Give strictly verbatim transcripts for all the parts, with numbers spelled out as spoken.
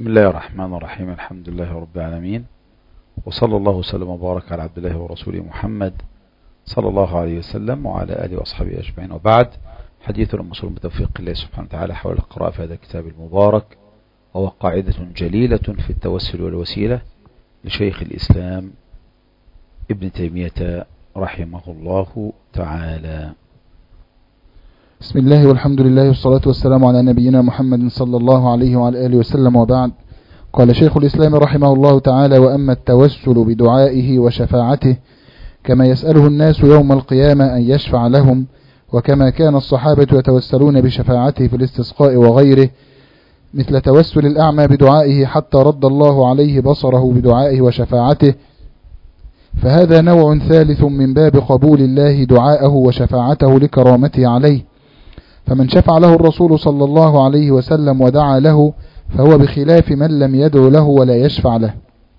بسم الله الرحمن الرحيم. الحمد لله رب العالمين، وصلى الله وسلم وبارك على عبد الله ورسوله محمد صلى الله عليه وسلم وعلى آله وأصحابه أجمعين، وبعد. حديثنا موصول بتوفيق الله سبحانه وتعالى حول القراءة في هذا الكتاب المبارك، وهو قاعدة جليلة في التوسل والوسيلة لشيخ الإسلام ابن تيمية رحمه الله تعالى. بسم الله والحمد لله والصلاة والسلام على نبينا محمد صلى الله عليه وعلى آله وسلم، وبعد. قال شيخ الإسلام رحمه الله تعالى: وأما التوسل بدعائه وشفاعته كما يسأله الناس يوم القيامة أن يشفع لهم، وكما كان الصحابة يتوسلون بشفاعته في الاستسقاء وغيره، مثل توسل الأعمى بدعائه حتى رد الله عليه بصره بدعائه وشفاعته، فهذا نوع ثالث من باب قبول الله دعاءه وشفاعته لكرامته عليه. فمن شفع له الرسول صلى الله عليه وسلم ودعا له فهو بخلاف من لم يدعو له ولا يشفع له.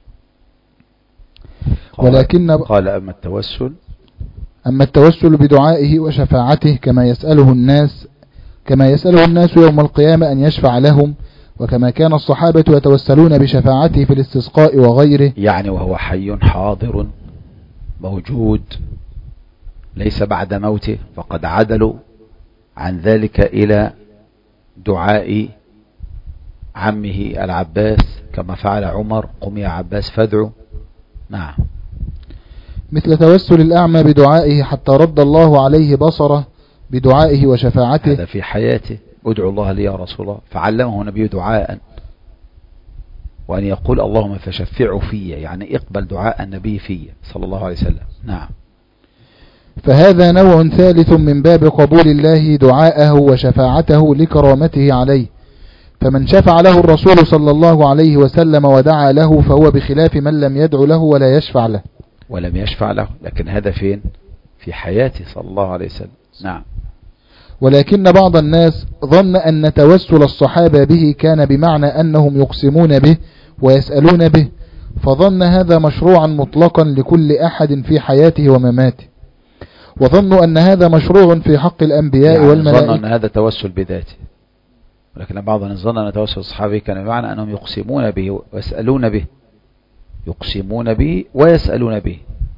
ولكن قال أما التوسل أما التوسل بدعائه وشفاعته كما يسأله الناس كما يسأله الناس يوم القيامة أن يشفع لهم، وكما كان الصحابة يتوسلون بشفاعته في الاستسقاء وغيره، يعني وهو حي حاضر موجود ليس بعد موته، فقد عدلوا عن ذلك إلى دعاء عمه العباس كما فعل عمر: قم يا عباس فادعو. نعم. مثل توسل الأعمى بدعائه حتى رد الله عليه بصره بدعائه وشفاعته، هذا في حياته: ادعو الله لي يا رسول الله، فعلمه نبيه دعاء، وأن يقول اللهم فشفعه في، يعني اقبل دعاء النبي في صلى الله عليه وسلم. نعم. فهذا نوع ثالث من باب قبول الله دعاءه وشفاعته لكرامته عليه. فمن شفع له الرسول صلى الله عليه وسلم ودعا له فهو بخلاف من لم يدعو له ولا يشفع له. ولم يشفع له، لكن هذا فين؟ في حياته صلى الله عليه وسلم. نعم. ولكن بعض الناس ظن أن توسل الصحابة به كان بمعنى أنهم يقسمون به ويسألون به، فظن هذا مشروعا مطلقا لكل أحد في حياته ومماته، وظنوا أن هذا مشروع في حق الأنبياء يعني والملائكة. ظنوا أن هذا توسل بذاته، ولكن بعض الناس ظن أن توسل الصحابة كان بمعنى أنهم يقسمون به ويسألون به، يقسمون به ويسألون به،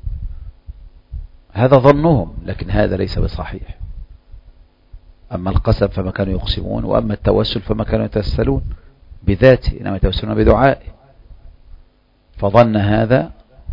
هذا ظنهم، لكن هذا ليس بصحيح. أما القسم فما كانوا يقسمون، وأما التوسل فما كانوا يتوسلون بذاته، إنما يتوسلون بدعائه، فظن هذا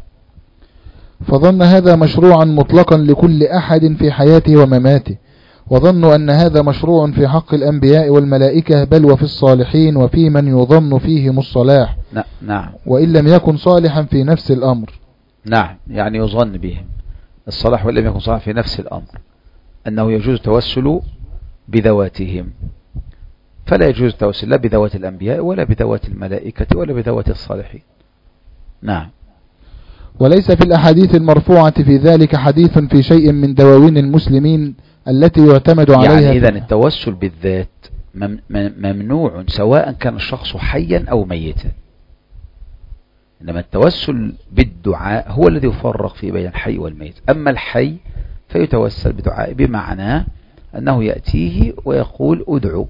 فظن هذا مشروعا مطلقا لكل أحد في حياته ومماته، وظنوا أن هذا مشروع في حق الأنبياء والملائكة، بل وفي الصالحين وفي من يظن فيهم الصلاح. نعم. وإن لم يكن صالحا في نفس الأمر. نعم، يعني يظن بهم الصلاح وإن لم يكن صالحا في نفس الأمر، أنه يجوز التوسل بذواتهم، فلا يجوز التوسل لا بذوات الأنبياء ولا بذوات الملائكة ولا بذوات الصالحين. نعم. وليس في الأحاديث المرفوعة في ذلك حديث في شيء من دواوين المسلمين التي يعتمد عليها. يعني إذن التوسل بالذات ممنوع سواء كان الشخص حيا أو ميتا، إنما التوسل بالدعاء هو الذي يفرق في بين الحي والميت. أما الحي فيتوسل بدعاء بمعنى أنه يأتيه ويقول ادعو.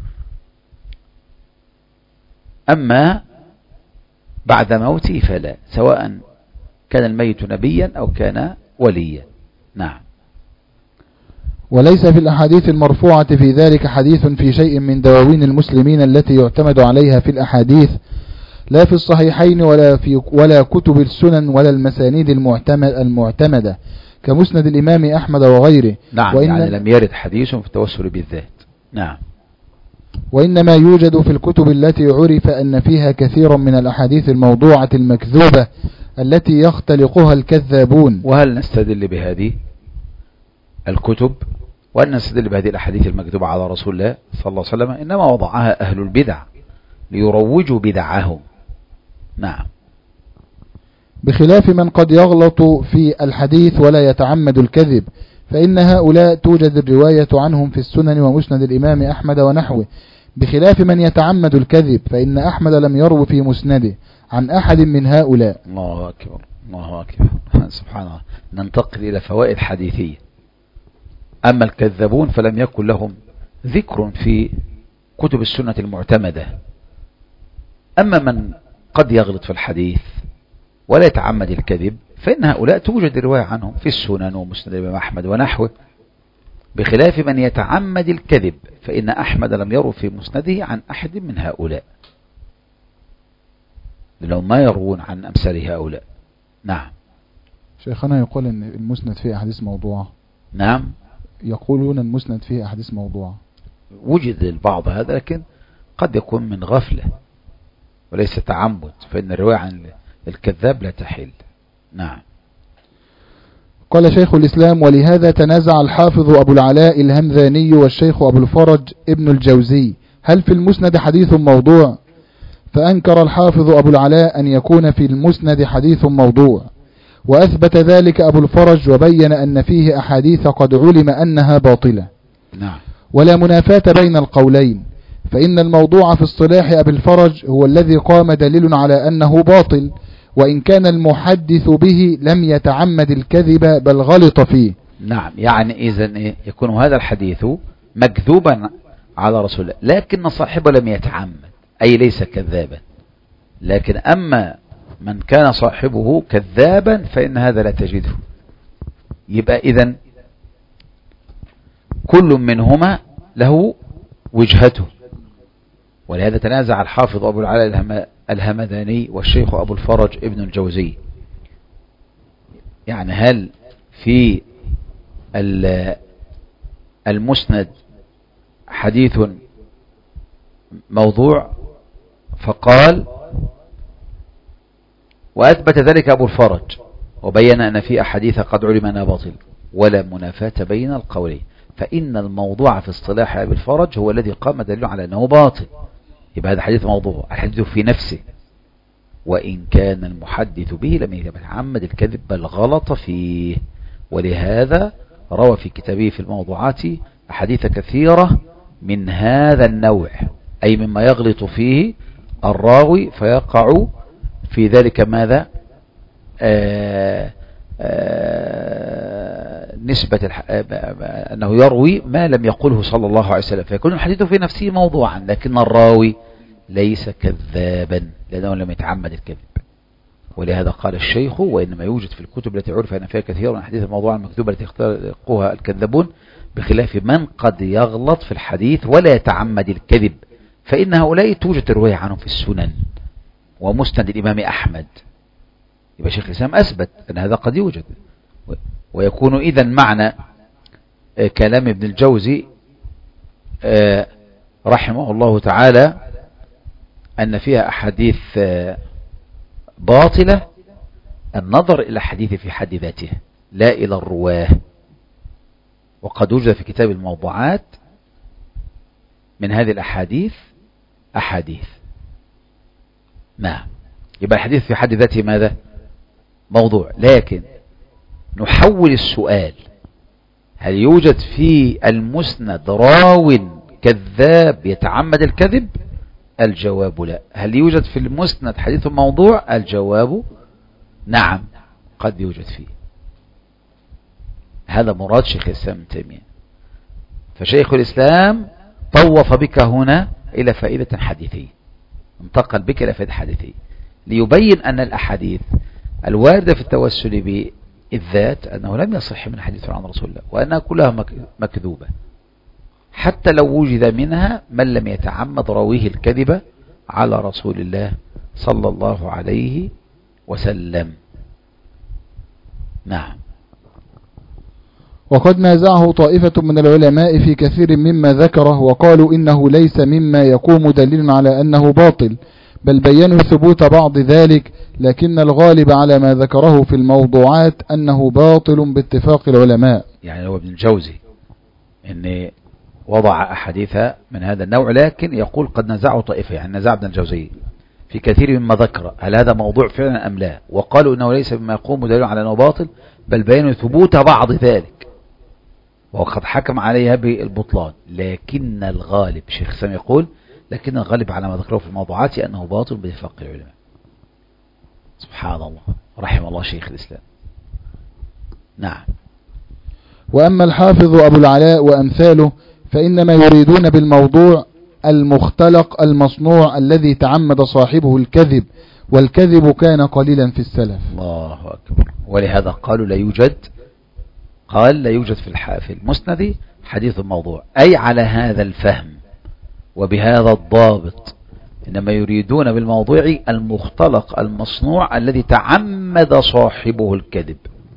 أما بعد موته فلا، سواء كان الميت نبيا أو كان وليا. نعم. وليس في الأحاديث المرفوعة في ذلك حديث في شيء من دواوين المسلمين التي يعتمد عليها في الأحاديث، لا في الصحيحين ولا في ولا كتب السنن ولا المسانيد المعتمد المعتمدة كمسند الإمام أحمد وغيره. نعم. وإن يعني لم يرد حديث في التوسل بالذات. نعم. وإنما يوجد في الكتب التي عرف أن فيها كثيرا من الأحاديث الموضوعة المكذوبة التي يختلقها الكذابون. وهل نستدل بهذه الكتب وأن نستدل بهذه الأحاديث المكذوبة على رسول الله صلى الله عليه وسلم؟ إنما وضعها أهل البدع ليروجوا بدعهم. نعم. بخلاف من قد يغلط في الحديث ولا يتعمد الكذب، فإن هؤلاء توجد الرواية عنهم في السنن ومسند الإمام أحمد ونحوه، بخلاف من يتعمد الكذب، فإن أحمد لم يرو في مسنده عن أحد من هؤلاء. الله أكبر، الله أكبر، سبحان الله. ننتقل إلى فوائد حديثية. أما الكذابون فلم يكن لهم ذكر في كتب السنة المعتمدة، أما من قد يغلط في الحديث ولا يتعمد الكذب فإن هؤلاء توجد رواية عنهم في السنن ومسند الإمام أحمد ونحوه، بخلاف من يتعمد الكذب فإن أحمد لم يرو في مسنده عن أحد من هؤلاء، لأنهم ما يروون عن أمثال هؤلاء. نعم. شيخنا يقول أن المسند فيه أحاديث موضوعة. نعم، يقولون المسند فيه أحاديث موضوعة. وجد البعض هذا، لكن قد يكون من غفلة وليس تعمد، فإن الرواية عن الكذاب لا تحل. نعم. قال شيخ الإسلام: ولهذا تنازع الحافظ أبو العلاء الهمذاني والشيخ أبو الفرج ابن الجوزي هل في المسند حديث موضوع؟ فأنكر الحافظ أبو العلاء أن يكون في المسند حديث موضوع، وأثبت ذلك أبو الفرج وبين أن فيه أحاديث قد علم أنها باطلة. نعم. ولا منافاة بين القولين، فإن الموضوع في اصطلاح أبي الفرج هو الذي قام دليل على أنه باطل، وإن كان المحدث به لم يتعمد الكذب بل غلط فيه. نعم، يعني إذن إيه؟ يكون هذا الحديث مكذوبا على رسول الله، لكن صاحبه لم يتعمد، أي ليس كذابا. لكن أما من كان صاحبه كذابا فإن هذا لا تجده. يبقى إذن كل منهما له وجهته، ولهذا تنازع الحافظ أبو العلاء الهمذاني والشيخ أبو الفرج ابن الجوزي، يعني هل في المسند حديث موضوع؟ فقال: وأثبت ذلك أبو الفرج وبين أن في أحاديث قد علم أنها باطل، ولا منافاة بين القولين، فإن الموضوع في اصطلاح أبي الفرج هو الذي قام دليل على أنه باطل. يبقى هذا حديث موضوع، الحديث في نفسه، وإن كان المحدث به لم يتعمد الكذب بل غلط فيه. ولهذا روى في كتابه في الموضوعات أحاديث كثيرة من هذا النوع، أي مما يغلط فيه الراوي فيقع في ذلك ماذا؟ آآ آآ نسبة الح... أنه يروي ما لم يقله صلى الله عليه وسلم، فيكون الحديث في نفسه موضوعا، لكن الراوي ليس كذابا لأنه لم يتعمد الكذب. ولهذا قال الشيخ: وإنما يوجد في الكتب التي عرف أن فيها كثير من الحديث الموضوع المكذوبة التي يختلقها الكذابون، بخلاف من قد يغلط في الحديث ولا يتعمد الكذب، فإن هؤلاء توجد رواية عنهم في السنن ومسند الإمام أحمد. يبقى شيخ الإسلام أثبت أن هذا قد يوجد، ويكون إذن معنى كلام ابن الجوزي رحمه الله تعالى أن فيها أحاديث باطلة النظر إلى الحديث في حد ذاته لا إلى الرواه. وقد وجد في كتاب الموضوعات من هذه الأحاديث أحاديث. نعم. يبقى الحديث في حد ذاته ماذا؟ موضوع. لكن نحول السؤال: هل يوجد في المسند راو كذاب يتعمد الكذب؟ الجواب لا. هل يوجد في المسند حديث موضوع؟ الجواب نعم، قد يوجد فيه. هذا مراد شيخ الإسلام ابن تيمية. فشيخ الإسلام طوف بك هنا إلى فائدة حديثية، انتقل بك إلى فائدة حديثية ليبين أن الأحاديث الواردة في التوسل بالذات أنه لم يصح من حديث عن رسول الله، وأنها كلها مكذوبة، حتى لو وجد منها من لم يتعمد راويه الكذب على رسول الله صلى الله عليه وسلم. نعم. وقد نازعه طائفة من العلماء في كثير مما ذكره، وقالوا إنه ليس مما يقوم دليل على أنه باطل، بل بينوا ثبوت بعض ذلك، لكن الغالب على ما ذكره في الموضوعات أنه باطل باتفاق العلماء. يعني هو ابن الجوزي إن وضع أحاديث من هذا النوع، لكن يقول قد نزعه طائفة، يعني نزع ابن الجوزي في كثير مما ذكر، هل هذا موضوع فعلا أم لا؟ وقالوا إنه ليس مما يقوم دليل على أنه باطل، بل بينوا ثبوت بعض ذلك، وقد حكم عليها بالبطلان. لكن الغالب، شيخ سامي يقول لكن الغالب على ما ذكره في الموضوعات أنه باطل باتفاق العلماء. سبحان الله، رحم الله شيخ الإسلام. نعم. وأما الحافظ أبو العلاء وأمثاله فإنما يريدون بالموضوع المختلق المصنوع الذي تعمد صاحبه الكذب، والكذب كان قليلا في السلف. الله أكبر. ولهذا قالوا لا يوجد، قال لا يوجد في الحافل المسند حديث موضوع، أي على هذا الفهم وبهذا الضابط. إنما يريدون بالموضوع المختلق المصنوع الذي تعمد صاحبه الكذب.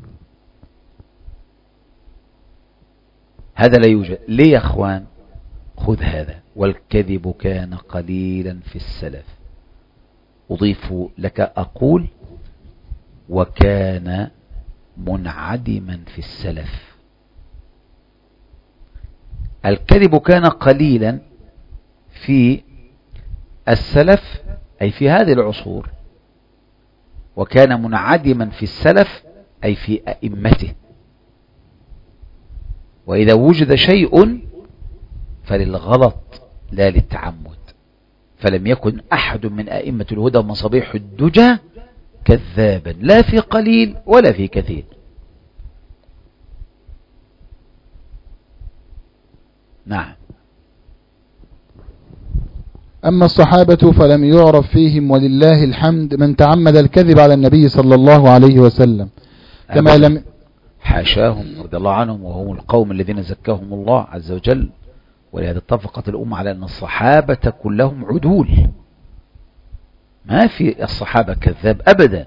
هذا لا يوجد. ليه يا أخوان؟ خذ هذا: والكذب كان قليلا في السلف. أضيف لك أقول وكان منعدما في السلف. الكذب كان قليلا في السلف أي في هذه العصور، وكان منعدما في السلف أي في أئمته. وإذا وجد شيء فللغلط لا للتعمد، فلم يكن أحد من أئمة الهدى ومصابيح الدجى كذابا، لا في قليل ولا في كثير. نعم. أما الصحابة فلم يعرف فيهم ولله الحمد من تعمد الكذب على النبي صلى الله عليه وسلم، كما لم حاشاهم رضي الله عنهم، وهم القوم الذين زكاهم الله عز وجل. ولهذا اتفقت الأمة على أن الصحابة كلهم عدول، ما في الصحابة كذاب أبدا.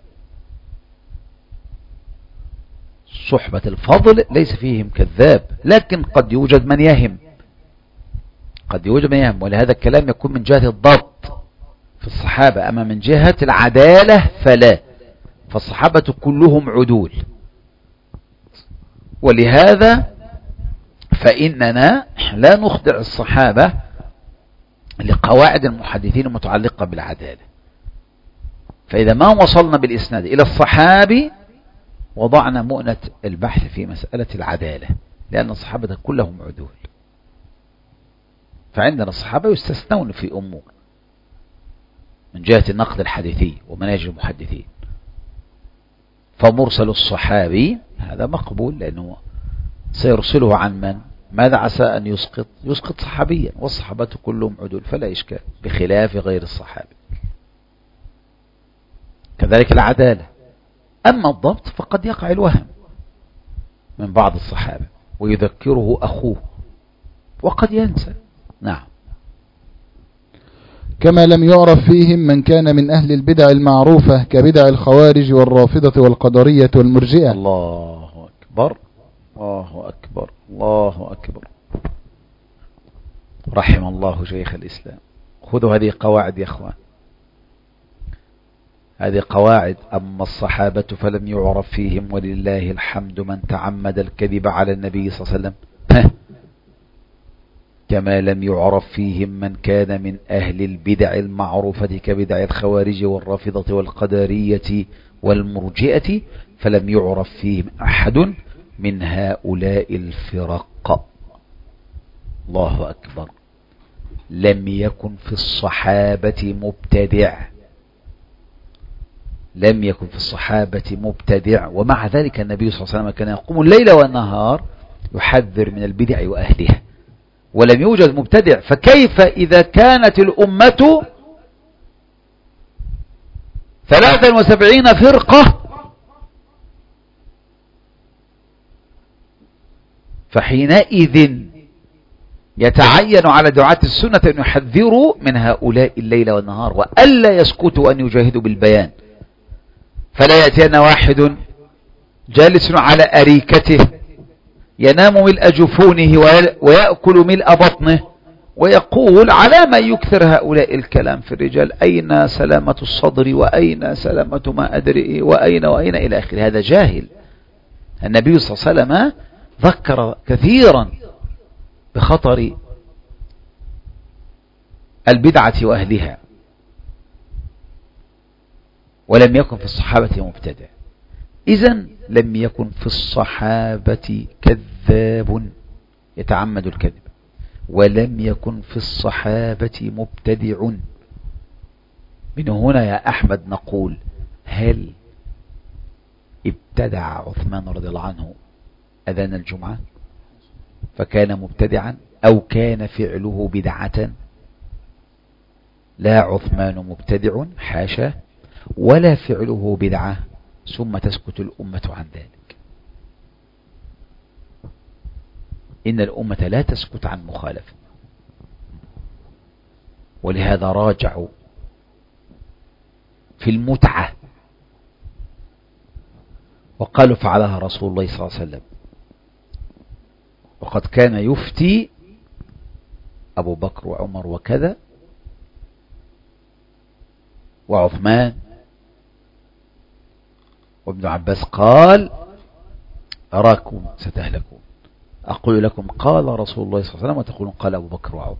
صحبة الفضل ليس فيهم كذاب، لكن قد يوجد من يهم، قد يوجد من يهم. ولهذا الكلام يكون من جهة الضبط في الصحابة، أما من جهة العدالة فلا، فالصحابة كلهم عدول. ولهذا فإننا لا نخضع الصحابة لقواعد المحدثين المتعلقة بالعدالة. فإذا ما وصلنا بالإسناد إلى الصحابي وضعنا مؤنة البحث في مسألة العدالة، لأن الصحابة كلهم عدول. فعندنا الصحابة يستثنون في أمور من جهة النقد الحديثي ومناهج المحدثين. فمرسل الصحابي هذا مقبول، لأنه سيرسله عن من؟ ماذا عسى أن يسقط؟ يسقط صحابيا، والصحابة كلهم عدول فلا إشكال، بخلاف غير الصحابي. كذلك العدالة. أما الضبط فقد يقع الوهم من بعض الصحابة ويذكره أخوه وقد ينسى. نعم. كما لم يعرف فيهم من كان من أهل البدع المعروفة كبدع الخوارج والرافضة والقدرية والمرجئة. الله أكبر، الله أكبر، الله أكبر. رحم الله شيخ الإسلام. خذوا هذه قواعد يا أخوان، هذه قواعد. أما الصحابة فلم يعرف فيهم ولله الحمد من تعمد الكذب على النبي صلى الله عليه وسلم، كما لم يعرف فيهم من كان من أهل البدع المعروفة كبدع الخوارج والرافضة والقدرية والمرجئة، فلم يعرف فيهم أحد من هؤلاء الفرق. الله أكبر. لم يكن في الصحابة مبتدع، لم يكن في الصحابة مبتدع، ومع ذلك النبي صلى الله عليه وسلم كان يقوم الليل والنهار يحذر من البدع وأهلها، ولم يوجد مبتدع. فكيف إذا كانت الأمة ثلاثا وسبعين فرقة، فحينئذ يتعين على دعاة السنة أن يحذروا من هؤلاء الليل والنهار، وألا يسكتوا أن يجاهدوا بالبيان. فلا يأتينا واحد جالس على أريكته ينام ملء جفونه ويأكل ملء بطنه ويقول على ما يكثر هؤلاء الكلام في الرجال، أين سلامة الصدر وأين سلامة ما أدري وأين وأين إلى آخر. هذا جاهل. النبي صلى الله عليه وسلم ذكر كثيرا بخطر البدعة وأهلها، ولم يكن في الصحابة مبتدع. إذن لم يكن في الصحابة كذاب يتعمد الكذب، ولم يكن في الصحابة مبتدع. من هنا يا أحمد نقول: هل ابتدع عثمان رضي الله عنه أذان الجمعة فكان مبتدعا، أو كان فعله بدعة؟ لا عثمان مبتدع حاشا ولا فعله بدعة ثم تسكت الأمة عن ذلك. إن الأمة لا تسكت عن مخالفة، ولهذا راجعوا في المتعة وقالوا فعلها رسول الله صلى الله عليه وسلم، وقد كان يفتي أبو بكر وعمر وكذا وعثمان، وابن عباس قال أراكم ستهلكون، أقول لكم قال رسول الله صلى الله عليه وسلم وتقولون قال أبو بكر وعمر.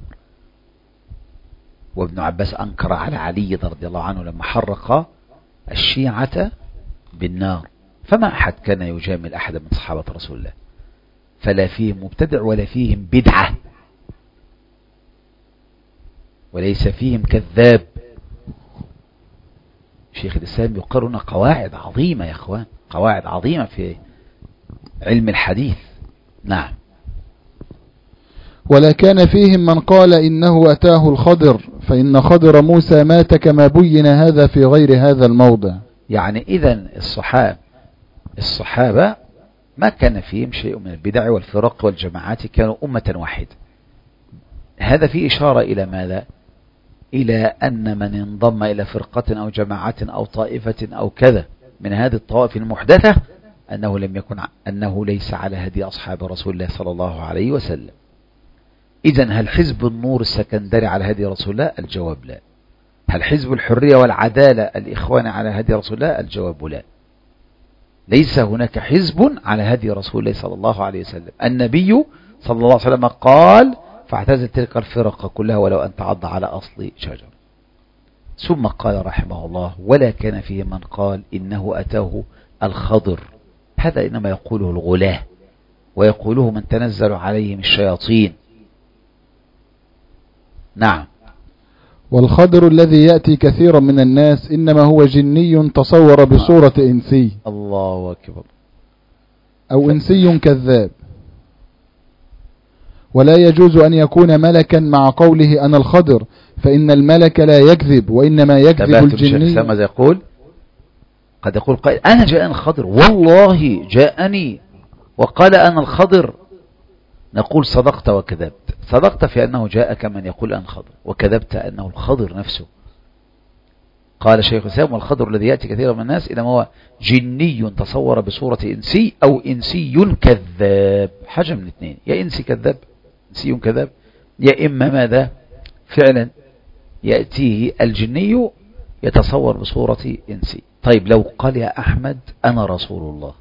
وابن عباس أنكر على علي رضي الله عنه لما حرق الشيعة بالنار، فما أحد كان يجامل أحد من صحابة رسول الله، فلا فيهم مبتدع ولا فيهم بدعة وليس فيهم كذاب. شيخ الإسلام يقرنا قواعد عظيمة يا أخوان، قواعد عظيمة في علم الحديث. نعم. ولا كان فيهم من قال إنه أتاه الخضر فإن خضر موسى مات كما بين هذا في غير هذا الموضع. يعني إذن الصحابة الصحابة ما كان فيهم شيء من البدع والفرق والجماعات، كانوا أمة واحدة. هذا فيه إشارة إلى ماذا؟ إلى أن من انضم إلى فرقة أو جماعة أو طائفة أو كذا من هذه الطوائف المحدثة أنه لم يكن أنه ليس على هدي أصحاب رسول الله صلى الله عليه وسلم. إذن هل حزب النور السكندري على هدي رسول الله؟ الجواب لا. هل حزب الحرية والعدالة الإخوان على هدي رسول الله؟ الجواب لا. ليس هناك حزب على هدي رسول الله صلى الله عليه وسلم. النبي صلى الله عليه وسلم قال فاعتزل تلك الفرق كلها ولو أن تعض على أصل شجر. ثم قال رحمه الله ولا كان فيه من قال إنه أتاه الخضر، هذا إنما يقوله الغلاة ويقوله من تنزل عليهم الشياطين. نعم. والخضر الذي يأتي كثيرا من الناس إنما هو جني تصور بصورة إنسي. الله أكبر. أو إنسي كذاب، ولا يجوز أن يكون ملكا مع قوله أنا الخضر، فإن الملك لا يكذب وإنما يكذب الجني. ماذا يقول؟ قد يقول قائل أنا جاءني الخضر، والله جاءني وقال أنا الخضر، نقول صدقت وكذبت. صدقت في أنه جاءك من يقول أنا الخضر، وكذبت أنه الخضر نفسه. قال شيخ الإسلام والخضر الذي يأتي كثيرا من الناس إنما هو جني تصور بصورة إنسي أو إنسي كذاب. حاجة من اثنين، يا إنسي كذاب إنسي كذاب، يا إما ماذا فعلا يأتيه الجني يتصور بصورة إنسي. طيب لو قال يا أحمد أنا رسول الله،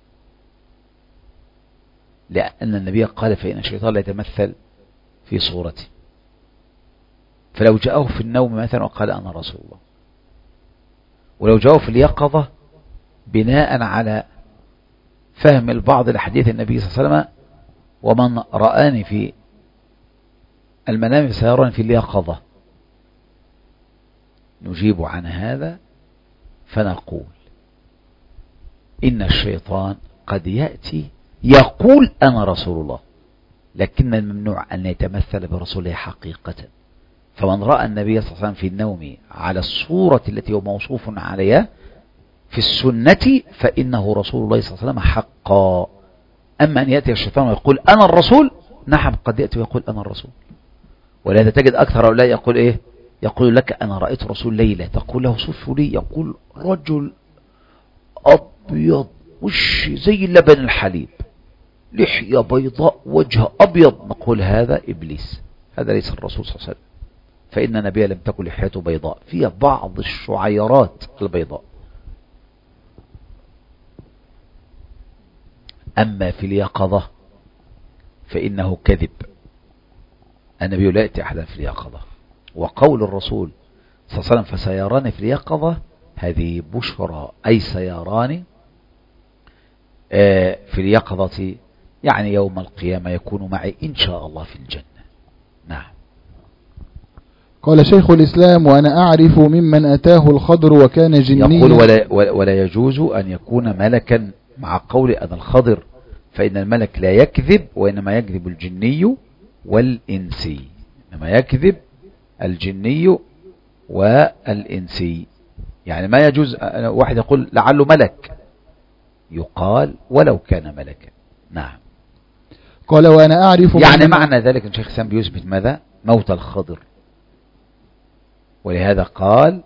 لأن النبي قال فإن الشيطان لا يتمثل في صورتي، فلو جاءه في النوم مثلا وقال أنا رسول الله، ولو جاءه في اليقظة بناء على فهم البعض لحديث النبي صلى الله عليه وسلم ومن رآني في المنام فسيراني في اليقظة، نجيب عن هذا فنقول إن الشيطان قد يأتي يقول أنا رسول الله، لكن الممنوع أن يتمثل برسوله حقيقة. فمن رأى النبي صلى الله عليه وسلم في النوم على الصورة التي هو موصوف عليها في السنة فإنه رسول الله صلى الله عليه وسلم حقا. أما أن يأتي الشيطان ويقول أنا الرسول، نعم قد يأتي ويقول أنا الرسول. ولهذا تجد أكثر هؤلاء يقول إيه؟ يقول لك أنا رأيت رسول ليلة، تقول له صف لي، يقول رجل أبيض وش زي اللبن الحليب، لحية بيضاء وجه أبيض، نقول هذا إبليس، هذا ليس الرسول صلى الله عليه وسلم، فإن النبي لم تكن لحيته بيضاء، فيها بعض الشعيرات البيضاء. أما في اليقظة فإنه كذب، النبي لا يأتي أحدا في اليقظة. وقول الرسول صلى الله عليه وسلم فسيراني في اليقظة هذه بشرى، أي سيراني في اليقظة، يعني يوم القيامة يكون معي إن شاء الله في الجنة. نعم. قال شيخ الإسلام وأنا أعرف ممن أتاه الخضر وكان جنيا. يقول ولا, ولا يجوز أن يكون ملكا مع قول أنا الخضر، فإن الملك لا يكذب وإنما يكذب الجني والإنسي، إنما يكذب الجني والإنسي. يعني ما يجوز واحد يقول لعله ملك، يقال ولو كان ملكا. نعم. قال وأنا أعرف يعني معنى ذلك أن الشيخ سام بيثبت ماذا؟ موت الخضر. ولهذا قال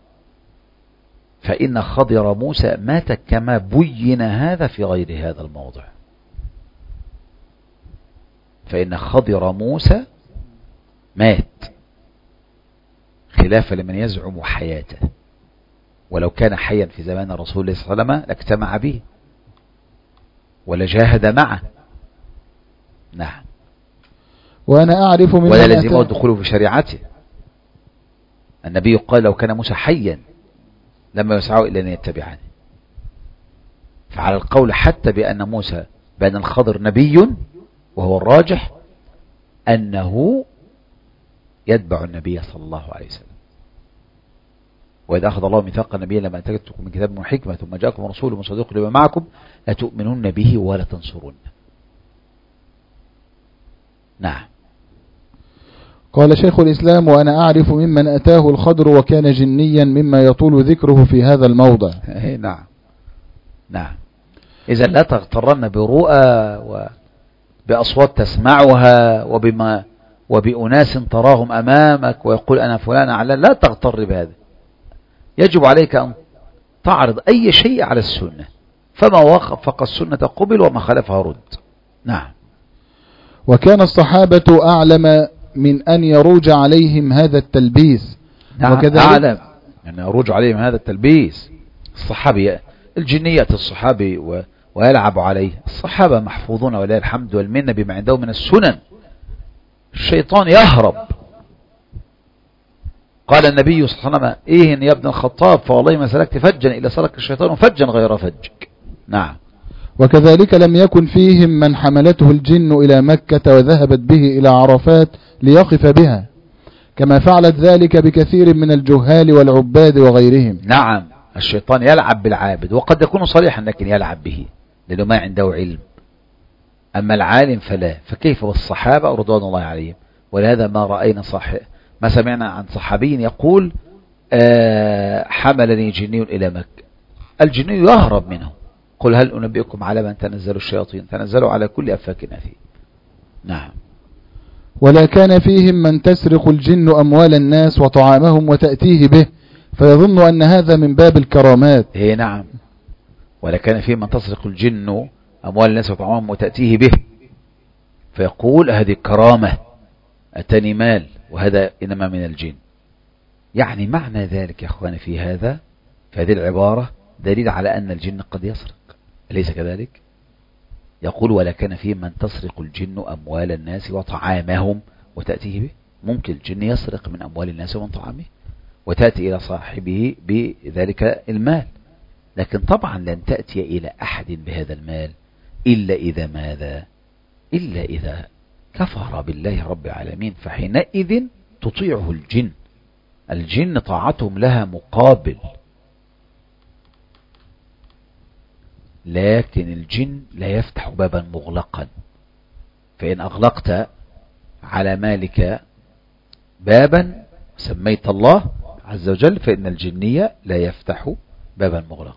فإن خضر موسى مات كما بين هذا في غير هذا الموضع. فإن خضر موسى مات، خلافا لمن يزعم حياته، ولو كان حيا في زمان الرسول الله صلى الله عليه وسلم لاجتمع به ولجاهد معه. نعم. وأنا أعرف من ولا لزمه الدخول في شريعته. النبي قال لو كان موسى حيا لما يسعوا إلا أن يتبعني. فعلى القول حتى بأن موسى بأن الخضر نبي، وهو الراجح أنه يتبع النبي صلى الله عليه وسلم. وإذا أخذ الله ميثاق النبي لما أتيتكم من كتاب وحكمة ثم جاءكم رسول مصدق لما معكم لتؤمنون به ولا تنصرون. نعم. قال شيخ الإسلام وأنا أعرف ممن أتاه الخضر وكان جنيا مما يطول ذكره في هذا الموضع. نعم. نعم. إذا لا تغترن برؤى وبأصوات تسمعها وبما وبأناس تراهم أمامك ويقول أنا فلان على، لا تغتر بهذا. يجب عليك أن تعرض أي شيء على السنة، فما وافق السنة قبل وما خالفها رد. نعم. وكان الصحابة أعلم من أن يروج عليهم هذا التلبيس. نعم. أعلم أن يروج عليهم هذا التلبيس. الصحابي الجنية الصحابي و... ويلعب عليه. الصحابة محفوظون ولله الحمد والمنة بما عندهم من السنن. الشيطان يهرب. قال النبي صلى الله عليه وسلم إيه يا ابن الخطاب فوالله ما سلكت فجا إلا سلك الشيطان فجا غير فجك. نعم. وكذلك لم يكن فيهم من حملته الجن إلى مكة وذهبت به إلى عرفات ليقف بها، كما فعلت ذلك بكثير من الجهال والعباد وغيرهم. نعم. الشيطان يلعب بالعابد وقد يكون صريحا لكن يلعب به لأنه ما عنده علم. أما العالم فلا. فكيف بالصحابة رضوان الله عليهم؟ ولهذا ما رأينا صح ما سمعنا عن صحابي يقول آه حملني جني إلى مكة. الجني يهرب منه. قل هل أنبئكم على من تنزل الشياطين؟ تنزلوا على كل أفاك أثيم. نعم. ولا كان فيهم من تسرق الجن أموال الناس وطعامهم وتأتيه به فيظن أن هذا من باب الكرامات. هي نعم. ولا كان فيهم من تسرق الجن أموال الناس وطعامهم وتأتيه به فيقول هذه كرامة أتاني مال وهذا إنما من الجن. يعني معنى ذلك يا أخواني في هذا في هذه العبارة دليل على أن الجن قد يسرق، أليس كذلك؟ يقول ولا كان فيهم من تسرق الجن أموال الناس وطعامهم وتأتيه به. ممكن الجن يسرق من أموال الناس ومن طعامه وتأتي إلى صاحبه بذلك المال، لكن طبعا لن تأتي إلى أحد بهذا المال إلا إذا ماذا؟ إلا إذا كفر بالله رب العالمين، فحينئذ تطيعه الجن. الجن طاعتهم لها مقابل، لكن الجن لا يفتح بابا مغلقا. فإن أغلقت على مالك بابا سميت الله عز وجل فإن الجنية لا يفتح بابا مغلقا.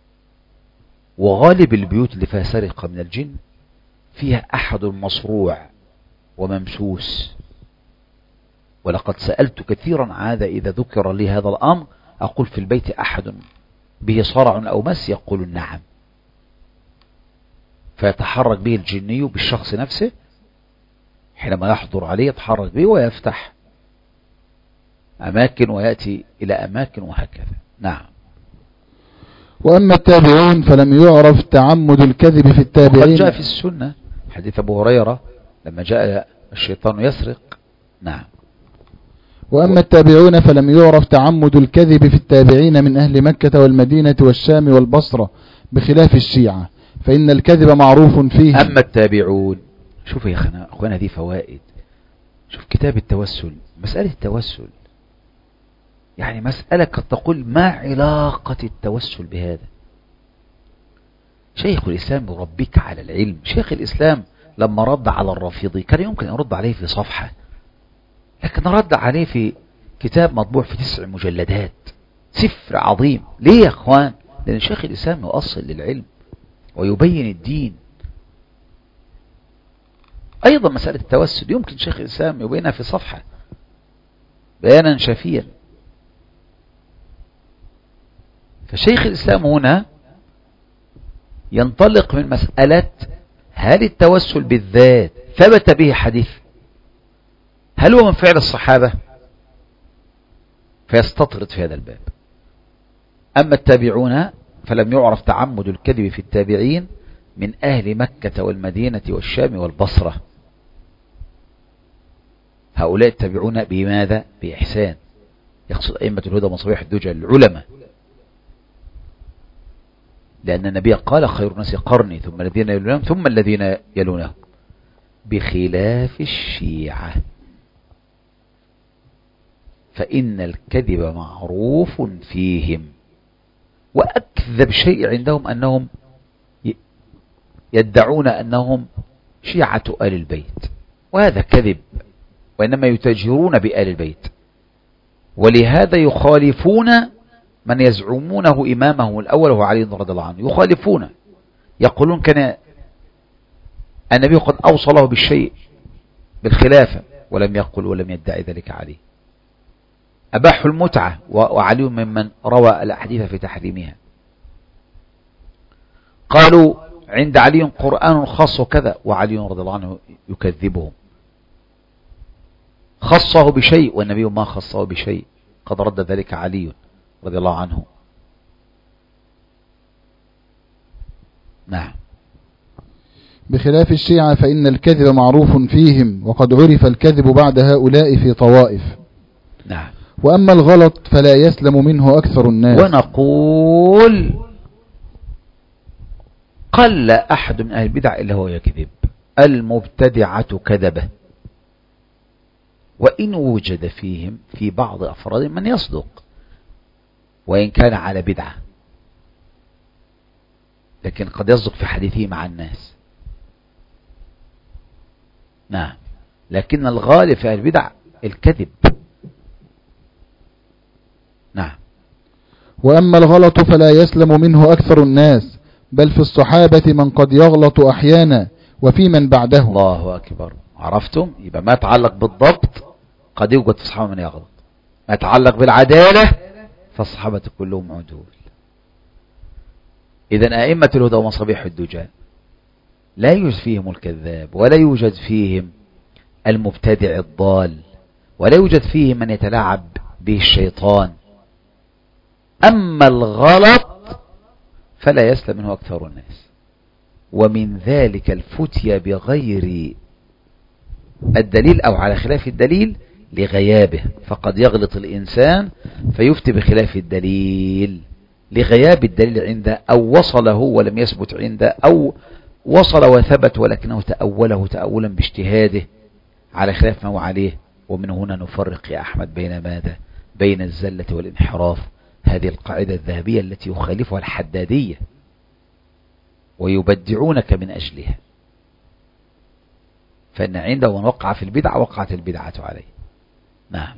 وغالب البيوت اللي فيها سرقة من الجن فيها أحد مصروع وممسوس. ولقد سألت كثيرا عاد إذا ذكر لي هذا الأمر أقول في البيت أحد به صرع أو مس يقول نعم، فيتحرك به الجني بالشخص نفسه حينما يحضر عليه يتحرك به ويفتح أماكن ويأتي إلى أماكن وهكذا. نعم. وأما التابعون فلم يعرف تعمد الكذب في التابعين. وقد جاء في السنة حديث أبو هريرة لما جاء الشيطان يسرق. نعم. وأما التابعون فلم يعرف تعمد الكذب في التابعين من أهل مكة والمدينة والشام والبصرة بخلاف الشيعة فإن الكذب معروف فيه. أما التابعون، شوف يا أخوانا هذه فوائد. شوف كتاب التوسل، مسألة التوسل يعني مسألة قد تقول ما علاقة التوسل بهذا؟ شيخ الإسلام يربيك على العلم. شيخ الإسلام لما رد على الرافضي كان يمكن أن يرد عليه في صفحة، لكن رد عليه في كتاب مطبوع في تسع مجلدات، سفر عظيم. ليه يا اخوان؟ لأن شيخ الإسلام يؤصل للعلم ويبين الدين. أيضا مسألة التوسل يمكن شيخ الإسلام يبينها في صفحة بيانا شافيا. فشيخ الإسلام هنا ينطلق من مسألة هل التوسل بالذات ثبت به حديث؟ هل هو من فعل الصحابة؟ فيستطرد في هذا الباب. أما التابعون فلم يعرف تعمد الكذب في التابعين من أهل مكة والمدينة والشام والبصرة. هؤلاء التابعون بماذا؟ بإحسان. يقصد أئمة الهدى ومصابيح الدجى العلماء، لأن النبي قال خير الناس قرني ثم الذين يلونهم ثم الذين يلونهم، بخلاف الشيعة فإن الكذب معروف فيهم، وأكذب شيء عندهم أنهم يدعون أنهم شيعة آل البيت، وهذا كذب، وإنما يتاجرون بآل البيت، ولهذا يخالفون من يزعمونه إمامه الأول هو علي رضي الله عنه. يخالفون، يقولون كان النبي قد أوصله بالشيء بالخلافة ولم يقل ولم يدعي ذلك عليه. أباحوا المتعة وعلي ممن روى الأحاديث في تحريمها. قالوا عند علي قرآن خاص كذا وعلي رضي الله عنه يكذبهم. خصه بشيء والنبي ما خصه بشيء، قد رد ذلك علي رضي الله عنه. نعم. بخلاف الشيعة فإن الكذب معروف فيهم، وقد عرف الكذب بعد هؤلاء في طوائف. نعم. وأما الغلط فلا يسلم منه أكثر الناس. ونقول قل أحد من أهل البدع إلا هو يكذب. المبتدعة كذبة، وإن وجد فيهم في بعض أفراد من يصدق وإن كان على بدعة، لكن قد يصدق في حديثه مع الناس. نعم. لكن الغالب في أهل البدع الكذب. نعم. وأما الغلط فلا يسلم منه أكثر الناس، بل في الصحابة من قد يغلط أحيانا وفي من بعده. الله أكبر. عرفتم؟ يبقى ما يتعلق بالضبط قد يوجد في الصحابة من يغلط، ما يتعلق بالعدالة فالصحابة كلهم عدول. إذن أئمة الهدى ومصابيح الدجى لا يوجد فيهم الكذاب، ولا يوجد فيهم المبتدع الضال، ولا يوجد فيهم من يتلاعب به الشيطان. أما الغلط فلا يسلم منه أكثر الناس، ومن ذلك الفتية بغير الدليل أو على خلاف الدليل لغيابه، فقد يغلط الإنسان فيفتي بخلاف الدليل لغياب الدليل عنده، أو وصله ولم يثبت عنده، أو وصل وثبت ولكنه تأوله تأولا باجتهاده على خلاف ما هو عليه. ومن هنا نفرق يا أحمد بين ماذا؟ بين الزلة والانحراف، هذه القاعدة الذهبية التي يخالفها الحدادية ويبدعونك من أجلها. فإن عنده من وقع في البدعة وقعت البدعة عليه. نعم.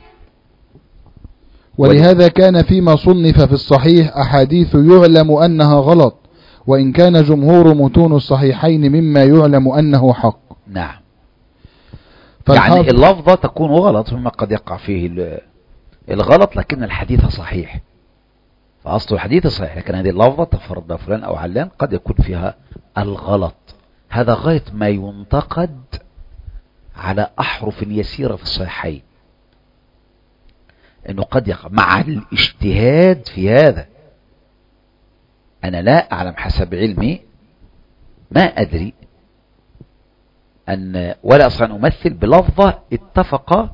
ولهذا كان فيما صنف في الصحيح أحاديث يعلم أنها غلط، وإن كان جمهور متون الصحيحين مما يعلم أنه حق. نعم. يعني اللفظة تكون غلط مما قد يقع فيه الغلط، لكن الحديث صحيح، فأصل الحديث صحيح، لكن هذه اللفظة تفرد بها فلان أو علان قد يكون فيها الغلط. هذا غاية ما ينتقد على أحرف يسيرة في الصحيحين، أنه قد يقع مع الاجتهاد في هذا. أنا لا أعلم حسب علمي، ما أدري أن ولا أصلا أمثل بلفظة اتفق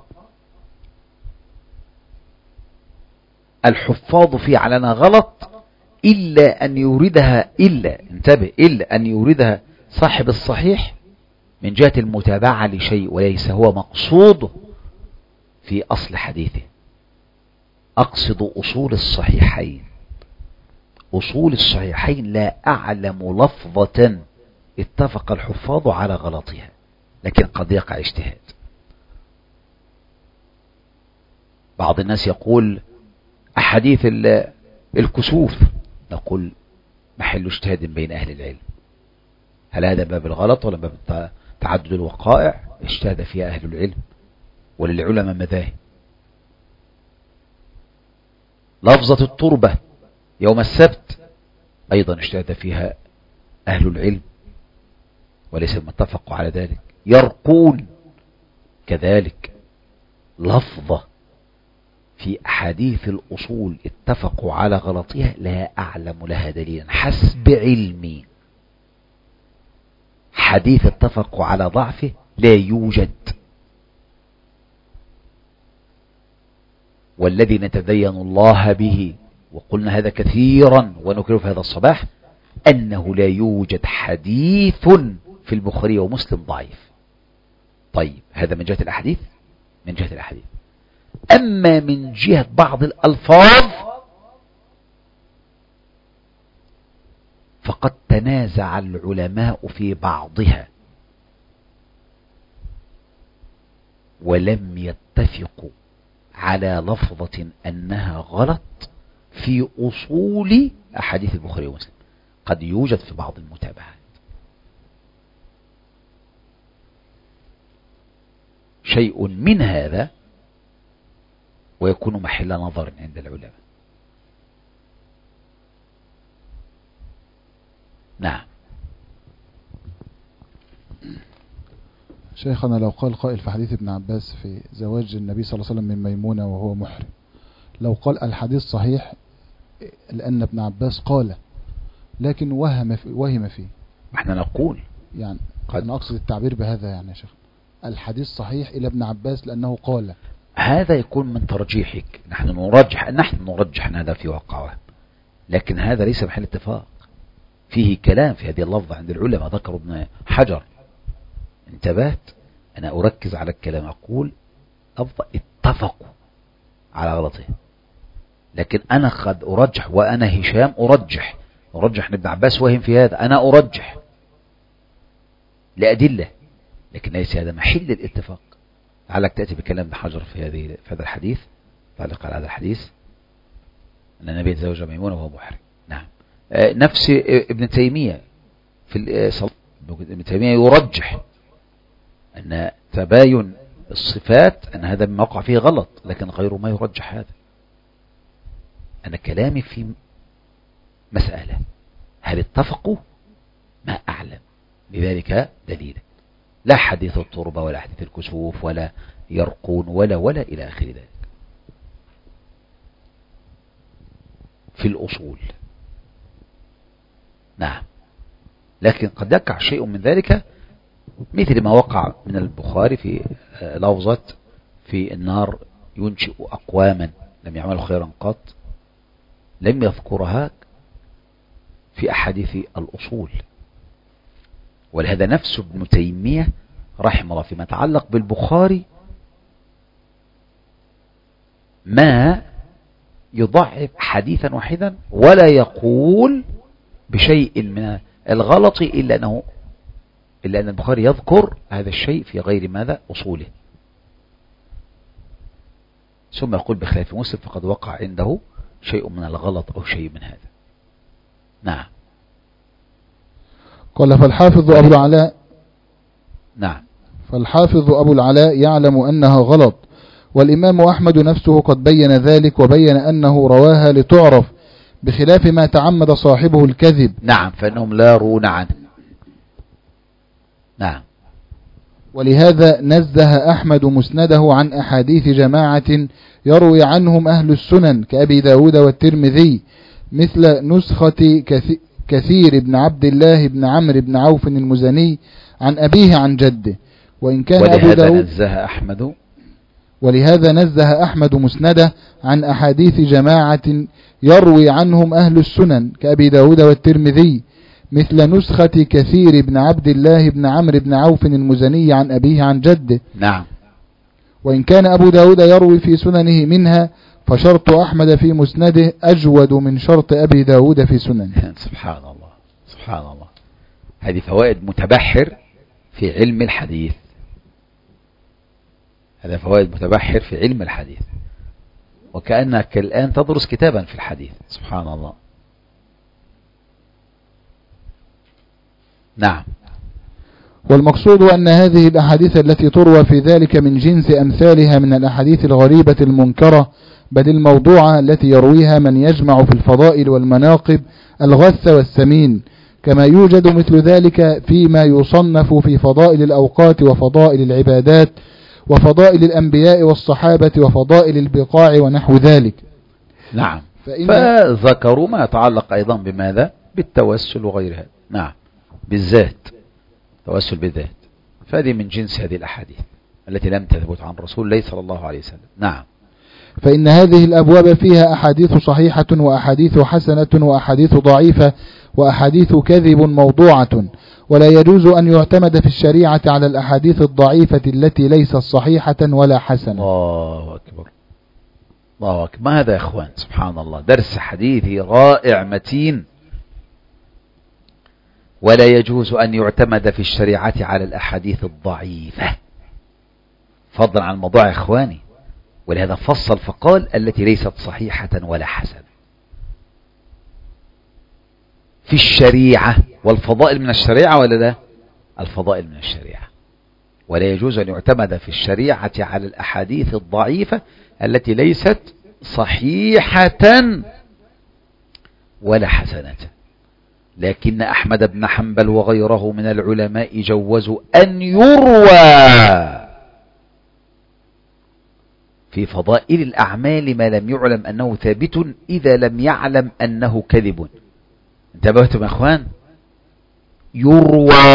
الحفاظ فيه على أنها غلط إلا أن يوردها إلا انتبه إلا أن يوردها صاحب الصحيح من جهة المتابعة لشيء وليس هو مقصود في أصل حديثه. أقصد أصول الصحيحين. أصول الصحيحين لا أعلم لفظة اتفق الحفاظ على غلطها، لكن قد يقع اجتهاد. بعض الناس يقول أحاديث الكسوف، نقول محل اجتهاد بين أهل العلم. هل هذا باب الغلط ولا باب تعدد الوقائع؟ اجتهد فيها أهل العلم وللعلماء مذاهب. لفظة التربة يوم السبت أيضا اجتهد فيها أهل العلم وليس متفق على ذلك. يرقون كذلك لفظة في أحاديث الأصول اتفقوا على غلطها لا أعلم لها دليلا حسب علمي. حديث اتفقوا على ضعفه لا يوجد. والذي نتدين الله به، وقلنا هذا كثيرا ونكرر في هذا الصباح، أنه لا يوجد حديث في البخاري ومسلم ضعيف. طيب هذا من جهة الأحاديث، من جهة الأحاديث. أما من جهة بعض الألفاظ فقد تنازع العلماء في بعضها ولم يتفقوا على لفظة أنها غلط في أصول أحاديث البخاري ومسلم. قد يوجد في بعض المتابعات شيء من هذا ويكون محل نظر عند العلماء. نعم. شيخنا لو قال قائل في حديث ابن عباس في زواج النبي صلى الله عليه وسلم من ميمونة وهو محرم، لو قال الحديث صحيح لأن ابن عباس قال لكن وهم في وهم فيه، احنا نقول يعني قد أنا أقصد التعبير بهذا يعني يا شيخ، الحديث صحيح إلى ابن عباس لأنه قال. هذا يكون من ترجيحك. نحن نرجح نحن نرجح أن هذا في واقعه، لكن هذا ليس محل اتفاق. فيه كلام في هذه اللفظة عند العلماء، ذكر ابن حجر. انتبهت؟ أنا أركز على الكلام، أقول أفضل اتفقوا على غلطه، لكن أنا قد أرجح، وأنا هشام أرجح أرجح أن ابن عباس وهم في هذا، أنا أرجح لأدلة، لكن ليس هذا محل الاتفاق. لعلك تأتي بكلام ابن حجر في هذه في هذا الحديث، تعلق على هذا الحديث أن النبي تزوج ميمونة وهو محرم. نعم. نفس ابن تيمية في ابن تيمية يرجح أن تباين الصفات أن هذا مما وقع فيه غلط، لكن غير ما يرجح هذا. أنا كلامي في مسألة هل اتفقوا؟ ما أعلم لذلك دليل، لا حديث التربة ولا حديث الكسوف ولا يرقون ولا ولا إلى آخر ذلك في الأصول. نعم. لكن قد يقع شيء من ذلك مثل ما وقع من البخاري في لفظة في النار ينشئ أقواما لم يعملوا خيرا قط، لم يذكرها في أحاديث الأصول. ولهذا نفس ابن تيمية رحمه الله فيما يتعلق بالبخاري ما يضعف حديثا واحدا ولا يقول بشيء من الغلط إلا أنه إلا أن البخاري يذكر هذا الشيء في غير ماذا أصوله، ثم يقول بخلاف مسلم فقد وقع عنده شيء من الغلط أو شيء من هذا. نعم. قال فالحافظ أبو العلاء نعم فالحافظ أبو العلاء يعلم أنها غلط، والإمام أحمد نفسه قد بين ذلك وبين أنه رواها لتعرف بخلاف ما تعمد صاحبه الكذب. نعم، فإنهم لا يرون عنه. نعم. ولهذا نزه أحمد مسنده عن أحاديث جماعة يروي عنهم أهل السنن كأبي داود والترمذي، مثل نسخة كثير بن عبد الله بن عمرو بن عوف المزني عن أبيه عن جده. وإن كان أبو داود نزه أحمد ولهذا نزه أحمد مسنده عن أحاديث جماعة يروي عنهم أهل السنن كأبي داود والترمذي، مثل نسخة كثير بن عبد الله بن عمرو بن عوف المزني عن أبيه عن جده. نعم. وإن كان أبو داود يروي في سننه منها، فشرط أحمد في مسنده أجود من شرط أبي داود في سننه. سبحان الله سبحان الله. هذه فوائد متبحر في علم الحديث، هذا فوائد متبحر في علم الحديث. وكأنك الآن تدرس كتابا في الحديث. سبحان الله. نعم. والمقصود أن هذه الأحاديث التي تروى في ذلك من جنس أمثالها من الأحاديث الغريبة المنكرة، بل الموضوعة التي يرويها من يجمع في الفضائل والمناقب الغث والسمين، كما يوجد مثل ذلك فيما يصنف في فضائل الأوقات وفضائل العبادات وفضائل الأنبياء والصحابة وفضائل البقاع ونحو ذلك. نعم. فذكروا ما يتعلق أيضا بماذا؟ بالتوسل وغيرها. نعم، بالذات، توسل بالذات، فهذه من جنس هذه الأحاديث التي لم تثبت عن رسول الله صلى الله عليه وسلم. نعم. فإن هذه الأبواب فيها أحاديث صحيحة وأحاديث حسنة وأحاديث ضعيفة وأحاديث كذب موضوعة، ولا يجوز أن يعتمد في الشريعة على الأحاديث الضعيفة التي ليست صحيحة ولا حسنة. الله أكبر، الله أكبر. ما هذا يا أخوان؟ سبحان الله، درس حديثي رائع متين. ولا يجوز أن يعتمد في الشريعة على الأحاديث الضعيفة، فضلا عن الموضوع يا أخواني. ولهذا فصل فقال التي ليست صحيحة ولا حسنة في الشريعة. والفضائل من الشريعة ولا لا؟ الفضائل من الشريعة. ولا يجوز أن يعتمد في الشريعة على الأحاديث الضعيفة التي ليست صحيحة ولا حسنة. لكن أحمد بن حنبل وغيره من العلماء جوزوا أن يروى في فضائل الأعمال ما لم يعلم أنه ثابت إذا لم يعلم أنه كذب. انتبهتم يا أخوان؟ يروى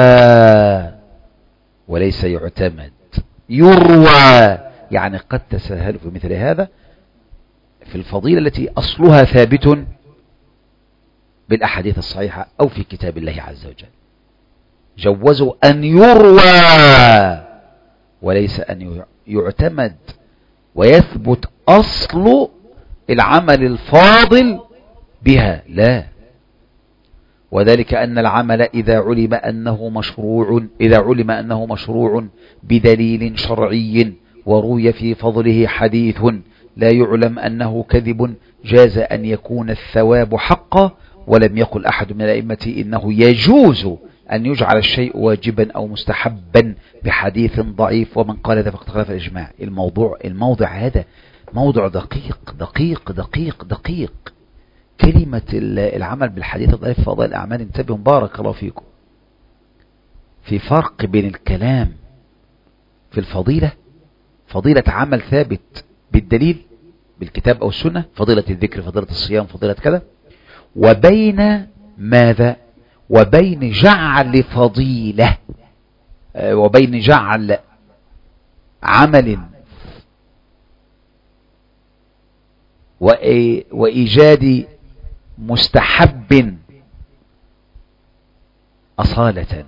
وليس يعتمد. يروى يعني قد تساهل في مثل هذا في الفضيلة التي أصلها ثابت بالأحاديث الصحيحة أو في كتاب الله عز وجل. جوزوا أن يروى وليس أن يعتمد ويثبت أصل العمل الفاضل بها، لا. وذلك أن العمل إذا علم أنه مشروع إذا علم أنه مشروع بدليل شرعي وروي في فضله حديث لا يعلم أنه كذب، جاز أن يكون الثواب حقا. ولم يقل أحد من الأئمة إنه يجوز أن يجعل الشيء واجبا أو مستحبا بحديث ضعيف، ومن قال هذا فقد خالف الإجماع. الموضوع الموضع هذا موضوع دقيق دقيق دقيق دقيق. كلمة العمل بالحديث الضعيف في فضائل الأعمال، انتبهوا بارك الله فيكم، في فرق بين الكلام في الفضيلة، فضيلة عمل ثابت بالدليل بالكتاب أو السنة، فضيلة الذكر، فضيلة الصيام، فضيلة كذا، وبين ماذا؟ وبين جعل فضيلة وبين جعل عمل وإيجاد مستحب أصالة.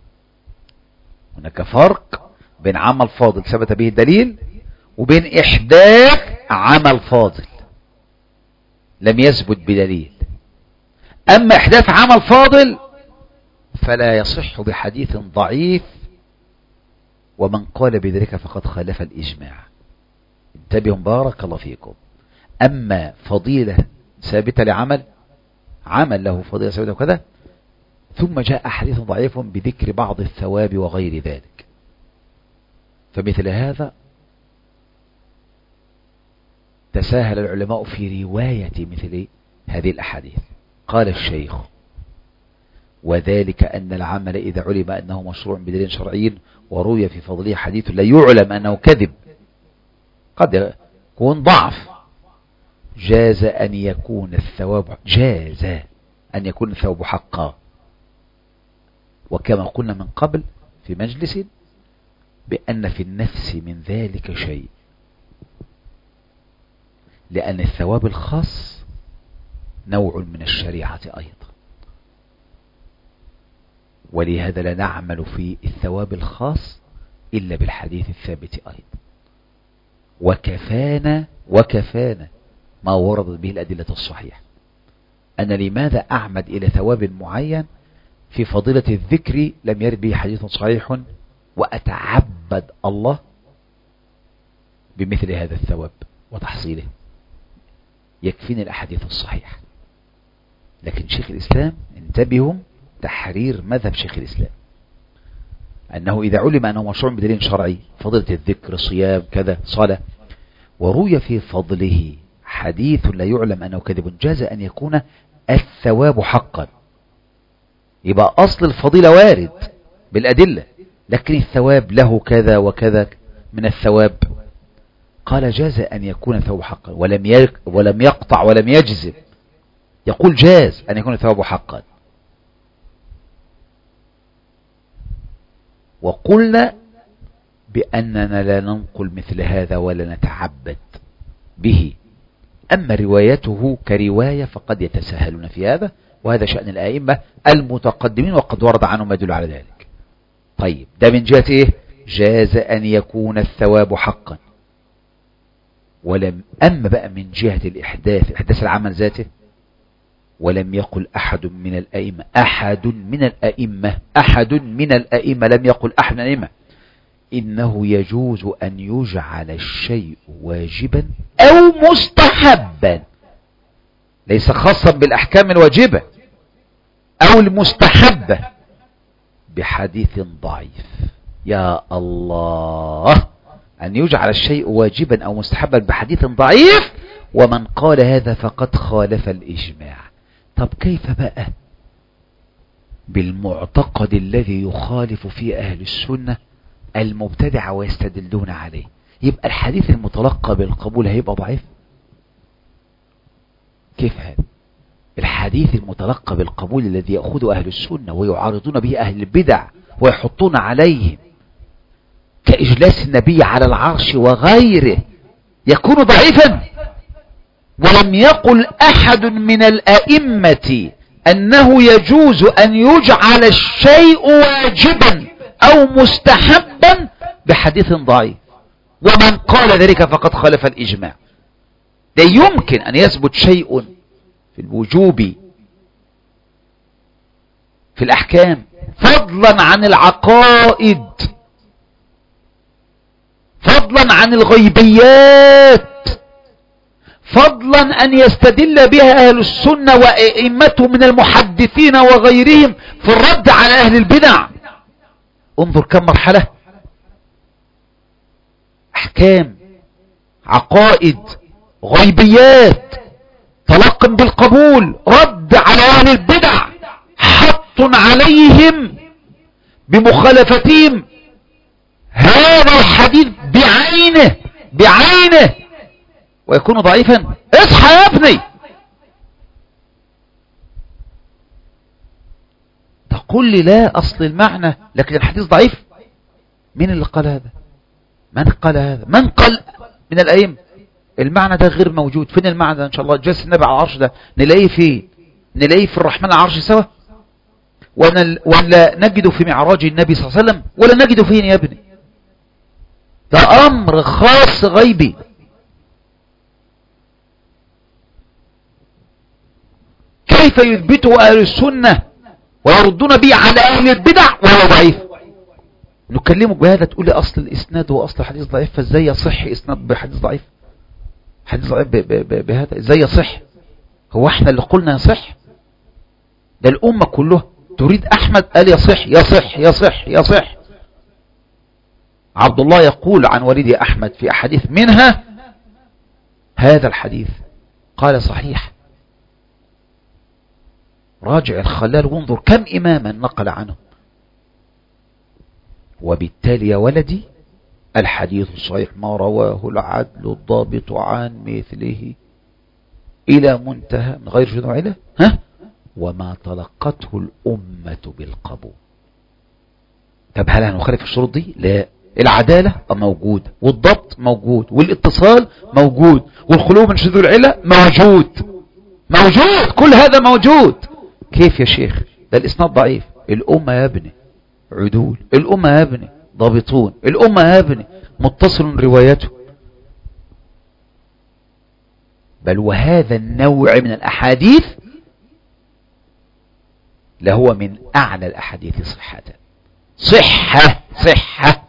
هناك فرق بين عمل فاضل ثبت به الدليل وبين إحداث عمل فاضل لم يثبت بدليل. أما إحداث عمل فاضل فلا يصح بحديث ضعيف، ومن قال بذلك فقد خالف الإجماع. انتبهوا بارك الله فيكم. أما فضيلة ثابتة لعمل، عمل له فضيلة ثابتة وكذا، ثم جاء حديث ضعيف بذكر بعض الثواب وغير ذلك، فمثل هذا تساهل العلماء في رواية مثل هذه الأحاديث. قال الشيخ: وذلك أن العمل إذا علم أنه مشروع بدليل شرعي وروي في فضله حديث لا يعلم أنه كذب، قد يكون ضعف، جاز أن يكون الثواب جاز أن يكون الثواب حقا. وكما قلنا من قبل في مجلس بأن في النفس من ذلك شيء، لأن الثواب الخاص نوع من الشريعة أيضا، ولهذا لا نعمل في الثواب الخاص إلا بالحديث الثابت أيضا. وكفانا وكفانا ما وردت به الأدلة الصحيحة. أنا لماذا أعمد إلى ثواب معين في فضيلة الذكر لم يرد به حديث صحيح وأتعبد الله بمثل هذا الثواب وتحصيله؟ يكفيني الأحاديث الصحيحة. لكن شيخ الإسلام انتبهوا تحرير مذهب شيخ الإسلام أنه إذا علم أنه مشروع بدليل شرعي، فضيلة الذكر، صيام، كذا، صلاة، وروي في فضله حديث لا يعلم أنه كذب، جاز أن يكون الثواب حقا. يبقى أصل الفضيلة وارد بالأدلة، لكن الثواب له كذا وكذا من الثواب. قال جاز أن يكون الثواب حقا، ولم ولم يقطع ولم يجزم، يقول جاز أن يكون الثواب حقا. وقلنا بأننا لا ننقل مثل هذا ولا نتعبد به، أما روايته كرواية فقد يتساهلون في هذا، وهذا شأن الآئمة المتقدمين، وقد ورد عنهم ما يدل على ذلك. طيب ده من جهة إيه؟ جاز أن يكون الثواب حقا. ولم أما بقى من جهة الإحداث، إحداث العمل ذاته، ولم يقل أحد من الأئمة أحد من الأئمة أحد من الأئمة لم يقل أحد من الأئمة إنه يجوز أن يجعل الشيء واجبا أو مستحبا، ليس خاصا بالأحكام الواجبة أو المستحبة، بحديث ضعيف. يا الله، أن يجعل الشيء واجبا أو مستحبا بحديث ضعيف، ومن قال هذا فقد خالف الإجماع. طب كيف بقى بالمعتقد الذي يخالف فيه أهل السنة المبتدعة ويستدلون عليه؟ يبقى الحديث المتلقى بالقبول هيبقى ضعيف؟ كيف هذا؟ الحديث المتلقى بالقبول الذي يأخذ أهل السنة ويعارضون به أهل البدع ويحطون عليهم كإجلاس النبي على العرش وغيره يكون ضعيفا؟ ولم يقل أحد من الأئمة أنه يجوز أن يجعل الشيء واجبا أو مستحبا بحديث ضعيف، ومن قال ذلك فقد خالف الإجماع. لا يمكن أن يثبت شيء في الوجوب في الأحكام فضلا عن العقائد، فضلا عن الغيبيات، فضلا أن يستدل بها أهل السنة وأئمته من المحدثين وغيرهم في الرد على أهل البدع. انظر كم مرحلة: أحكام، عقائد، غيبيات، تلق بالقبول، رد على أهل البدع، حط عليهم بمخالفتهم. هذا الحديث بعينه بعينه ويكون ضعيفا. اصحى يا ابني، تقول لي لا أصل المعنى لكن الحديث ضعيف. مين اللي قال هذا؟ من قال هذا؟ من قال من الأئمة المعنى ده غير موجود؟ فين المعنى ده؟ إن شاء الله جلس النبي على العرش ده نلاقيه فين؟ نلاقيه في الرحمن على العرش سوا؟ ولا نجده في معراج النبي صلى الله عليه وسلم؟ ولا نجده فين يا ابني؟ ده أمر خاص غيبي. كيف يثبته أهل السنة ويردون به على أهل البدع وهو ضعيف؟ نكلمك بهذا تقول لي أصل الإسناد هو أصل حديث ضعيف، فازاي يصح إسناد بحديث ضعيف؟ حديث ضعيف بهذا ازاي يصح؟ هو احنا اللي قلنا يصح؟ ده الأمة كلها تريد. أحمد قال يصح يصح يصح يصح. عبد الله يقول عن والده أحمد في أحاديث منها هذا الحديث قال صحيح. راجع الخلال وانظر كم إماما نقل عنه. وبالتالي يا ولدي الحديث الصحيح ما رواه العدل الضابط عن مثله إلى منتهى من غير جنوع له، ها، وما تلقته الأمة بالقبول. طب هل هنخالف الشروط دي؟ لا. العدالة موجودة، والضبط موجود، والاتصال موجود، والخلو من شذوذ العلة موجود موجود كل هذا موجود. كيف يا شيخ؟ ده الإسناد ضعيف. الأمة يا ابني عدول، الأمة يا ابني ضابطون، الأمة يا ابني متصل روايته. بل وهذا النوع من الأحاديث لهو من أعلى الأحاديث صحة. صحة صحة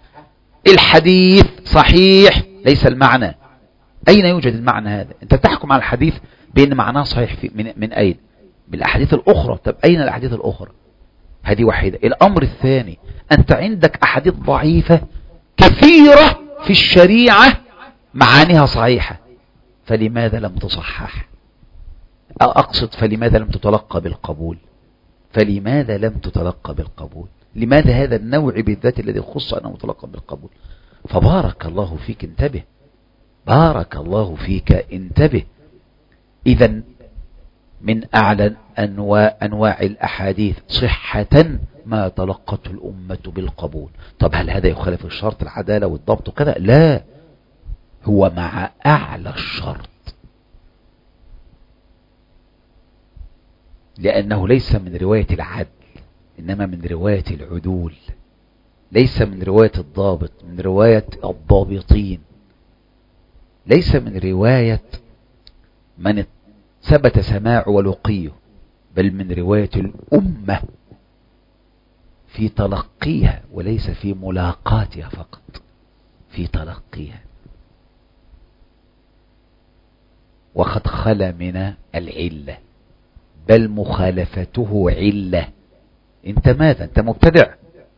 الحديث صحيح ليس المعنى. أين يوجد المعنى هذا؟ أنت تحكم على الحديث بين معناه صحيح في من, من أين؟ بالأحاديث الأخرى. طب أين الأحاديث الأخرى؟ هذه واحدة. الأمر الثاني، أنت عندك أحاديث ضعيفة كثيرة في الشريعة معانيها صحيحة، فلماذا لم تصحح؟ أقصد فلماذا لم تتلقى بالقبول؟ فلماذا لم تتلقى بالقبول؟ لماذا هذا النوع بالذات الذي خص أنه متلقى بالقبول؟ فبارك الله فيك، انتبه، بارك الله فيك انتبه. إذا من أعلى أنواع, أنواع الأحاديث صحة ما تلقته الأمة بالقبول. طب هل هذا يخالف الشرط العدالة والضبط وكذا؟ لا، هو مع أعلى الشرط، لأنه ليس من رواية العدل إنما من رواية العدول، ليس من رواية الضابط، من رواية الضابطين، ليس من رواية من ثبت سماع ولقيه، بل من رواية الأمة في تلقيها وليس في ملاقاتها فقط، في تلقيها. وقد خلا من العلة، بل مخالفته علة. انت ماذا؟ انت مبتدع؟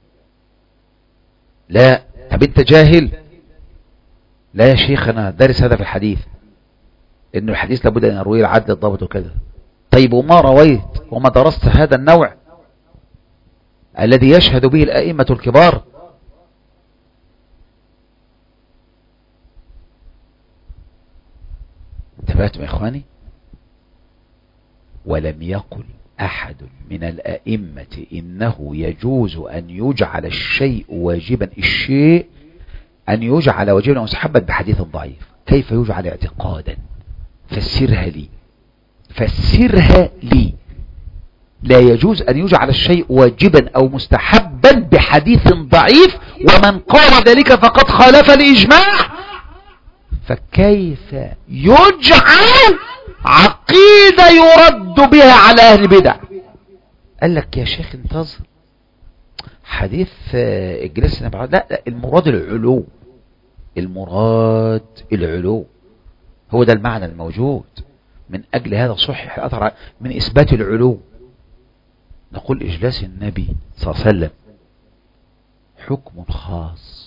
لا. طب انت جاهل؟ لا يا شيخ، انا دارس هذا في الحديث، انه الحديث لابد ان يرويه العدل الضابط وكذا. طيب وما رويت وما درست هذا النوع الذي يشهد به الائمة الكبار؟ انتبهتم يا اخواني؟ ولم يقل أحد من الأئمة إنه يجوز أن يجعل الشيء واجبا، الشيء أن يجعل واجبا ومستحبا بحديث ضعيف. كيف يجعل اعتقادا؟ فسرها لي، فسرها لي. لا يجوز أن يجعل الشيء واجبا أو مستحبا بحديث ضعيف، ومن قال ذلك فقد خالف الإجماع. فكيف يجعل عقيدة يرد بها على أهل البدع؟ قال لك يا شيخ انتظر، حديث الجلسة لا لا، المراد العلو، المراد العلو، هو ده المعنى الموجود. من أجل هذا صحح الأثر من إثبات العلو. نقول إجلاس النبي صلى الله عليه وسلم حكم خاص،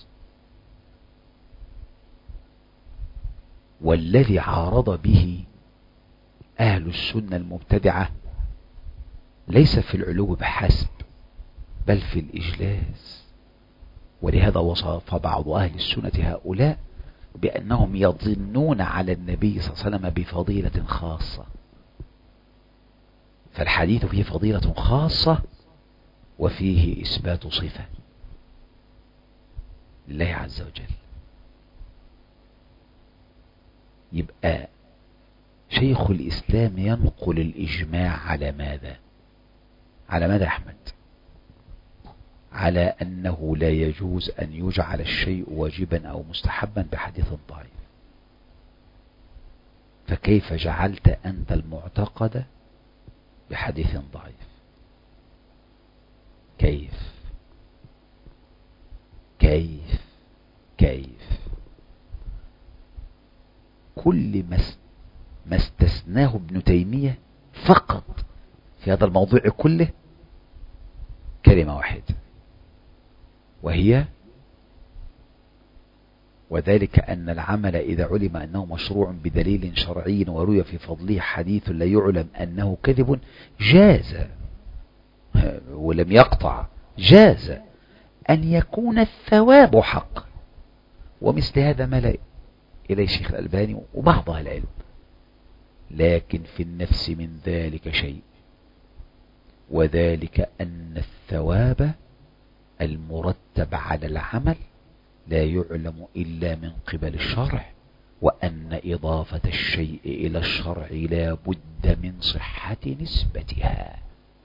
والذي عارض به أهل السنة المبتدعة ليس في العلو بحسب، بل في الإجلاس. ولهذا وصف بعض أهل السنة هؤلاء بأنهم يظنون على النبي صلى الله عليه وسلم بفضيلة خاصة. فالحديث فيه فضيلة خاصة وفيه إثبات صفة لله عز وجل. يبقى شيخ الإسلام ينقل الإجماع على ماذا؟ على ماذا أحمد؟ على أنه لا يجوز أن يجعل الشيء واجبا أو مستحبا بحديث ضعيف. فكيف جعلت أنت المعتقد بحديث ضعيف؟ كيف كيف كيف كل ما استثناه ابن تيمية فقط في هذا الموضوع كله كلمة واحدة، وهي وذلك أن العمل إذا علم أنه مشروع بدليل شرعي وروي في فضله حديث لا يعلم أنه كذب جاز، ولم يقطع، جاز أن يكون الثواب حق. ومثل هذا ملأ إليه الشيخ الألباني وبعض أهل العلم. لكن في النفس من ذلك شيء، وذلك أن الثواب المرتب على العمل لا يعلم إلا من قبل الشرع، وأن إضافة الشيء إلى الشرع لا بد من صحة نسبتها،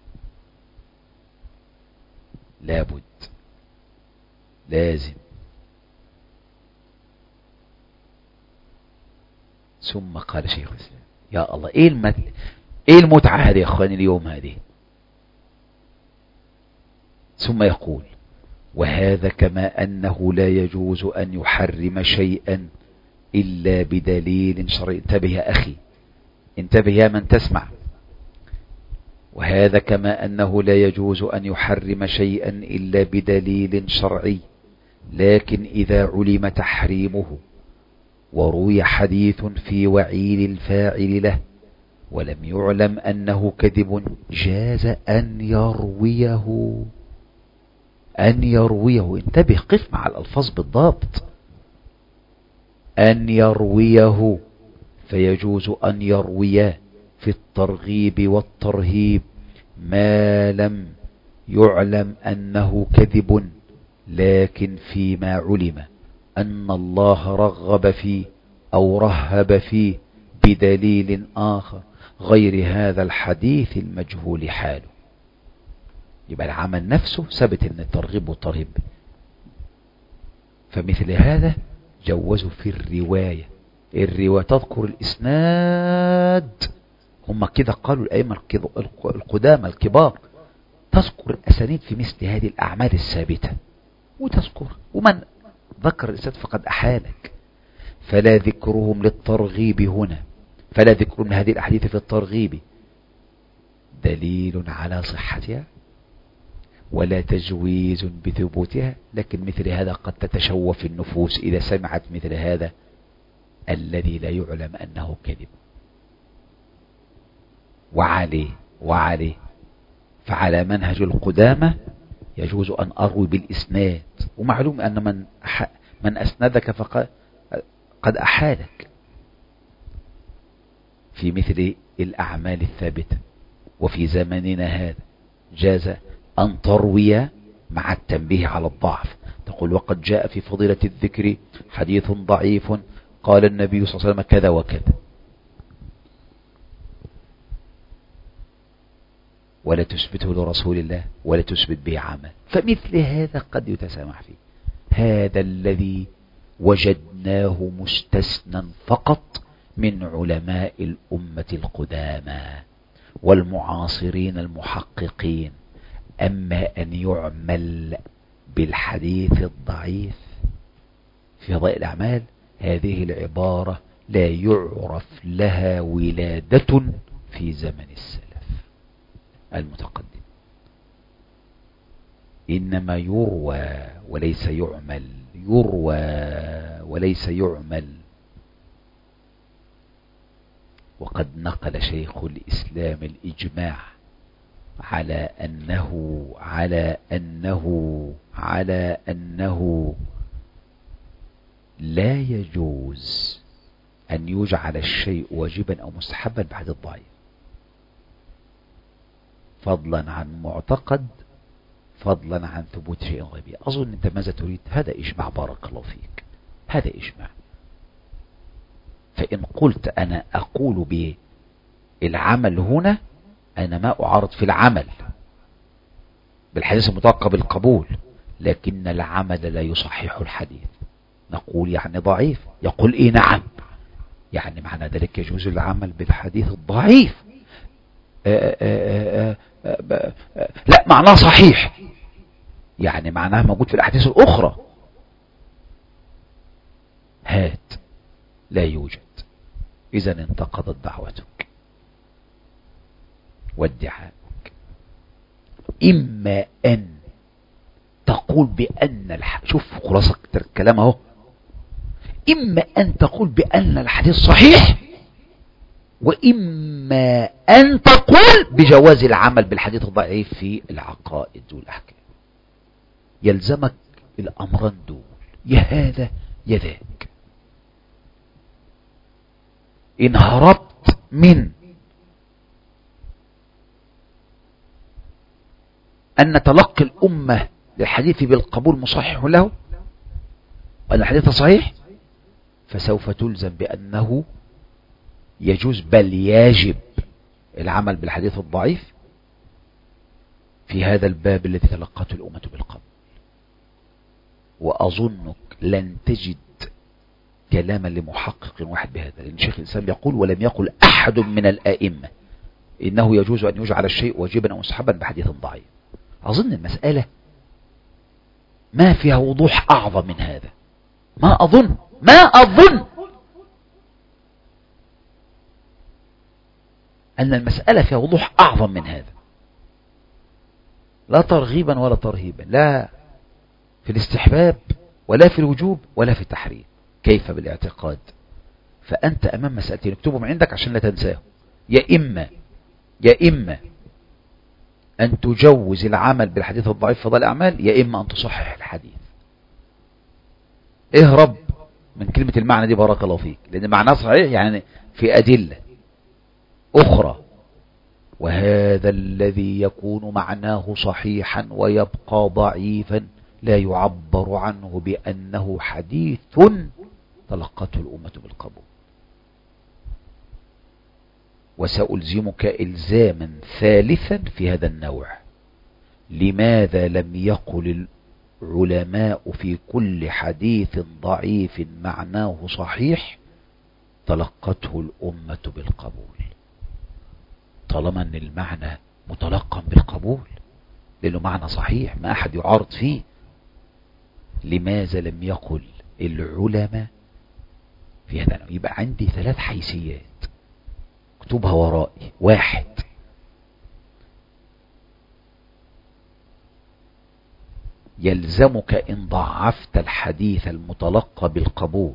لا بد، لازم. ثم قال شيخ الإسلام يا الله، ايه المت... ايه المتعة هذه يا اخواني اليوم هذه؟ ثم يقول وهذا كما أنه لا يجوز أن يحرم شيئا إلا بدليل شرعي. انتبه يا أخي، انتبه يا من تسمع. وهذا كما أنه لا يجوز أن يحرم شيئا إلا بدليل شرعي، لكن إذا علم تحريمه وروي حديث في وعيد الفاعل له ولم يعلم أنه كذب جاز أن يرويه أن يرويه انتبه، قف مع الألفاظ بالضبط. أن يرويه، فيجوز أن يرويه في الترغيب والترهيب ما لم يعلم أنه كذب، لكن فيما علم أن الله رغب فيه أو رهب فيه بدليل آخر غير هذا الحديث المجهول حاله. يبقى العمل نفسه ثبت ان الترغيب والترهيب، فمثل هذا جوزوا في الرواية. الرواية تذكر الإسناد، هم كده قالوا الأئمة القدامى الكبار، تذكر الأسانيد في مثل هذه الأعمال الثابتة وتذكر، ومن ذكر الإسناد فقد أحالك. فلا ذكرهم للترغيب هنا، فلا ذكرهم لهذه الأحاديث في الترغيب دليل على صحتها ولا تجويز بثبوتها، لكن مثل هذا قد تتشوف النفوس إذا سمعت مثل هذا الذي لا يعلم أنه كذب. وعليه وعليه فعلى منهج القدامى يجوز أن أروي بالإسناد، ومعلوم أن من من أسندك فقد قد أحالك في مثل الأعمال الثابتة. وفي زماننا هذا جاز أن تروي مع التنبيه على الضعف، تقول وقد جاء في فضيلة الذكر حديث ضعيف قال النبي صلى الله عليه وسلم كذا وكذا، ولا تثبته لرسول الله ولا تثبت به عمل، فمثل هذا قد يتسامح فيه. هذا الذي وجدناه مستثنى فقط من علماء الأمة القدامى والمعاصرين المحققين. أما أن يعمل بالحديث الضعيف في فضائل الأعمال، هذه العبارة لا يعرف لها ولادة في زمن السلف المتقدم، إنما يروى وليس يعمل، يروى وليس يعمل. وقد نقل شيخ الإسلام الإجماع على أنه على أنه على أنه لا يجوز أن يجعل الشيء واجبا أو مستحبا بعد الضعيف، فضلا عن معتقد، فضلا عن ثبوت شيء غيبي. أظن أنت ماذا تريد؟ هذا إجماع، بارك الله فيك، هذا إجماع. فإن قلت أنا أقول بالعمل هنا، أنا ما أعارض في العمل بالحديث المتوقع بالقبول، لكن العمل لا يصحح الحديث. نقول يعني ضعيف، يقول إيه نعم، يعني معنى ذلك يجوز العمل بالحديث الضعيف. آآ آآ آآ لا معناه صحيح، يعني معناه موجود في الأحاديث الأخرى. هات لا يوجد، إذن انتقضت دعوتك وادعاءك. إما أن تقول بأن الح... شوف خلاصة الكلام اهو، إما أن تقول بأن الحديث صحيح، وإما أن تقول بجواز العمل بالحديث الضعيف في العقائد والأحكام. يلزمك الأمران دول، يا هذا يا ذاك. إن هربت من أن تلقي الأمة للحديث بالقبول مصحح له وأن الحديث صحيح، فسوف تلزم بأنه يجوز بل يجب العمل بالحديث الضعيف في هذا الباب الذي تلقته الأمة بالقبول. وأظنك لن تجد كلاما لمحقق واحد بهذا، لأن شيخ الإسلام يقول ولم يقل أحد من الآئمة إنه يجوز أن يجعل الشيء واجبا أو مستحبا بحديث ضعيف. أظن المسألة ما فيها وضوح أعظم من هذا، ما أظن ما أظن أن المسألة فيها وضوح أعظم من هذا، لا ترغيبا ولا ترهيبا، لا في الاستحباب ولا في الوجوب ولا في التحريم. كيف بالاعتقاد؟ فأنت أمام مسألتين اكتبهم عندك عشان لا تنساهم. يا إما يا إما أن تجوز العمل بالحديث الضعيف في فضائل الأعمال، يا إما أن تصحح الحديث. اهرب من كلمة المعنى دي بارك الله فيك، لأن معناه صحيح يعني في أدلة أخرى، وهذا الذي يكون معناه صحيحا ويبقى ضعيفا لا يعبر عنه بأنه حديث تلقته الأمة بالقبول. وسألزمك إلزاما ثالثا في هذا النوع. لماذا لم يقل العلماء في كل حديث ضعيف معناه صحيح تلقته الأمة بالقبول، طالما أن المعنى متلقى بالقبول لأنه معنى صحيح ما أحد يعارض فيه؟ لماذا لم يقل العلماء في هذا؟ يبقى عندي ثلاث حيثيات اكتبها ورائي. واحد، يلزمك إن ضعفت الحديث المتلقى بالقبول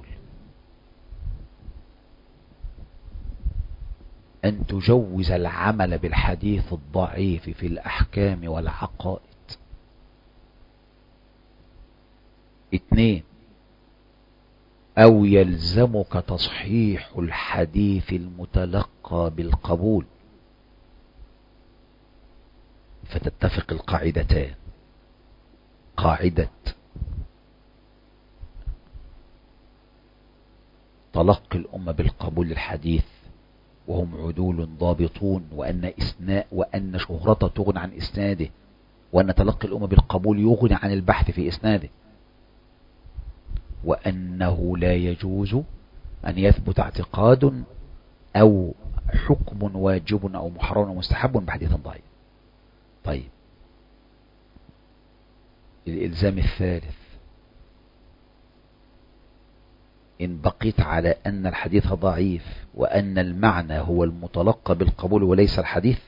أن تجوز العمل بالحديث الضعيف في الأحكام والعقائد. اثنين، أو يلزمك تصحيح الحديث المتلقى بالقبول، فتتفق القاعدتان: قاعدة تلقي الأمة بالقبول للحديث وهم عدول ضابطون، وأن إسناء وأن شهرته تغني عن إسناده، وأن تلقي الأمة بالقبول يغني عن البحث في إسناده، وأنه لا يجوز أن يثبت اعتقاد أو حكم واجب أو محرم ومستحب بحديث ضعيف. طيب، الإلزام الثالث: إن بقيت على أن الحديث ضعيف وأن المعنى هو المتلقى بالقبول وليس الحديث،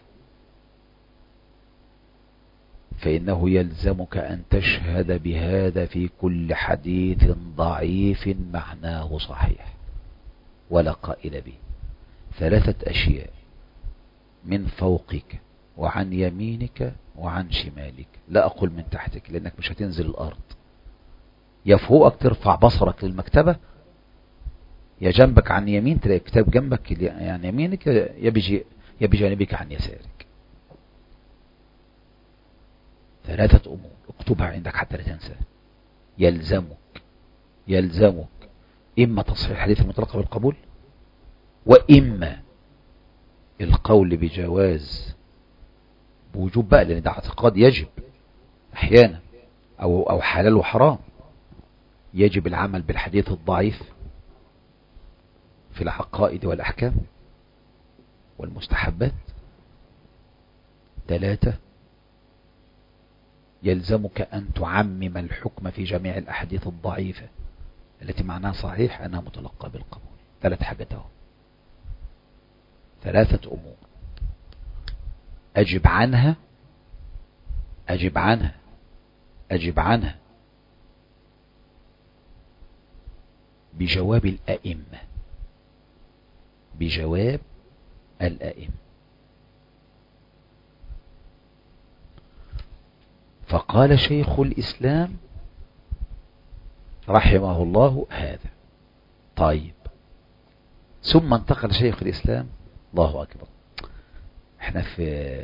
فإنه يلزمك أن تشهد بهذا في كل حديث ضعيف معناه صحيح ولا قائل به. ثلاثة أشياء: من فوقك وعن يمينك وعن شمالك، لا أقول من تحتك لأنك مش هتنزل الأرض. يا فوقك ترفع بصرك للمكتبة، يا جنبك عن يمين تلاقي كتاب جنبك يعني يمينك، يا بيجي يا بجانبك عن يسارك. ثلاثة أمور اكتبها عندك حتى لا تنسى. يلزمك يلزمك إما تصحيح الحديث المتلقى بالقبول، وإما القول بجواز بوجوب بقى، لأن ده اعتقاد يجب أحيانا، أو أو حلال وحرام. يجب العمل بالحديث الضعيف في العقائد والأحكام والمستحبات. ثلاثة، يلزمك أن تعمم الحكم في جميع الأحاديث الضعيفة التي معناها صحيح أنها متلقى بالقبول. ثلاث حاجات اهو، ثلاثة أمور أجب عنها أجب عنها أجب عنها بجواب الأئمة بجواب الأئمة. فقال شيخ الإسلام رحمه الله هذا. طيب، ثم انتقل شيخ الإسلام، الله أكبر، احنا في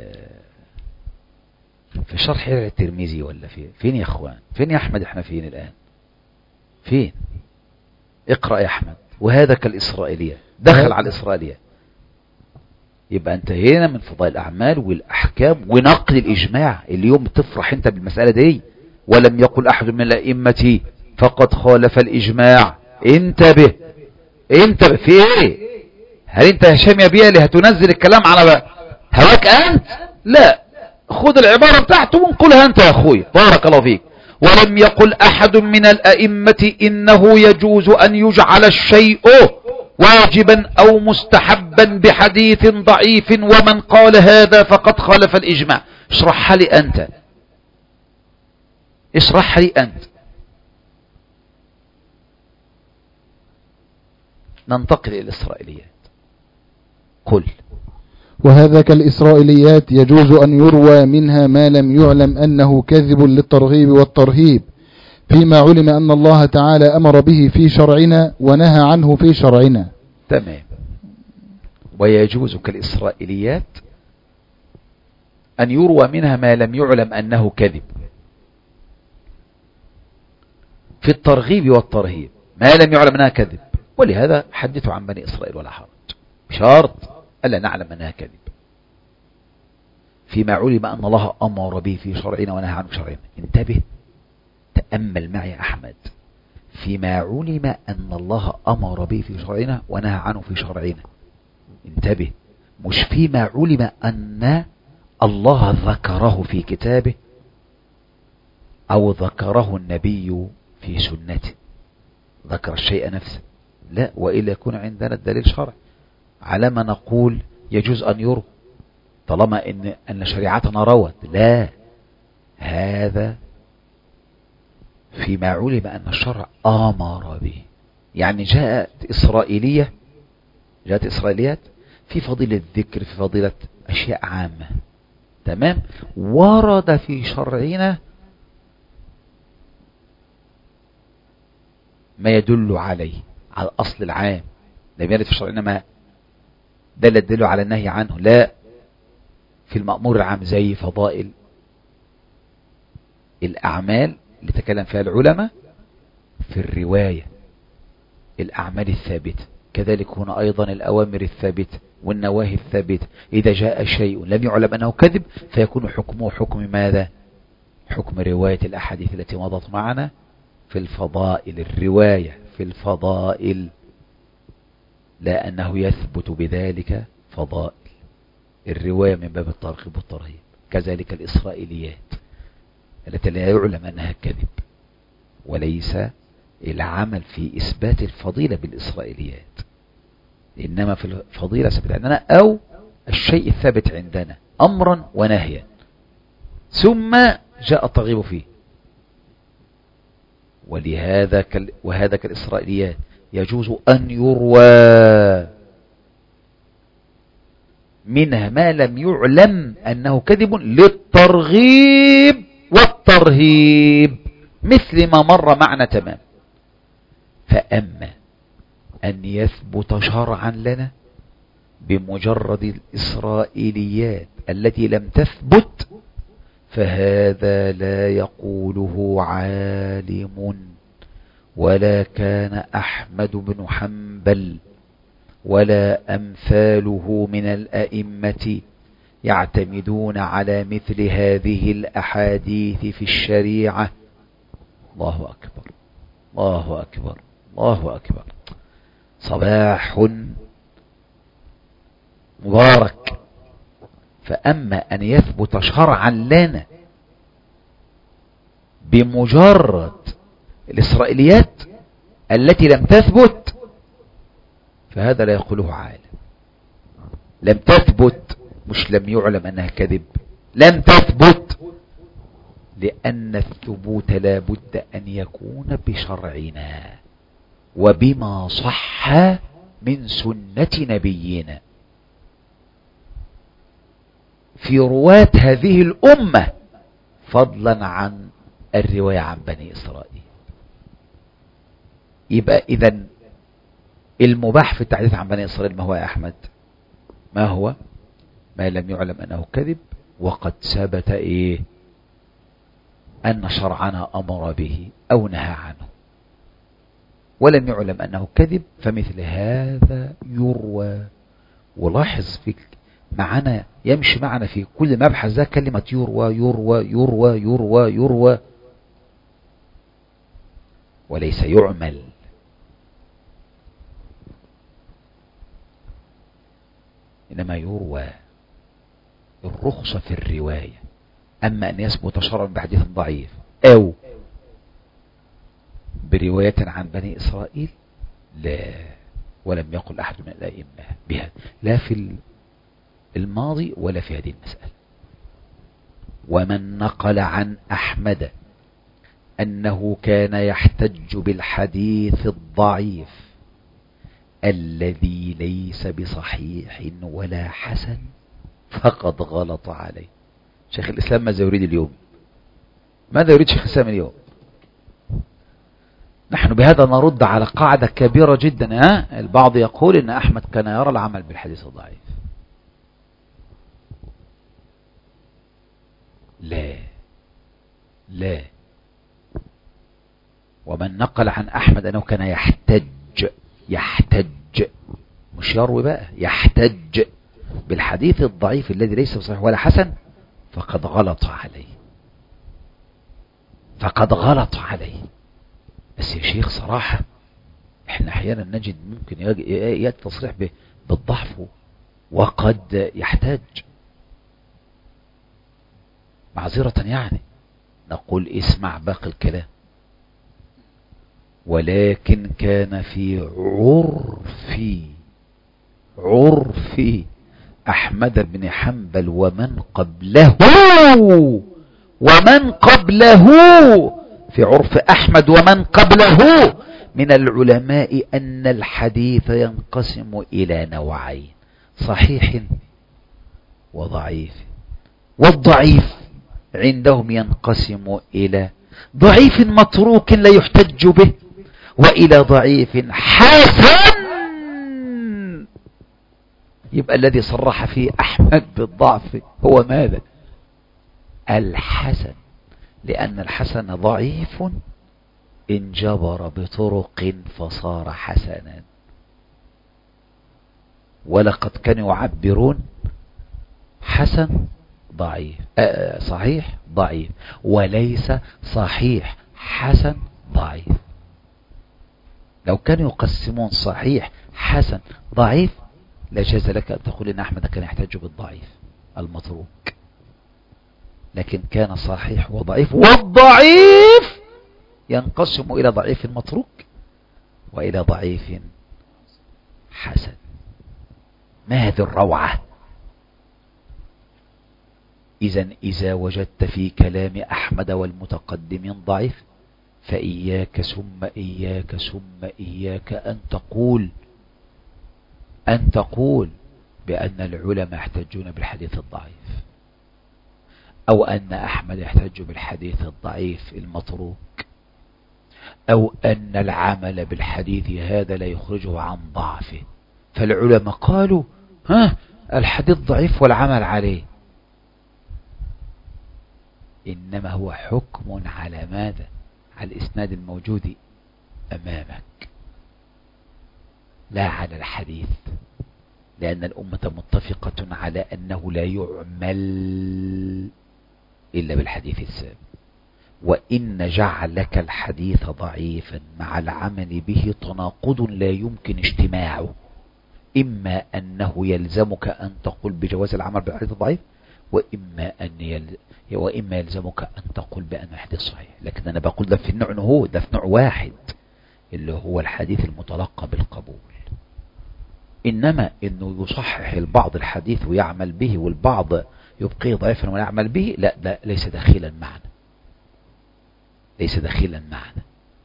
في شرح الترمذي ولا في فين يا اخوان؟ فين يا احمد؟ احنا فين الآن؟ فين؟ اقرأ يا احمد. وهذا كالإسرائيلية، دخل على الإسرائيلية. يبقى انتهينا من فضائل الأعمال والأحكام ونقل الإجماع. اليوم تفرح انت بالمسألة دي، ولم يقل أحد من الأئمة فقد خالف الإجماع. انتبه انتبه في ايه؟ هل انت هشام يا بيه اللي هتنزل الكلام على هواك انت؟ لا، خذ العبارة بتاعته ونقولها انت يا اخوي، بارك الله فيك. ولم يقل أحد من الأئمة إنه يجوز أن يجعل الشيء واجبا أو مستحبا بحديث ضعيف، ومن قال هذا فقد خالف الإجماع. اشرحها لي أنت، اشرحها لي أنت. ننتقل إلى الإسرائيليات. قل. وهذا كالإسرائيليات يجوز أن يروى منها ما لم يعلم أنه كذب للترغيب والترهيب، فيما علم أن الله تعالى أمر به في شرعنا ونهى عنه في شرعنا. تمام. ويجوز كالإسرائيليات أن يروى منها ما لم يعلم أنه كذب في الترغيب والترهيب، ما لم يعلم أنها كذب. ولهذا حدثوا عن بني إسرائيل ولا حرج، بشرط ألا نعلم أنها كذب، فيما علم أن الله أمر به في شرعنا ونهى عنه في شرعنا. انتبه، تأمل معي يا أحمد، فيما علم أن الله أمر به في شرعنا ونهى عنه في شرعنا. انتبه، مش فيما علم أن الله ذكره في كتابه أو ذكره النبي في سنته، ذكر الشيء نفسه، لا، وإلا يكون عندنا الدليل شرعي على ما نقول يجوز أن يروى طالما إن, أن شريعتنا روت. لا، هذا فيما علم أن الشرع أمر به. يعني جاءت إسرائيلية، جاءت إسرائيليات في فضيلة الذكر، في فضيلة أشياء عامة، تمام، ورد في شرعنا ما يدل عليه، على الأصل العام. لم يرد في شرعنا ما دل الدل على النهي عنه، لا، في المأمور العام زي فضائل الأعمال اللي تكلم فيها العلماء، في الرواية الأعمال الثابتة، كذلك هنا أيضا الأوامر الثابتة والنواهي الثابتة. إذا جاء شيء لم يعلم أنه كذب فيكون حكمه حكم ماذا؟ حكم رواية الأحاديث التي مضت معنا في الفضائل، الرواية في الفضائل، لا أنه يثبت بذلك فضائل، الرواية من باب الترغيب والترهيب. كذلك الإسرائيليات التي لا يعلم أنها كذب، وليس العمل في إثبات الفضيلة بالإسرائيليات، إنما في الفضيلة ثابت عندنا أو الشيء الثابت عندنا أمرا ونهيا، ثم جاء الترغيب فيه. ولهذا كال وهذا كالإسرائيليات يجوز أن يروى منها ما لم يعلم أنه كذب للترغيب والترهيب، مثل ما مر معنا تمام. فأما أن يثبت شرعا لنا بمجرد الإسرائيليات التي لم تثبت، فهذا لا يقوله عالم، ولا كان أحمد بن حنبل ولا أمثاله من الأئمة يعتمدون على مثل هذه الأحاديث في الشريعة. الله أكبر، الله أكبر، الله أكبر. صباح مبارك. فأما أن يثبت شرعا لنا بمجرد الإسرائيليات التي لم تثبت، فهذا لا يقوله عالم. لم تثبت، مش لم يعلم أنها كذب، لم تثبت، لأن الثبوت لا بد أن يكون بشرعنا وبما صح من سنة نبينا في رواة هذه الأمة، فضلا عن الرواية عن بني إسرائيل. يبقى إذن المباح في التحديث عن بني إسرائيل ما هو يا أحمد؟ ما هو؟ ما لم يعلم أنه كذب وقد ثبت إيه؟ أن شرعنا أمر به أو نهى عنه، ولم يعلم أنه كذب، فمثل هذا يروى. ولاحظ فيك معنا، يمشي معنا في كل مبحث ذا كلمة يروى يروى يروى يروى يروى، وليس يعمل. إنما يروى، الرخصة في الرواية. أما أن يثبت شرعا بحديث ضعيف أو برواية عن بني إسرائيل، لا، ولم يقل أحد من الأئمة بها، لا في الماضي ولا في هذه المسألة. ومن نقل عن أحمد أنه كان يحتج بالحديث الضعيف الذي ليس بصحيح ولا حسن فقد غلط عليه. شيخ الإسلام ماذا يريد اليوم؟ ماذا يريد شيخ الإسلام اليوم؟ نحن بهذا نرد على قاعدة كبيرة جدا. ها؟ البعض يقول إن أحمد كان يرى العمل بالحديث الضعيف. لا لا. ومن نقل عن أحمد أنه كان يحتج يحتج مش يروي بقى، يحتج بالحديث الضعيف الذي ليس بصحيح ولا حسن فقد غلط عليه، فقد غلط عليه. بس يا شيخ صراحة احنا احيانا نجد ممكن يأتي تصريح بالضعف وقد يحتاج معذرة، يعني نقول اسمع باقي الكلام. ولكن كان في عرف عرف أحمد بن حنبل ومن قبله ومن قبله في عرف أحمد ومن قبله من العلماء أن الحديث ينقسم إلى نوعين: صحيح وضعيف. والضعيف عندهم ينقسم إلى ضعيف متروك لا يحتج به، وإلى ضعيف حسن. يبقى الذي صرح فيه أحمد بالضعف هو ماذا؟ الحسن، لأن الحسن ضعيف انجبر بطرق فصار حسنا. ولقد كانوا يعبرون حسن ضعيف، آه صحيح ضعيف، وليس صحيح حسن ضعيف. لو كانوا يقسمون صحيح حسن ضعيف لجاز لك أن تقول إن أحمد كان يحتاج بالضعيف المتروك، لكن كان صحيح وضعيف، والضعيف ينقسم إلى ضعيف متروك وإلى ضعيف حسن. ما هذه الروعة؟ إذن إذا وجدت في كلام أحمد والمتقدمين ضعيف فإياك ثم إياك ثم إياك أن تقول أن تقول بأن العلماء يحتجون بالحديث الضعيف، أو أن أحمد يحتج بالحديث الضعيف المتروك، أو أن العمل بالحديث هذا لا يخرجه عن ضعفه. فالعلماء قالوا ها الحديث ضعيف والعمل عليه. إنما هو حكم على ماذا؟ على الإسناد الموجود أمامك، لا على الحديث، لأن الأمة متفقة على أنه لا يعمل إلا بالحديث السابق. وإن جعلك الحديث ضعيفا مع العمل به تناقض لا يمكن اجتماعه. إما أنه يلزمك أن تقول بجواز العمل بالحديث الضعيف، وإما أن يل... وإما يلزمك أن تقول بأن الحديث صحيح. لكن أنا بقول ده في النوع هو ده في نوع واحد اللي هو الحديث المتلقى بالقبول. إنما إنه يصحح البعض الحديث ويعمل به والبعض يبقيه ضعيفا ويعمل به، لا ده ليس دخيلا معنا، ليس دخيلا معنا.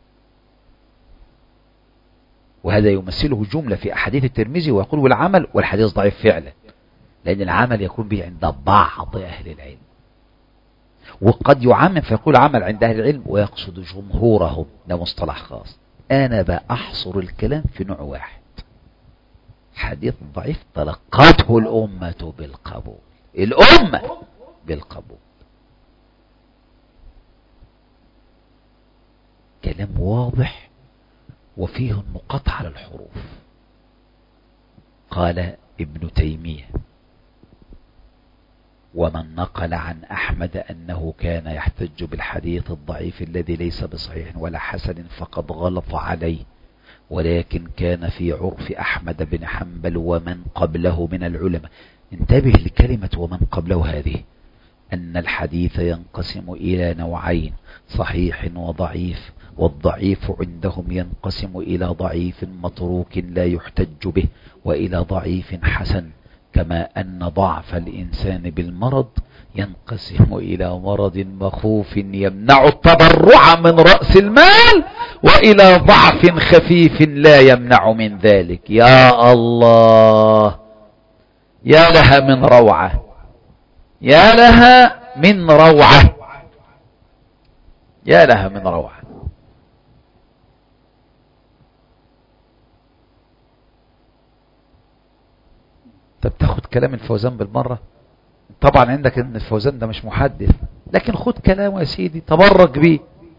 وهذا يمثله جملة في أحاديث الترمذي ويقول والعمل والحديث ضعيف فعلا، لأن العمل يكون به عند بعض أهل العلم، وقد يعمم فيقول عمل عند أهل العلم ويقصد جمهورهم، ده مصطلح خاص. أنا بأحصر الكلام في نوع واحد: حديث ضعيف تلقته الأمة بالقبول، الأمة بالقبول. كلام واضح وفيه النقاط على الحروف. قال ابن تيمية: ومن نقل عن أحمد أنه كان يحتج بالحديث الضعيف الذي ليس بصحيح ولا حسن فقد غلط عليه، ولكن كان في عرف أحمد بن حنبل ومن قبله من العلماء. انتبه لكلمة ومن قبله هذه، أن الحديث ينقسم إلى نوعين: صحيح وضعيف. والضعيف عندهم ينقسم إلى ضعيف متروك لا يحتج به وإلى ضعيف حسن، كما أن ضعف الإنسان بالمرض ينقسم إلى مرض مخوف يمنع التبرع من رأس المال وإلى ضعف خفيف لا يمنع من ذلك. يا الله، يا لها من روعة، يا لها من روعة، يا لها من روعة. طب تاخد كلام الفوزان بالمرة؟ طبعا عندك ان الفوزان ده مش محدث، لكن خد كلامه يا سيدي، تبرك بيه.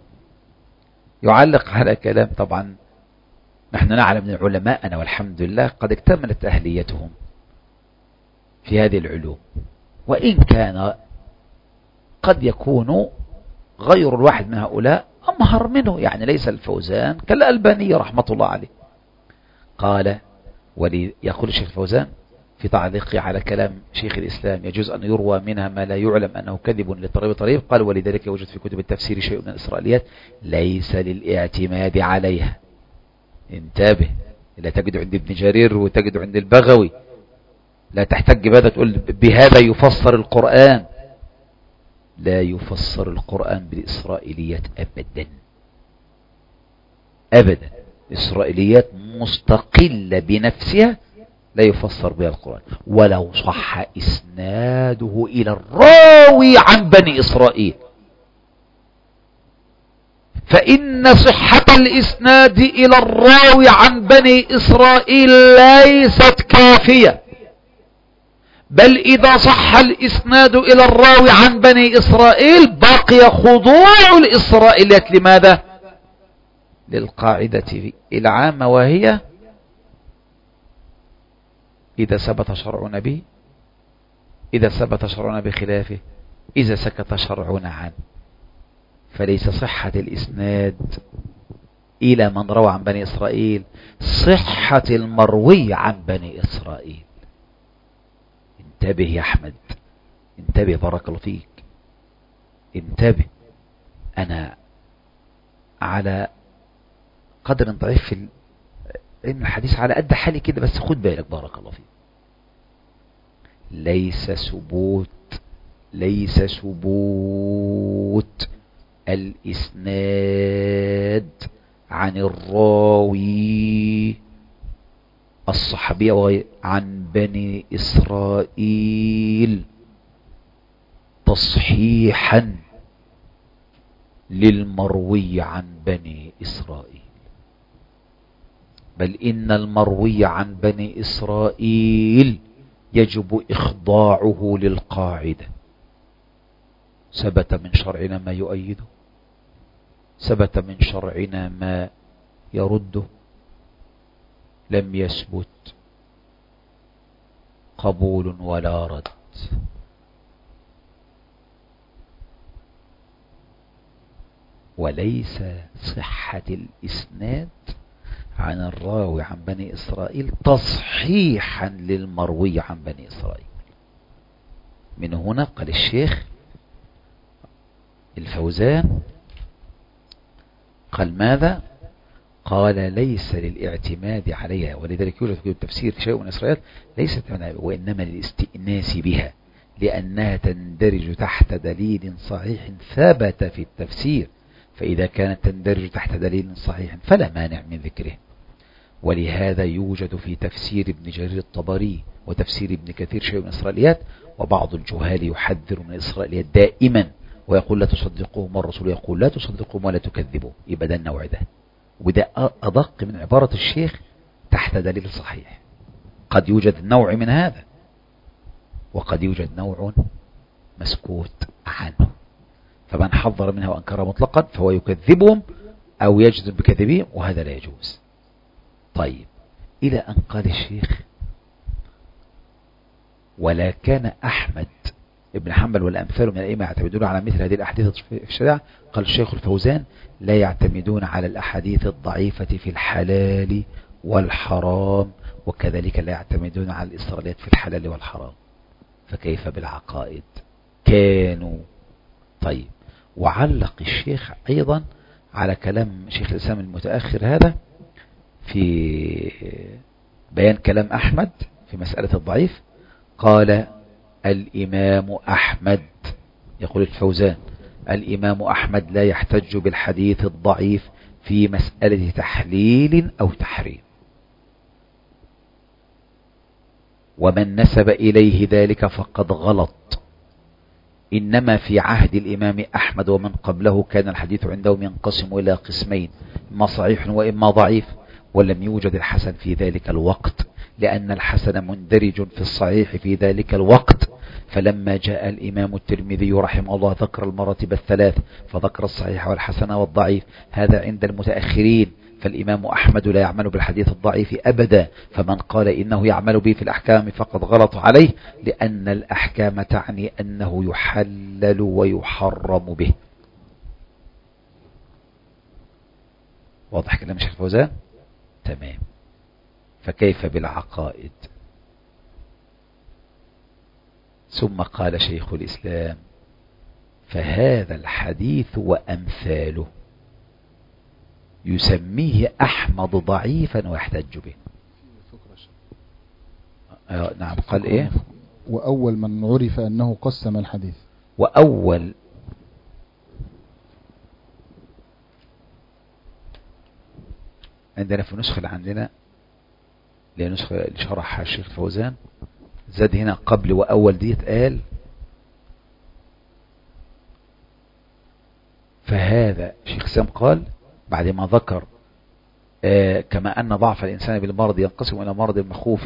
يعلق على كلام، طبعا نحن نعلم من علماءنا والحمد لله قد اكتملت أهليتهم في هذه العلوم، وإن كان قد يكون غير الواحد من هؤلاء أمهر منه، يعني ليس الفوزان كالألباني رحمة الله عليه. قال، وليقول الشيخ الفوزان في تعليقه على كلام شيخ الإسلام: يجوز أن يروى منها ما لا يعلم أنه كذب للطريب طريب. قال: ولذلك يوجد في كتب التفسير شيء من الإسرائيليات ليس للاعتماد عليها. انتبه، لا تجد عند ابن جرير وتجد عند البغوي، لا تحتج بهذا تقول بهذا يفسر القرآن. لا يفسر القرآن بالإسرائيليات أبدا أبدا. إسرائيليات مستقلة بنفسها لا يفسر بها القرآن، ولو صح إسناده إلى الراوي عن بني إسرائيل، فإن صحة الإسناد إلى الراوي عن بني إسرائيل ليست كافية، بل إذا صح الإسناد إلى الراوي عن بني إسرائيل بقي خضوع الإسرائيليات. لماذا؟ للقاعدة العامة، وهي إذا ثبت شرعنا به، إذا ثبت شرعنا بخلافه، إذا سكت شرعنا عنه. فليس صحة الإسناد إلى من روى عن بني إسرائيل صحة المروي عن بني إسرائيل. انتبه يا أحمد، انتبه، بارك الله فيك، انتبه. أنا على قدر ضعيف في علم الحديث على قد حالي كده، بس خد بالك بارك الله فيك. ليس ثبوت ليس ثبوت الإسناد عن الراوي الصحابي عن بني إسرائيل تصحيحا للمروي عن بني إسرائيل، بل إن المروي عن بني إسرائيل يجب إخضاعه للقاعدة: ثبت من شرعنا ما يؤيده، ثبت من شرعنا ما يرده، لم يثبت قبول ولا رد. وليس صحة الإسناد عن الراوي عن بني إسرائيل تصحيحا للمروي عن بني إسرائيل. من هنا قال الشيخ الفوزان، قال ماذا؟ قال: ليس للاعتماد عليها، ولذلك يوجد في التفسير شيء من الإسرائيليات ليست وإنما للاستئناس بها، لأنها تندرج تحت دليل صحيح ثبت في التفسير، فإذا كانت تندرج تحت دليل صحيح فلا مانع من ذكره. ولهذا يوجد في تفسير ابن جرير الطبري وتفسير ابن كثير شيء من الإسرائيليات، وبعض الجهال يحذر من الإسرائيليات دائما ويقول: لا تصدقوهم، والرسول يقول: لا تصدقوهم ولا تكذبوا. يبقى ده النوع ده، وده أدق من عبارة الشيخ تحت دليل صحيح. قد يوجد نوع من هذا، وقد يوجد نوع مسكوت عنه، فمن حذر منها وأنكرها مطلقا فهو يكذبهم أو يجزم بكذبهم، وهذا لا يجوز. طيب، إلى أن قال الشيخ: ولا كان أحمد ابن حنبل والأمثال من الأئمة يعتمدون على مثل هذه الأحاديث في الشريعة. قال الشيخ الفوزان: لا يعتمدون على الأحاديث الضعيفة في الحلال والحرام، وكذلك لا يعتمدون على الإسرائيليات في الحلال والحرام. فكيف بالعقائد؟ كانوا. طيب، وعلق الشيخ أيضا على كلام شيخ الإسلام المتأخر هذا في بيان كلام أحمد في مسألة الضعيف. قال الإمام أحمد، يقول الفوزان: الإمام أحمد لا يحتج بالحديث الضعيف في مسألة تحليل أو تحريم، ومن نسب إليه ذلك فقد غلط. إنما في عهد الإمام أحمد ومن قبله كان الحديث عندهم ينقسم إلى قسمين: إما صحيح وإما ضعيف، ولم يوجد الحسن في ذلك الوقت، لأن الحسن مندرج في الصحيح في ذلك الوقت. فلما جاء الإمام الترمذي رحمه الله ذكر المراتب الثلاث، فذكر الصحيح والحسن والضعيف. هذا عند المتأخرين، فالإمام أحمد لا يعمل بالحديث الضعيف أبدا، فمن قال إنه يعمل به في الأحكام فقد غلط عليه، لأن الأحكام تعني أنه يحلل ويحرم به. واضح كلام الشيخ فوزان؟ تمام. فكيف بالعقائد؟ ثم قال شيخ الإسلام: فهذا الحديث وأمثاله يسميه أحمد ضعيفا ويحتج به. آه نعم. قال إيه؟ وأول من عرف أنه قسم الحديث. وأول عندنا في نسخة اللي عندنا، لنسخة اللي شرحها الشيخ فوزان، زاد هنا قبل وأول ديت قال: فهذا شيخ سام قال بعد ما ذكر آه كما أن ضعف الإنسان بالمرض ينقسم إلى مرض مخوف.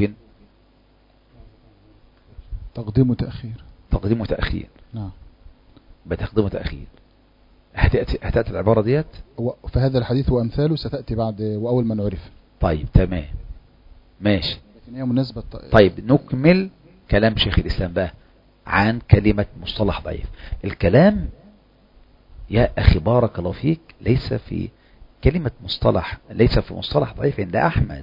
تقديم وتأخير. تقديم وتأخير. نعم. بتقديم وتأخير. هتأتي, هتأتي العبارة ديت. فهذا الحديث وأمثاله ستأتي بعد وأول من عرف. طيب تمام ماشي. لكن هي مناسبة. طيب نكمل كلام شيخ الإسلام بقى عن كلمة مصطلح ضعيف. الكلام يا أخي بارك الله فيك ليس في كلمة مصطلح، ليس في مصطلح ضعيف عند أحمد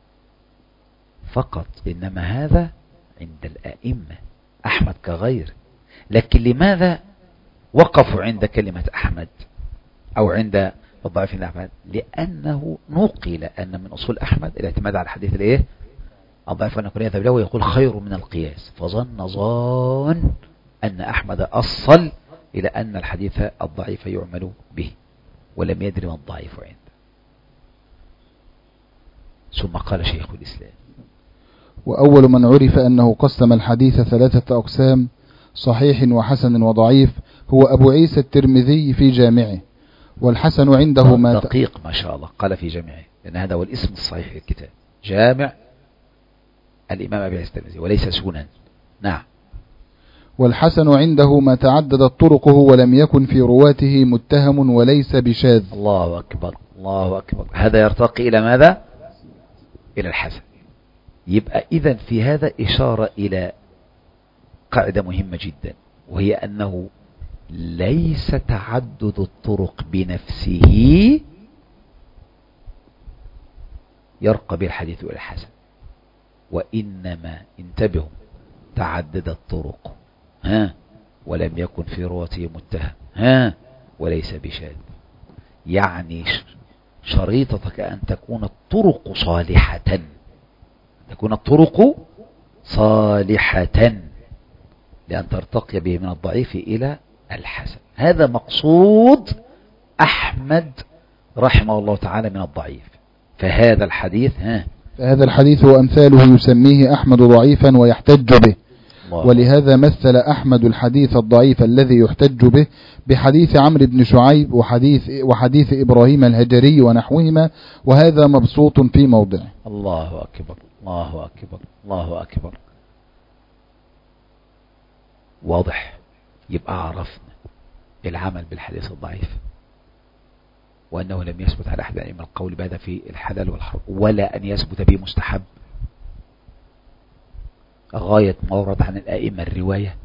فقط، إنما هذا عند الأئمة أحمد كغير. لكن لماذا وقفوا عند كلمة أحمد أو عند الضعيف عند أحمد؟ لأنه نقل أن من أصول أحمد الاعتماد على الحديث الإيه الضعيف، وأن يكون يذهب له ويقول خير من القياس، فظن ظان أن أحمد أصل إلى أن الحديث الضعيف يعمل به، ولم يدري ما الضعيف عنده. ثم قال شيخ الإسلام: وأول من عرف أنه قسم الحديث ثلاثة أقسام: صحيح وحسن وضعيف، هو أبو عيسى الترمذي في جامعه. والحسن عنده ما دقيق ما شاء الله، قال في جامعه، لأن هذا هو الاسم الصحيح للكتاب، جامع الإمام أبي عيسى الترمذي وليس سنن. نعم. والحسن عنده ما تعددت طرقه ولم يكن في رواته متهم وليس بشاذ. الله أكبر الله أكبر. هذا يرتقي إلى ماذا؟ إلى الحسن. يبقى إذن في هذا إشارة إلى قاعدة مهمة جدا، وهي أنه ليس تعدد الطرق بنفسه يرقى بالحديث إلى الحسن، وإنما انتبهوا تعدد الطرق ها ولم يكن في رواته متهم ها وليس بشاذ. يعني شريطتك أن تكون الطرق صالحة، تكون الطرق صالحة لأن ترتقي به من الضعيف إلى الحسن. هذا مقصود أحمد رحمه الله تعالى من الضعيف. فهذا الحديث ها فهذا الحديث وأمثاله يسميه أحمد ضعيفا ويحتج به. ولهذا مثل أحمد الحديث الضعيف الذي يحتج به بحديث عمرو بن شعيب وحديث, وحديث إبراهيم الهجري ونحوهما، وهذا مبسوط في موضعه. الله أكبر الله أكبر الله أكبر. واضح. يبقى عرفنا العمل بالحديث الضعيف، وأنه لم يثبت على أحد من القول بهذا في الحلال والحرام، ولا أن يثبت به مستحب. غاية ما ورد عن الآئمة الرواية.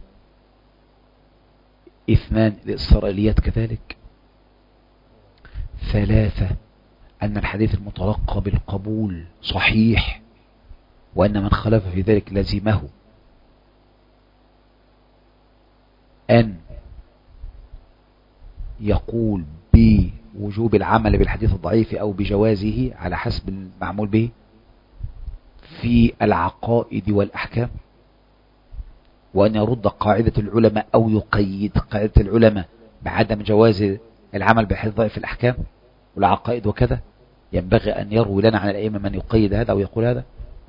اثنان الإسرائيليات كذلك. ثلاثة أن الحديث المتلقى بالقبول صحيح، وأن من خالف في ذلك لزمه أن يقول وجوب العمل بالحديث الضعيف أو بجوازه على حسب المعمول به في العقائد والأحكام، وأن يرد قاعدة العلماء أو يقيد قاعدة العلماء بعدم جواز العمل بالحديث الضعيف في الأحكام والعقائد وكذا. ينبغي أن يروي لنا عن الأئمة من يقيد هذا ويقول هذا،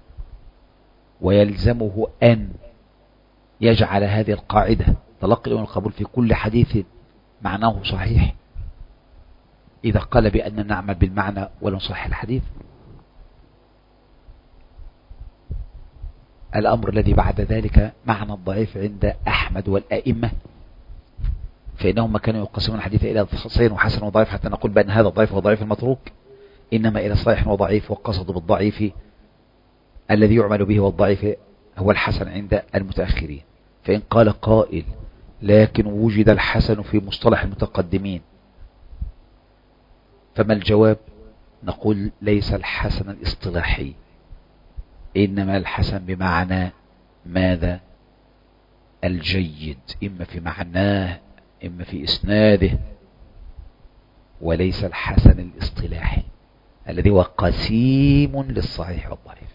ويلزمه أن يجعل هذه القاعدة تلقي الأمم القبول في كل حديث معناه صحيح إذا قال بأن نعمل بالمعنى ولا نصحح الحديث. الأمر الذي بعد ذلك معنى الضعيف عند أحمد والأئمة، فإنهم كانوا يقسمون الحديث إلى صحيح وحسن وضعيف حتى نقول بأن هذا الضعيف هو ضعيف المتروك، إنما إلى صحيح وضعيف، وقصدوا بالضعيف الذي يعمل به، والضعيف هو الحسن عند المتأخرين. فإن قال قائل لكن وجد الحسن في مصطلح المتقدمين، فما الجواب؟ نقول ليس الحسن الاصطلاحي، إنما الحسن بمعنى ماذا؟ الجيد، إما في معناه إما في إسناده، وليس الحسن الاصطلاحي الذي هو قسيم للصحيح والضعيف.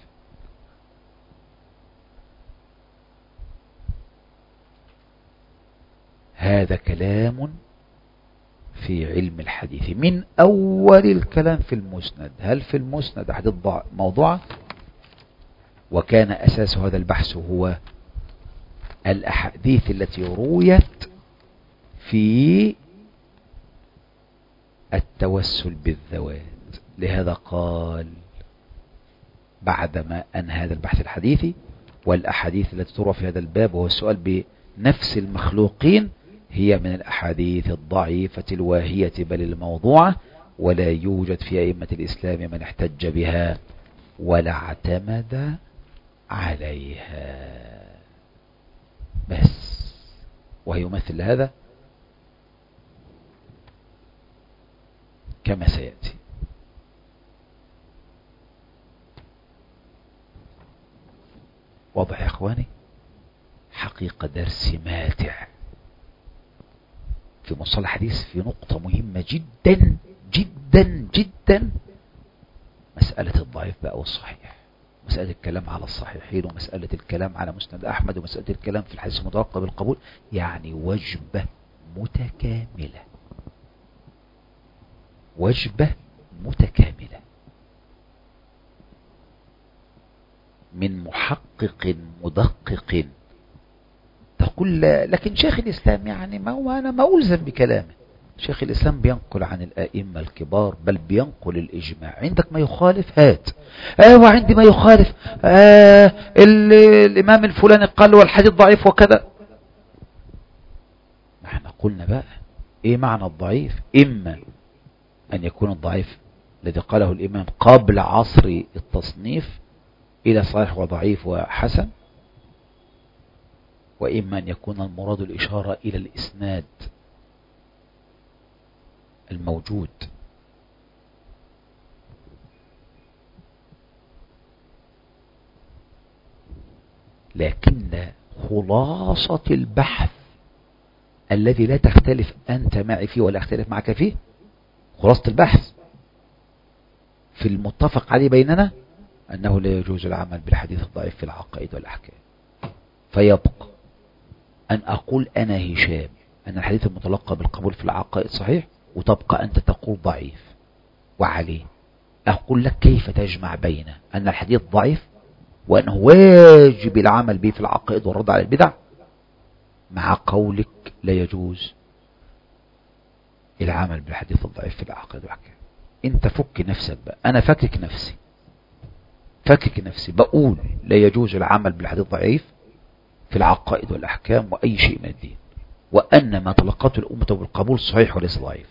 هذا كلام في علم الحديث من أول الكلام في المسند. هل في المسند حديث موضوع؟ وكان أساس هذا البحث هو الأحاديث التي رويت في التوسل بالذوات. لهذا قال بعدما أنهى هذا البحث الحديثي والأحاديث التي تروى في هذا الباب، وهو السؤال بنفس المخلوقين، هي من الأحاديث الضعيفة الواهية بل الموضوعة، ولا يوجد في أئمة الإسلام من احتج بها ولا اعتمد عليها. بس وهيمثل هذا كما سيأتي. واضح يا اخواني؟ حقيقة درس ماتع في مصطلح الحديث في نقطة مهمة جدا جدا جدا، مسألة الضعيف بقى والصحيح، مسألة الكلام على الصحيحين، ومسألة الكلام على مسند أحمد، ومسألة الكلام في الحديث المتوقع بالقبول، يعني وجبة متكاملة، وجبة متكاملة من محقق مدقق. تقول لكن شيخ الإسلام يعني ما هو أنا ما ألزم بكلامه. شيخ الإسلام بينقل عن الآئمة الكبار، بل بينقل الإجماع. عندك ما يخالف هات. آه وعندي ما يخالف، آه الإمام الفلاني قال والحديث ضعيف وكذا. احنا قلنا بقى ايه معنى الضعيف؟ إما أن يكون الضعيف الذي قاله الإمام قبل عصر التصنيف إلى صحيح وضعيف وحسن، وإما أن يكون المراد الإشارة إلى الإسناد الموجود. لكن خلاصة البحث الذي لا تختلف أنت معي فيه ولا أختلف معك فيه، خلاصة البحث في المتفق عليه بيننا أنه لا يجوز العمل بالحديث الضعيف في العقائد والأحكام. فيبقى أن أقول أنا هشام أن الحديث المتلقى بالقبول في العقائد صحيح، وتبقى أنت تقول ضعيف. وعليه أقول لك كيف تجمع بين أن الحديث ضعيف وأنه واجب العمل به في العقائد والرد على البدع، مع قولك لا يجوز العمل بالحديث الضعيف في العقائد والأحكام. أنت فك نفسك بقى، أنا فكك نفسي فكك نفسي بقول لا يجوز العمل بالحديث الضعيف في العقائد والأحكام وأي شيء من الدين، وأن ما تلقته الأمة بالقبول صحيح وليس ضعيف.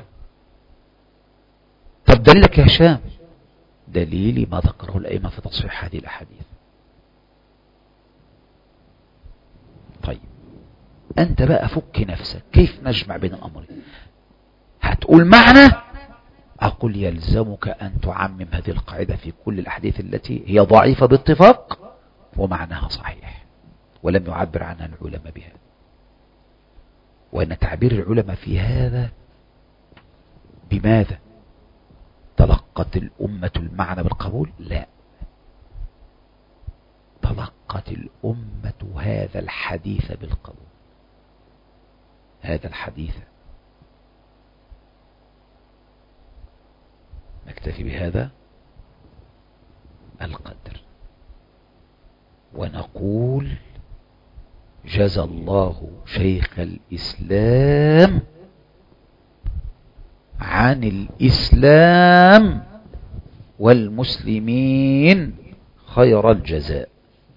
طب دليلك يا هشام؟ دليلي ما ذكره الأئمة في تصحيح هذه الأحاديث. طيب أنت بقى فك نفسك، كيف نجمع بين الأمرين؟ هتقول معنى، أقول يلزمك أن تعمم هذه القاعدة في كل الأحاديث التي هي ضعيفة باتفاق ومعناها صحيح ولم يعبر عنها العلماء بها، وأن تعبير العلماء في هذا بماذا؟ تلقت الأمة المعنى بالقبول؟ لا، تلقت الأمة هذا الحديث بالقبول، هذا الحديث. نكتفي بهذا القدر ونقول جزى الله شيخ الإسلام عن الإسلام والمسلمين خير الجزاء.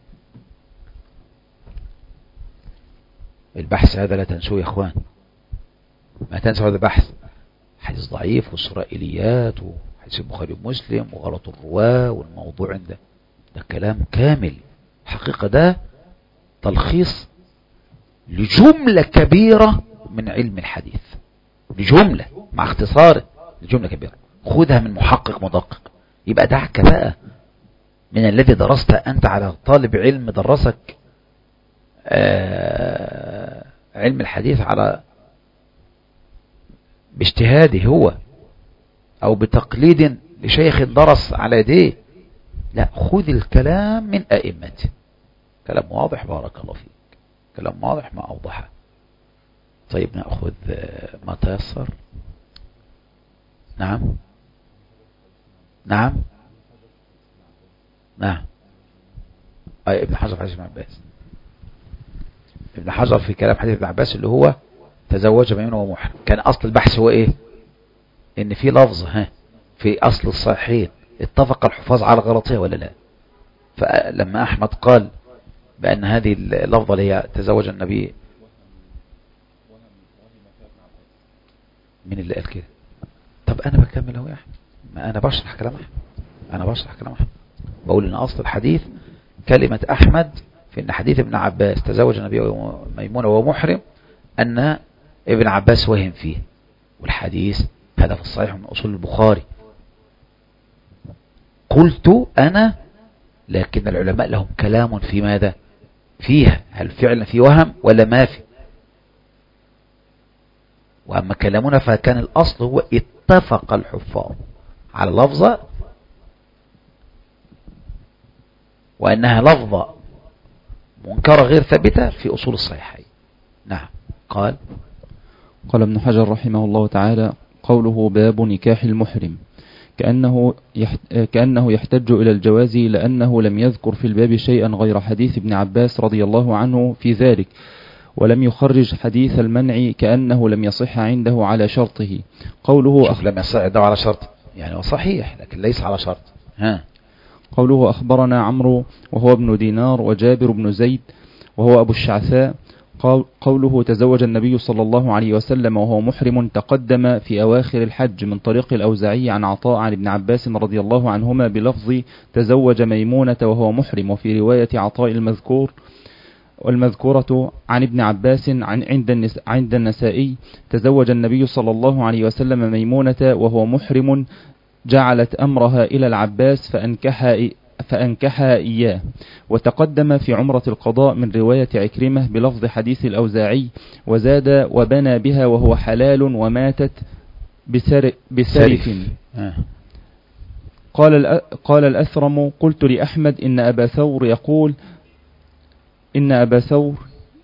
البحث هذا لا تنسوه يا اخوان، ما تنسوا هذا البحث. حديث ضعيف والإسرائيليات وحديث البخاري ومسلم وغلط الرواة والموضوع ده، ده كلام كامل حقيقة، ده تلخيص لجملة كبيرة من علم الحديث، لجملة مع اختصار لجملة كبيرة، خذها من محقق مدقق. يبقى دعك بقى من الذي درست أنت على طالب علم درسك آه علم الحديث على باجتهاده هو أو بتقليد لشيخ درس على يديه. لا، خذ الكلام من أئمته. كلام واضح، بارك الله فيك، كلام واضح ما أوضحه. طيب نأخذ ما تيسر. نعم نعم نعم أي ابن حجر في حديث ابن عباس. ابن حجر في كلام حديث ابن عباس اللي هو تزوج ميمونة ومحرم، كان أصل البحث هو إيه؟ إن في لفظ ها في أصل الصحيحين اتفق الحفاظ على غلطها ولا لا. فلما أحمد قال بأن هذه اللفظة اللي هي تزوج النبي، مين اللي قال كده؟ طب أنا بكمل أهو يا أحمد، ما أنا بشرح كلام أحمد، أنا بشرح كلام أحمد، بقول إن أصل الحديث كلمة أحمد في إن حديث ابن عباس تزوج النبي ميمونة ومحرم أن ابن عباس وهم فيه، والحديث هذا في الصحيح من أصول البخاري. قلت أنا لكن العلماء لهم كلام في ماذا فيها، هل فعلا في وهم ولا ما في. وأما كلامنا فكان الأصل هو اتفق الحفاظ على لفظة وأنها لفظة منكرة غير ثابتة في أصول الصحيحين. نعم. قال قال ابن حجر رحمه الله تعالى: قوله باب نكاح المحرم كأنه كأنه يحتج إلى الجواز لأنه لم يذكر في الباب شيئا غير حديث ابن عباس رضي الله عنه في ذلك، ولم يخرج حديث المنع كأنه لم يصح عنده على شرطه. قوله أخ... لم يصح عنده على شرط، يعني هو صحيح لكن ليس على شرط. ها. قوله أخبرنا عمرو وهو ابن دينار وجابر بن زيد وهو أبو الشعثاء. قوله تزوج النبي صلى الله عليه وسلم وهو محرم تقدم في أواخر الحج من طريق الأوزاعي عن عطاء عن ابن عباس رضي الله عنهما بلفظ تزوج ميمونة وهو محرم، وفي رواية عطاء المذكور والمذكورة عن ابن عباس عن عند عند النسائي تزوج النبي صلى الله عليه وسلم ميمونة وهو محرم، جعلت أمرها إلى العباس فأنكحها فأنكحها إياه. وتقدم في عمرة القضاء من رواية عكرمة بلفظ حديث الأوزاعي وزاد وبنى بها وهو حلال وماتت بسر بسرف. قال قال الأثرم: قلت لأحمد إن أبا ثور يقول إن أبا ثور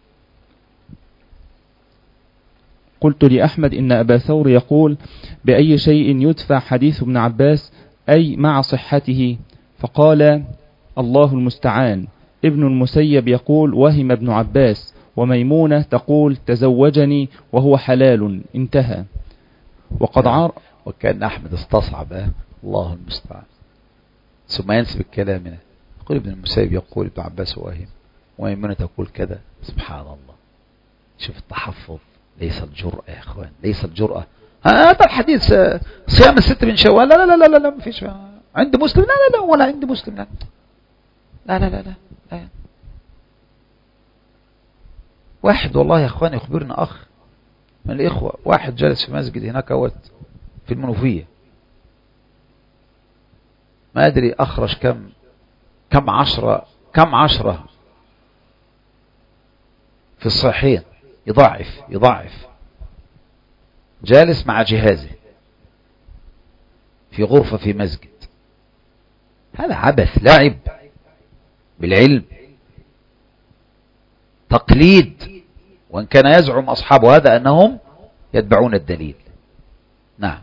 قلت لأحمد إن أبا ثور يقول بأي شيء يدفع حديث ابن عباس أي مع صحته؟ فقال: الله المستعان. ابن المسيب يقول وهم ابن عباس، وميمونة تقول تزوجني وهو حلال. انتهى. وقد عار وكان أحمد استصعب الله المستعان ثم ينسب الكلام منه. يقول ابن المسيب يقول ابن عباس وهم، وميمونة تقول كذا. سبحان الله، شوف التحفظ، ليس الجرأة يا اخوان، ليس الجرأة. هذا الحديث صيام الست من شوال، لا لا لا لا لا ما فيش عند مسلم، لا لا لا ولا عند مسلم، لا لا لا لا, لا. لا. واحد والله يا اخوان يخبرنا اخ من الاخوة، واحد جالس في مسجد هناك اوت في المنوفية، ما ادري اخرج كم كم عشرة كم عشرة في الصحيحين، يضعف يضعف جالس مع جهازه في غرفة في مسجد، هذا عبث، لعب بالعلم، تقليد، وإن كان يزعم أصحاب هذا أنهم يتبعون الدليل. نعم.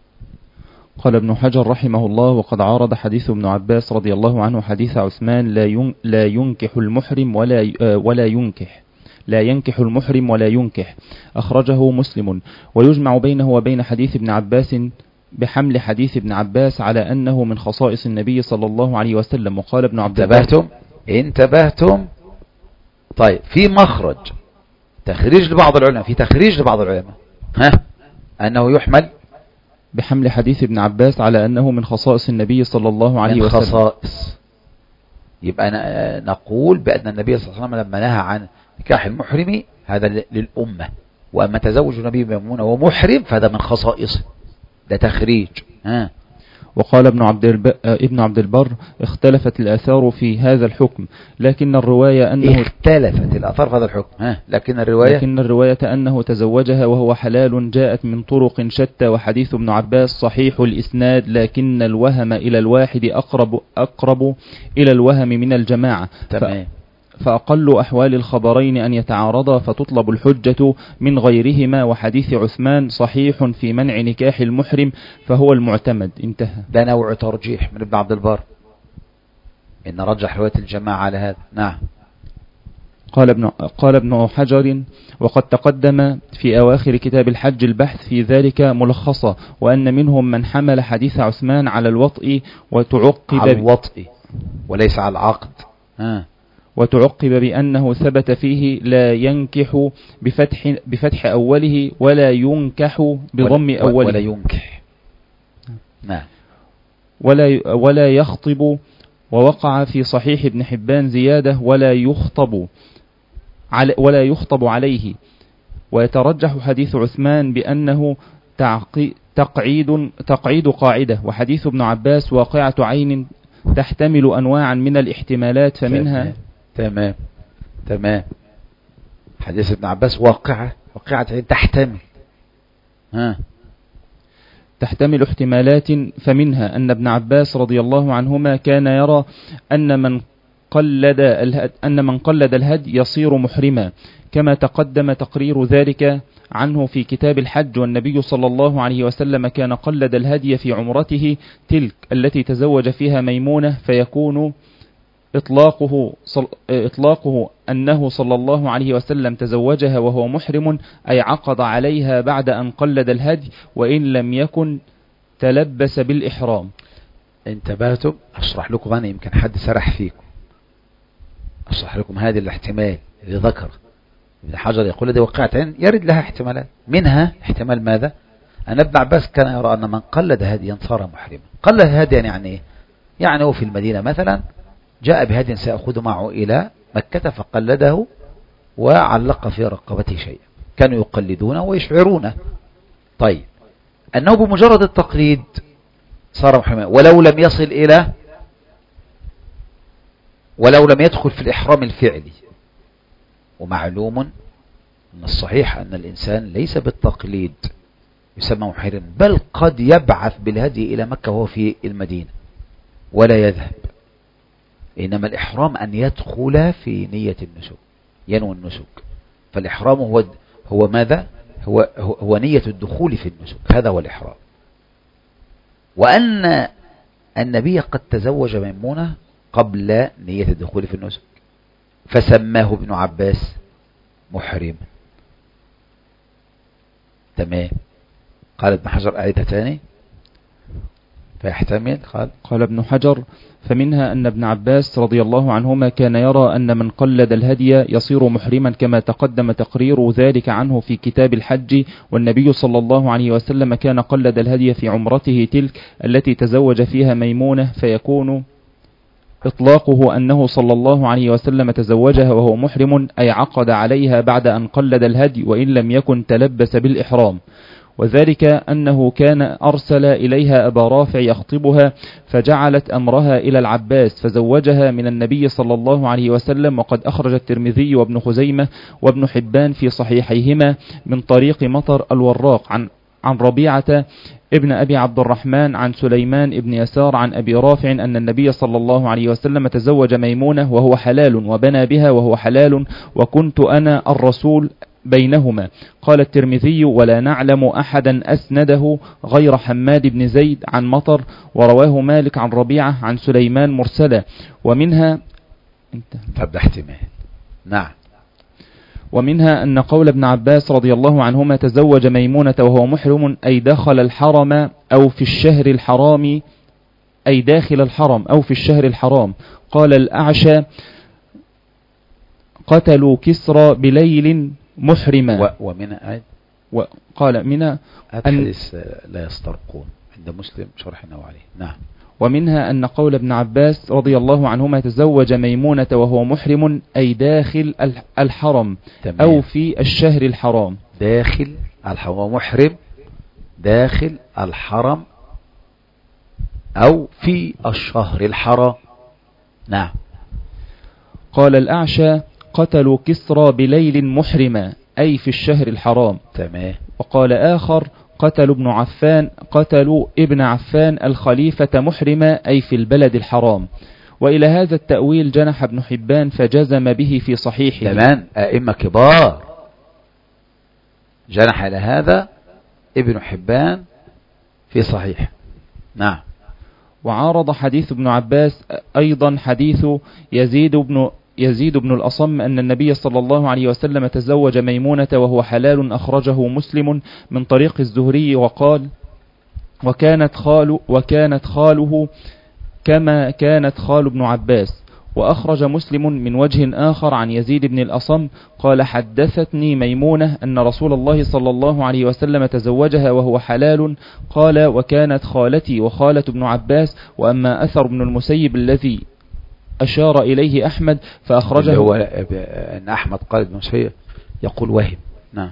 قال ابن حجر رحمه الله: وقد عارض حديث ابن عباس رضي الله عنه حديث عثمان لا لا ينكح المحرم ولا ولا ينكح لا ينكح المحرم ولا ينكح، أخرجه مسلم. ويجمع بينه وبين حديث ابن عباس بحمل حديث ابن عباس على أنه من خصائص النبي صلى الله عليه وسلم. وقال ابن عبد انتبهتم انتبهتم طيب، في مخرج تخريج لبعض العلماء في تخريج لبعض العلماء ها أنه يحمل بحمل حديث ابن عباس على أنه من خصائص النبي صلى الله عليه من وسلم. خصائص، يبقى نقول بأن النبي صلى الله عليه وسلم لما نهى عن نكاح المحرم هذا للأمة، وأما تزوج النبي ميمونة ومحرم فهذا من خصائصه، ده تخريج. ها. وقال ابن عبد الب... ابن عبد البر: اختلفت الآثار في هذا الحكم، لكن الرواية أنه اختلفت الآثار في هذا الحكم، ها. لكن الرواية لكن الرواية أنه تزوجها وهو حلال جاءت من طرق شتى، وحديث ابن عباس صحيح الإسناد، لكن الوهم إلى الواحد أقرب أقرب إلى الوهم من الجماعة. تمام. ف... فأقل أحوال الخبرين أن يتعارضا فتطلب الحجة من غيرهما، وحديث عثمان صحيح في منع نكاح المحرم فهو المعتمد. انتهى. ده نوع ترجيح من ابن عبد البر، إن رجح رواية الجماعة على هذا. نعم. قال ابن قال ابن حجر: وقد تقدم في أواخر كتاب الحج البحث في ذلك ملخصا، وأن منهم من حمل حديث عثمان على الوطء وتعقب على الوطء وليس على العقد. ها. وتعقب بأنه ثبت فيه لا ينكح بفتح, بفتح أوله ولا ينكح بضم ولا أوله ولا ينكح. نعم. ولا, ولا يخطب. ووقع في صحيح ابن حبان زيادة ولا يخطب على ولا يخطب عليه. ويترجح حديث عثمان بأنه تقعيد تقعيد قاعدة، وحديث ابن عباس واقعة عين تحتمل أنواعا من الاحتمالات، فمنها تمام تمام حديث ابن عباس واقعة واقعة عين تحتمل ها تحتمل احتمالات، فمنها أن ابن عباس رضي الله عنهما كان يرى أن من قلد الهدي, أن من قلد الهدي يصير محرما، كما تقدم تقرير ذلك عنه في كتاب الحج. والنبي صلى الله عليه وسلم كان قلد الهدي في عمرته تلك التي تزوج فيها ميمونة، فيكون إطلاقه, إطلاقه أنه صلى الله عليه وسلم تزوجها وهو محرم، أي عقد عليها بعد أن قلد الهدي، وإن لم يكن تلبس بالإحرام. انتبهتم؟ أشرح لكم أنا، يمكن حد سرح فيكم، أشرح لكم هذه الاحتمال اللي ذكر ابن حجر، يقول هذه وقعتين يرد لها احتمالات، منها احتمال ماذا؟ أن ابن عباس كان يرى أن من قلد هديا صار محرما. قلد هديا يعني ايه؟ يعني هو في المدينة مثلا جاء بهدي سيأخذ معه إلى مكة فقلده وعلق في رقبته شيئا، كانوا يقلدونه ويشعرونه. طيب، أنه بمجرد التقليد صار محرما ولو لم يصل إلى ولو لم يدخل في الإحرام الفعلي. ومعلوم أن الصحيح أن الإنسان ليس بالتقليد يسمى محرم، بل قد يبعث بالهدي إلى مكة وهو في المدينة ولا يذهب، إنما الإحرام أن يدخل في نية النسك، ينوي النسك. فالإحرام هو هو ماذا؟ هو هو نية الدخول في النسك، هذا هو الإحرام. وأن النبي قد تزوج ميمونة قبل نية الدخول في النسك، فسماه ابن عباس محرما. تمام. قال ابن حجر أعيدها تاني فيحتمل. قال قال ابن حجر: فمنها أن ابن عباس رضي الله عنهما كان يرى أن من قلد الهدي يصير محرما، كما تقدم تقرير ذلك عنه في كتاب الحج. والنبي صلى الله عليه وسلم كان قلد الهدي في عمرته تلك التي تزوج فيها ميمونة، فيكون إطلاقه أنه صلى الله عليه وسلم تزوجها وهو محرم، أي عقد عليها بعد أن قلد الهدي وإن لم يكن تلبس بالإحرام. وذلك أنه كان أرسل إليها أبا رافع يخطبها، فجعلت أمرها إلى العباس فزوجها من النبي صلى الله عليه وسلم. وقد أخرج الترمذي وابن خزيمة وابن حبان في صحيحيهما من طريق مطر الوراق عن عن ربيعة ابن أبي عبد الرحمن عن سليمان ابن يسار عن أبي رافع أن النبي صلى الله عليه وسلم تزوج ميمونة وهو حلال وبنى بها وهو حلال وكنت أنا الرسول بينهما. قال الترمذي ولا نعلم أحدا أسنده غير حماد بن زيد عن مطر ورواه مالك عن ربيعة عن سليمان مرسلة. ومنها طب احتمال. نعم. ومنها أن قول ابن عباس رضي الله عنهما تزوج ميمونة وهو محرم أي دخل الحرم أو في الشهر الحرام أي داخل الحرم أو في الشهر الحرام. قال الأعشى قتلوا كسرى بليل محرما. ومنها وقال منها أن لا يسترقون عند مسلم شرح النووي. نعم. ومنها أن قول ابن عباس رضي الله عنهما تزوج ميمونة وهو محرم أي داخل الحرم تمام. أو في الشهر الحرام. داخل الحرم محرم داخل الحرم أو في الشهر الحرام. نعم. قال الأعشى قتلوا كسرى بليل محرما أي في الشهر الحرام تمام. وقال آخر قتلوا ابن عفان قتلوا ابن عفان الخليفة محرما أي في البلد الحرام. وإلى هذا التأويل جنح ابن حبان فجزم به في صحيحه. تمام. أئمة كبار جنح إلى هذا ابن حبان في صحيح. نعم. وعارض حديث ابن عباس أيضا حديث يزيد بن يزيد بن الأصم أن النبي صلى الله عليه وسلم تزوج ميمونة وهو حلال أخرجه مسلم من طريق الزهري وقال وكانت خال وكانت خاله كما كانت خال ابن عباس. وأخرج مسلم من وجه آخر عن يزيد بن الأصم قال حدثتني ميمونة أن رسول الله صلى الله عليه وسلم تزوجها وهو حلال. قال وكانت خالتي وخالة ابن عباس. وأما أثر ابن المسيب الذي أشار إليه أحمد فأخرجه هو أن أحمد قال ابن مسيب يقول وهم. نعم.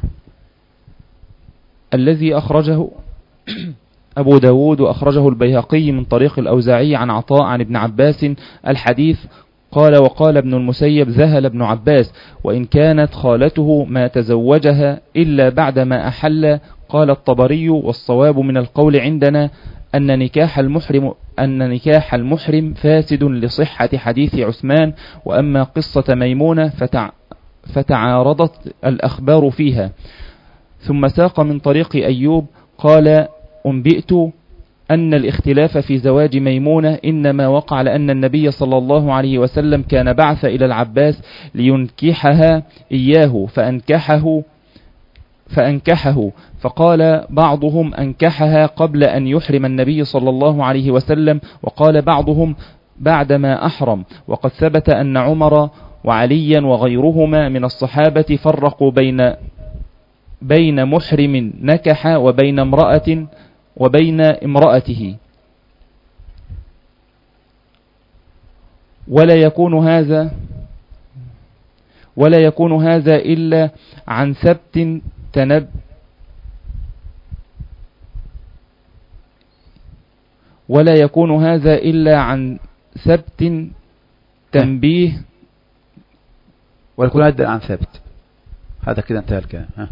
الذي أخرجه أبو داود وأخرجه البيهقي من طريق الأوزاعي عن عطاء عن ابن عباس الحديث. قال وقال ابن المسيب ذهل ابن عباس وإن كانت خالته ما تزوجها إلا بعدما أحل. قال الطبري والصواب من القول عندنا أن نكاح المحرم أن نكاح المحرم فاسد لصحة حديث عثمان. وأما قصة ميمونة فتع فتعارضت الأخبار فيها. ثم ساق من طريق أيوب قال أنبئت أن الاختلاف في زواج ميمونة إنما وقع لأن النبي صلى الله عليه وسلم كان بعث إلى العباس لينكحها إياه فأنكحه فأنكحه فقال بعضهم أنكحها قبل أن يحرم النبي صلى الله عليه وسلم وقال بعضهم بعدما أحرم. وقد ثبت أن عمر وعليا وغيرهما من الصحابة فرقوا بين بين محرم نكح وبين امرأة وبين امرأته. ولا يكون هذا ولا يكون هذا إلا عن ثبت تنب ولا يكون هذا إلا عن ثبت تنبيه ولا يكون هذا عن ثبت. هذا كده انتهى الكلام. ها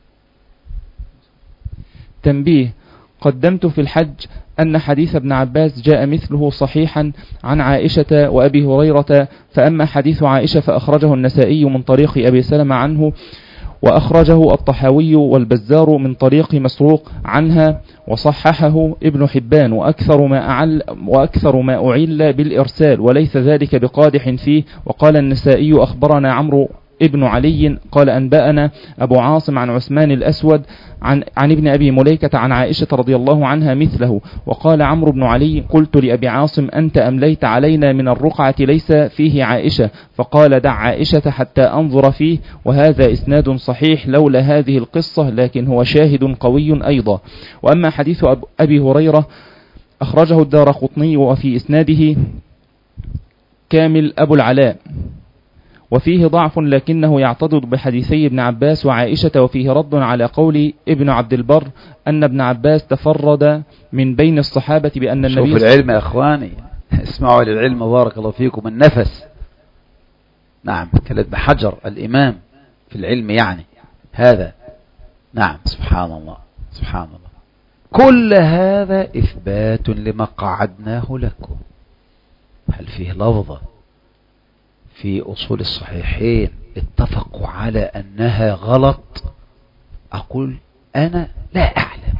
تنبيه قدمت في الحج أن حديث ابن عباس جاء مثله صحيحا عن عائشة وأبي هريرة. فأما حديث عائشة فأخرجه النسائي من طريق أبي سلمة عنه وأخرجه الطحاوي والبزار من طريق مسروق عنها وصححه ابن حبان. وأكثر ما أعل وأكثر ما أعل بالإرسال وليس ذلك بقادح فيه. وقال النسائي أخبرنا عمرو ابن علي قال أنبأنا أبو عاصم عن عثمان الأسود عن, عن ابن أبي مليكة عن عائشة رضي الله عنها مثله. وقال عمرو بن علي قلت لأبي عاصم أنت أمليت علينا من الرقعة ليس فيه عائشة. فقال دع عائشة حتى أنظر فيه. وهذا إسناد صحيح لولا هذه القصة لكن هو شاهد قوي أيضا. وأما حديث أبي هريرة أخرجه الدارقطني وفي إسناده كامل أبو العلاء وفيه ضعف لكنه يعتضد بحديثي ابن عباس وعائشة. وفيه رد على قول ابن عبد البر أن ابن عباس تفرد من بين الصحابة بأن النبي شوف العلم يا أخواني اسمعوا للعلم بارك الله فيكم النفس. نعم كان ابن حجر الإمام في العلم يعني هذا. نعم سبحان الله سبحان الله. كل هذا إثبات لما قعدناه لكم. هل فيه لفظة في أصول الصحيحين اتفقوا على أنها غلط؟ أقول أنا لا أعلم.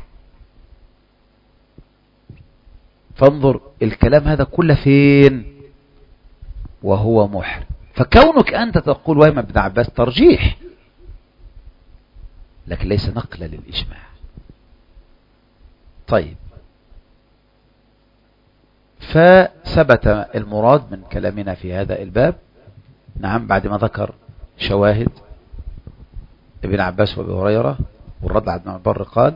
فانظر الكلام هذا كله فين وهو محرم. فكونك أنت تقول وهم ابن عباس ترجيح، لكن ليس نقلا للإجماع. طيب، فثبت المراد من كلامنا في هذا الباب. نعم، بعد ما ذكر شواهد ابن عباس وابي هريرة والرد على ابن البر قال: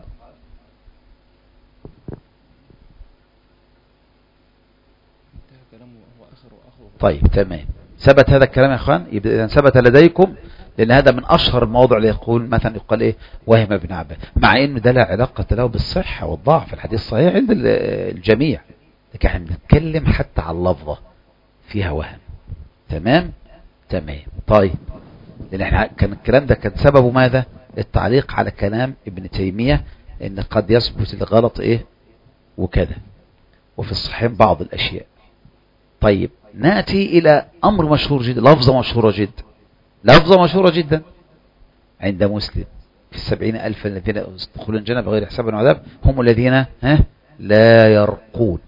طيب تمام، ثبت هذا الكلام يا اخوان. يبقى اذا ثبت لديكم، لان هذا من اشهر المواضع اللي يقول مثلا يقال ايه وهم ابن عباس، مع انه ده لا علاقه له بالصحه والضعف. الحديث صحيح عند الجميع، لكن احنا بنتكلم حتى على اللفظه فيها وهم. تمام تمام. طيب، لان احنا كان الكلام ده كان سببه ماذا؟ التعليق على كلام ابن تيميه ان قد يثبت الغلط ايه وكذا، وفي الصحيحين بعض الاشياء. طيب، نأتي إلى أمر مشهور جدا، لفظة مشهورة جدا، لفظة مشهورة جدا عند مسلم: في السبعين ألف الذين يدخلون الجنة بغير حساب وعذاب هم الذين ها لا يرقون.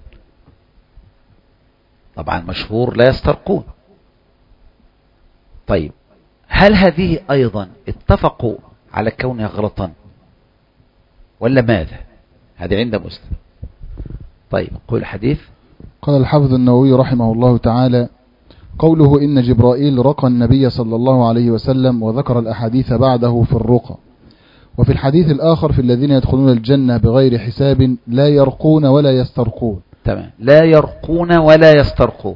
طبعا مشهور لا يسترقون. طيب، هل هذه أيضا اتفقوا على كونها غلطا ولا ماذا؟ هذه عند مسلم. طيب، قول الحديث. قال الحافظ النووي رحمه الله تعالى: قوله إن جبرائيل رقى النبي صلى الله عليه وسلم، وذكر الأحاديث بعده في الرقى. وفي الحديث الآخر في الذين يدخلون الجنة بغير حساب لا يرقون ولا يسترقون. تمام، لا يرقون ولا يسترقون.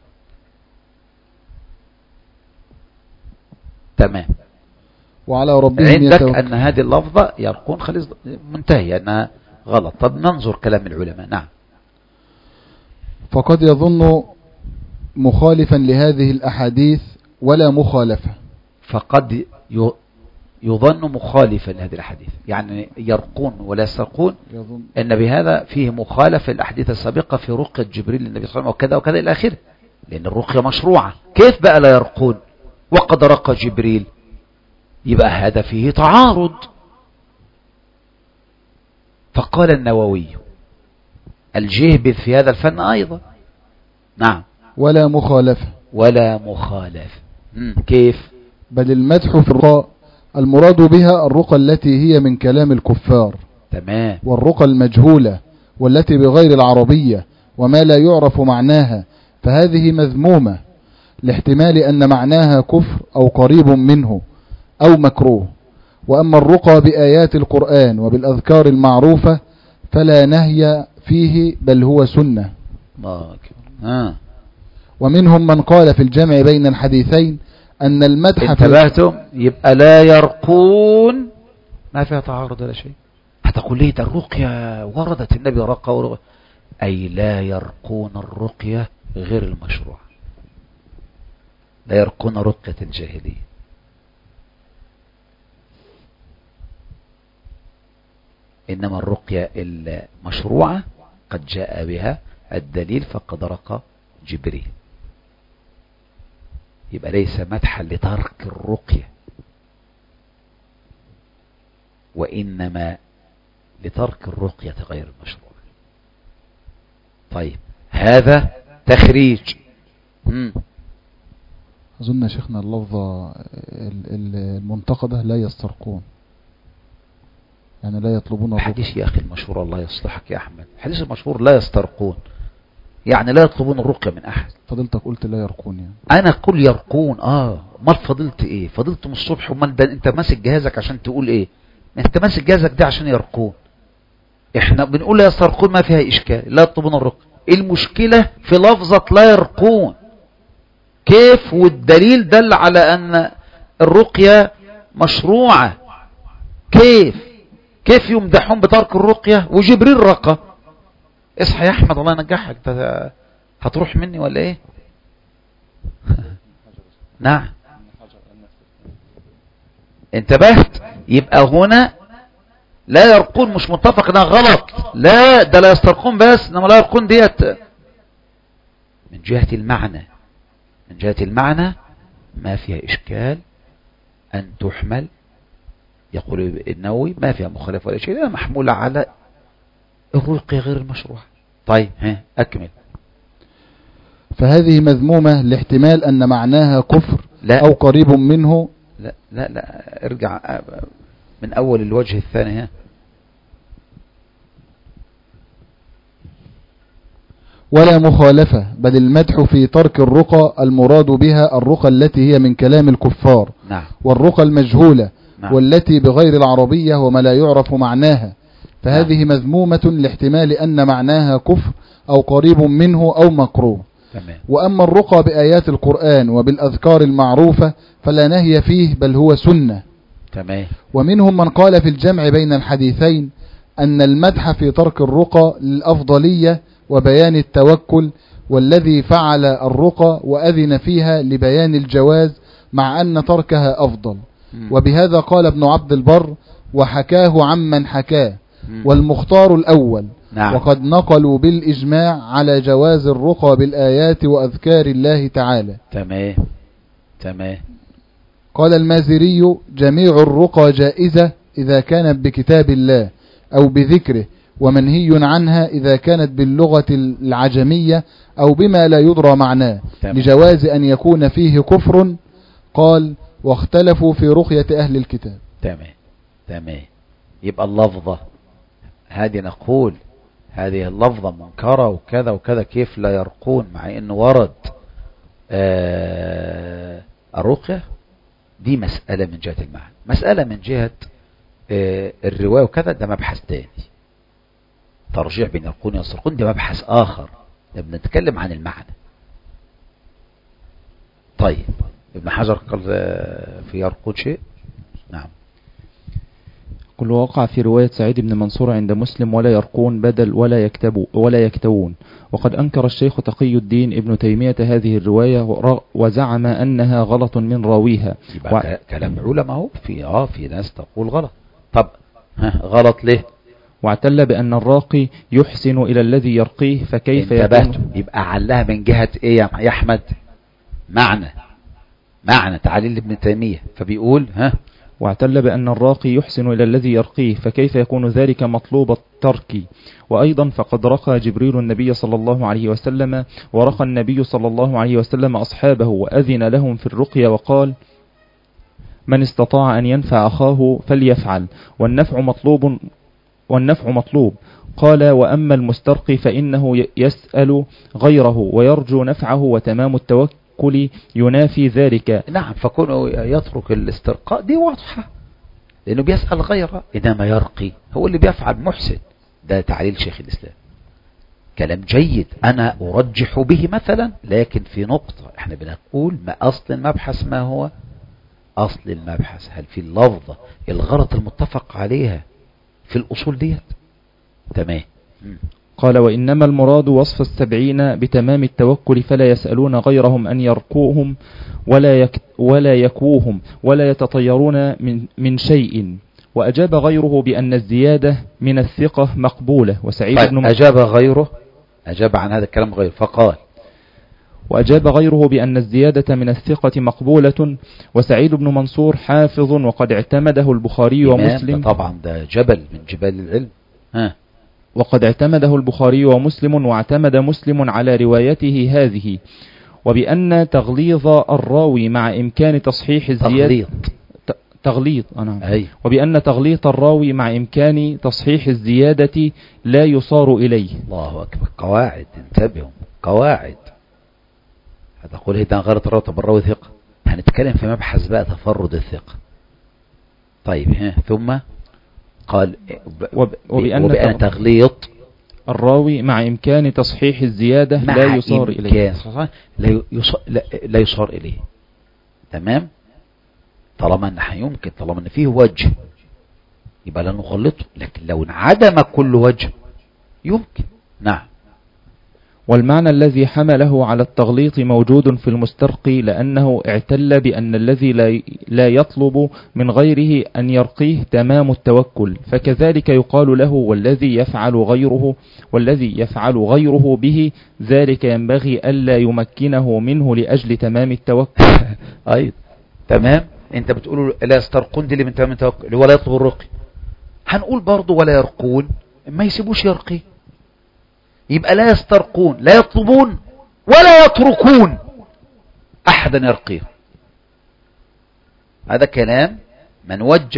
تمام. وعلى ربهم عندك يتوكل. أن هذه اللفظة يرقون خلص منتهي أنها غلط. طب ننظر كلام العلماء. نعم. فقد يظن مخالفا لهذه الأحاديث ولا مخالفة. فقد يظن مخالفا لهذه الأحاديث، يعني يرقون ولا يسترقون، أن بهذا فيه مخالفة الأحاديث السابقة في رقية جبريل للنبي صلى الله عليه وسلم وكذا وكذا إلى آخره، لأن الرقية مشروعة. كيف بقى لا يرقون وقد رقى جبريل؟ يبقى هذا فيه تعارض. فقال النووي الجهبذ في هذا الفن أيضا: نعم، ولا مخالفة. ولا مخالفة. كيف؟ بل المدح في الرقى المراد بها الرقى التي هي من كلام الكفار. تمام. والرقى المجهولة والتي بغير العربية وما لا يعرف معناها، فهذه مذمومة لاحتمال أن معناها كفر أو قريب منه أو مكروه. وأما الرقى بآيات القرآن وبالأذكار المعروفة فلا نهي فيه، بل هو سنة. آه. ومنهم من قال في الجمع بين الحديثين أن المدح انتبهتم؟ يبقى لا يرقون ما فيها تعارض ولا شيء. هتقول ليه ده الرقية وردت النبي رقى ورقى. أي لا يرقون الرقية غير المشروع، لا يرقون رقية الجاهلية. إنما الرقية المشروعة قد جاء بها الدليل فقد رقى جبريل. يبقى ليس مدحا لترك الرقية، وإنما لترك الرقية غير المشروع. طيب، هذا تخريج. مم. أظن شيخنا اللفظة المنتقدة لا يسترقون، يعني لا يطلبون الرقية. حديث يا أخي المشهور، الله يصلحك يا أحمد، حديث المشهور لا يسترقون، يعني لا يطلبون الرقية من أحد. فضلتك قلت لا يرقون يعني. أنا قل يرقون. آه ما فضلت إيه؟ فضلت من الصبح. ومال ده أنت ماسك جهازك عشان تقول إيه؟ أنت ماسك جهازك ده عشان يرقون. إحنا بنقول لا يسترقون ما فيها إشكال، لا يطلبون الرقية. المشكلة في لفظة لا يرقون. كيف؟ والدليل دل على أن الرقية مشروعة. كيف كيف يمدحون بترك الرقية وجبريل رقى؟ اصحى يا أحمد الله ينجحك، هتروح مني ولا ايه؟ نعم، انتبهت؟ يبقى هنا لا يرقون مش متفق انها غلط، لا ده لا يسترقون بس، انما لا يرقون ديت من جهة المعنى، من جهة المعنى ما فيها اشكال ان تحمل، يقول النووي ما فيها مخالفة ولا شيء، محمولة على الرقية غير المشروع. طيب ها أكمل. فهذه مذمومة لاحتمال أن معناها كفر لا أو قريب منه. لا لا لا ارجع من أول الوجه الثاني. ها ولا مخالفة، بل المدح في ترك الرقى المراد بها الرقى التي هي من كلام الكفار. نعم. والرقى المجهولة. نعم. والتي بغير العربية وما لا يعرف معناها، فهذه نعم. مذمومة لاحتمال أن معناها كفر أو قريب منه أو مكروه. تمام. وأما الرقى بآيات القرآن وبالأذكار المعروفة فلا نهي فيه، بل هو سنة. تمام. ومنهم من قال في الجمع بين الحديثين أن المدح في ترك الرقى للأفضلية وبيان التوكل، والذي فعل الرقى وأذن فيها لبيان الجواز مع أن تركها أفضل. م. وبهذا قال ابن عبد البر وحكاه عمن حكاه، والمختار الأول. نعم. وقد نقلوا بالإجماع على جواز الرقى بالآيات وأذكار الله تعالى. تمام تمام. قال المازري جميع الرقى جائزة إذا كانت بكتاب الله أو بذكره، ومنهي عنها إذا كانت باللغة العجمية أو بما لا يدرى معناه. تمام. لجواز أن يكون فيه كفر. قال واختلفوا في رقية أهل الكتاب. تمام تمام. يبقى اللفظة هذه نقول هذه اللفظة منكرة وكذا وكذا، كيف لا يرقون مع انه ورد آه الرقية؟ دي مسألة من جهة المعنى، مسألة من جهة آه الرواية وكذا ده مبحث تاني، ترجيع بين يرقون ويسرقون ده مبحث آخر، ده بنتكلم عن المعنى. طيب ابن حجر قال في يرقون شيء. نعم. كل وقع في رواية سعيد بن منصور عند مسلم ولا يرقون بدل ولا يكتبوا ولا يكتوون. وقد أنكر الشيخ تقي الدين ابن تيمية هذه الرواية وزعم أنها غلط من راويها. و... كلام علماء هو في اه في ناس تقول غلط. طب ها غلط ليه؟ واعتل بأن الراقي يحسن إلى الذي يرقيه، فكيف يكون؟ يبقى علها من جهة ايه يا أحمد؟ معنى معنى تعليل ابن تيمية، فبيقول ها واعتل بأن الراقي يحسن إلى الذي يرقيه، فكيف يكون ذلك مطلوب الترك؟ وأيضا فقد رقى جبريل النبي صلى الله عليه وسلم، ورقى النبي صلى الله عليه وسلم أصحابه وأذن لهم في الرقية وقال من استطاع أن ينفع أخاه فليفعل، والنفع مطلوب والنفع مطلوب. قال وأما المسترقي فإنه يسأل غيره ويرجو نفعه، وتمام التوكل كل ينافي ذلك. نعم. فكونه يترك الاسترقاء دي واضحة، لأنه بيسأل غيره، إنما يرقي هو اللي بيفعل محسن. ده تعليل شيخ الإسلام، كلام جيد أنا أرجح به مثلا، لكن في نقطة احنا بنقول ما أصل المبحث، ما هو أصل المبحث؟ هل في اللفظة الغلط المتفق عليها في الأصول ديت؟ تمام. قال وإنما المراد وصف السبعين بتمام التوكل، فلا يسألون غيرهم أن يرقوهم ولا يك ولا يكووهم ولا يتطيرون من من شيء. وأجاب غيره بأن الزيادة من الثقة مقبولة. وسعيد طيب بن أجاب غيره أجاب عن هذا الكلام غير فقال وأجاب غيره بأن الزيادة من الثقة مقبولة. وسعيد بن منصور حافظ وقد اعتمده البخاري ومسلم. طبعا ده جبل من جبال العلم. ها وقد اعتمده البخاري ومسلم، واعتمد مسلم على روايته هذه. وبأن تغليظ الراوي مع إمكان تصحيح الزيادة تغليظ أنا أي. وبأن تغليط الراوي مع إمكان تصحيح الزيادة لا يصار إليه. الله أكبر. قواعد، انتبهوا قواعد. هتقول هيدا غلط الراوي، طب الراوي ثقة. هنتكلم في مبحث بقى تفرد الثقة. طيب ها ثم قال وب... وبأن, وبأن تغليط الراوي مع إمكان تصحيح الزيادة لا يصار إليه. لا يصار, لا يصار إليه. تمام. طالما أنه يمكن، طالما أن فيه وجه يبقى لا نغلطه، لكن لو انعدم كل وجه يمكن. نعم. والمعنى الذي حمله على التغليط موجود في المسترقي، لأنه اعتل بأن الذي لا يطلب من غيره أن يرقيه تمام التوكل، فكذلك يقال له والذي يفعل غيره والذي يفعل غيره به ذلك ينبغي ألا يمكنه منه لأجل تمام التوكل. أيضا تمام. انت بتقولوا لا يسترقون دي اللي من تمام التوكل اللي هو لا يطلب الرقي، هنقول برضو ولا يرقون ما يسيبوش يرقي، يبقى لا يسترقون لا يطلبون ولا يتركون أحدا يرقيه. هذا كلام من وجه.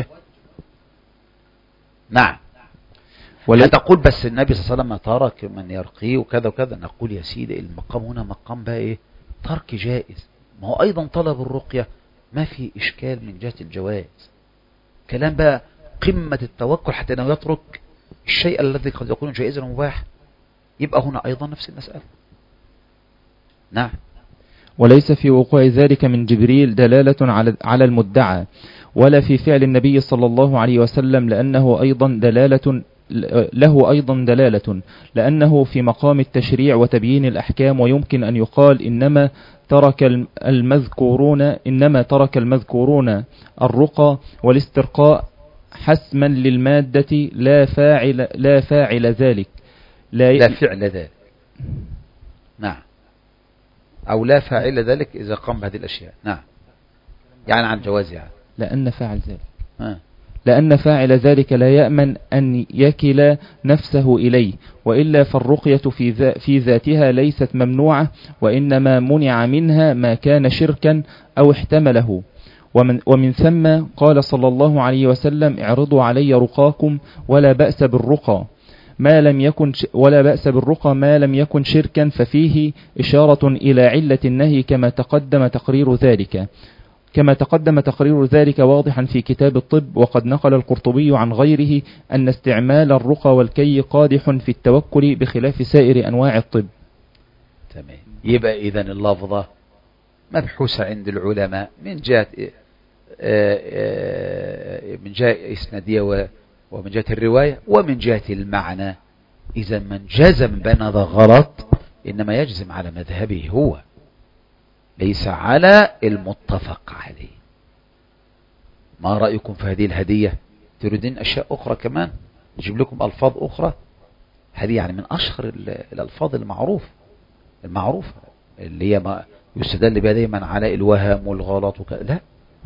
نعم. ولا تقول بس النبي صلى الله عليه وسلم ترك من يرقيه وكذا وكذا، نقول يا سيدي المقام هنا مقام بقى ايه؟ ترك جائز. ما هو ايضا طلب الرقية ما في اشكال من جهة الجواز، كلام بقى قمة التوكل حتى انه يترك الشيء الذي قد يكون جائزا ومباح، يبقى هنا ايضا نفس المسألة. نعم. وليس في وقوع ذلك من جبريل دلالة على على المدعى، ولا في فعل النبي صلى الله عليه وسلم، لأنه أيضا دلالة له أيضا دلالة لأنه في مقام التشريع وتبيين الأحكام، ويمكن أن يقال إنما ترك المذكورون إنما ترك المذكورون الرقى والاسترقاء حسما للمادة لا فاعل لا فاعل ذلك لا, لا فعل ذلك. نعم. أو لا فاعل ذلك إذا قام بهذه الأشياء. نعم. يعني عن جواز يعني. لأن فاعل ذلك آه. لأن فاعل ذلك لا يأمن أن يكل نفسه إليه، وإلا فالرقية في, في ذاتها ليست ممنوعة، وإنما منع منها ما كان شركا أو احتمله. ومن, ومن ثم قال صلى الله عليه وسلم اعرضوا علي رقاكم ولا بأس بالرقى ما لم يكن ولا بأس بالرقى ما لم يكن شركا، ففيه إشارة إلى علة النهي كما تقدم تقرير ذلك كما تقدم تقرير ذلك واضحا في كتاب الطب. وقد نقل القرطبي عن غيره أن استعمال الرقى والكي قادح في التوكل بخلاف سائر أنواع الطب. تمام. يبقى إذن اللفظة مبحوثة عند العلماء من جهة من جهة إسنادية ومن جهة الرواية ومن جهة المعنى. إذا من جزم بأن هذا غلط إنما يجزم على مذهبه هو، ليس على المتفق عليه. ما رأيكم في هذه الهدية؟ تريدين أشياء أخرى كمان؟ نجيب لكم ألفاظ أخرى. هذه يعني من أشهر الألفاظ المعروف المعروفة اللي هي ما يستدل بها دائما على الوهم والغلط وكذا. لا،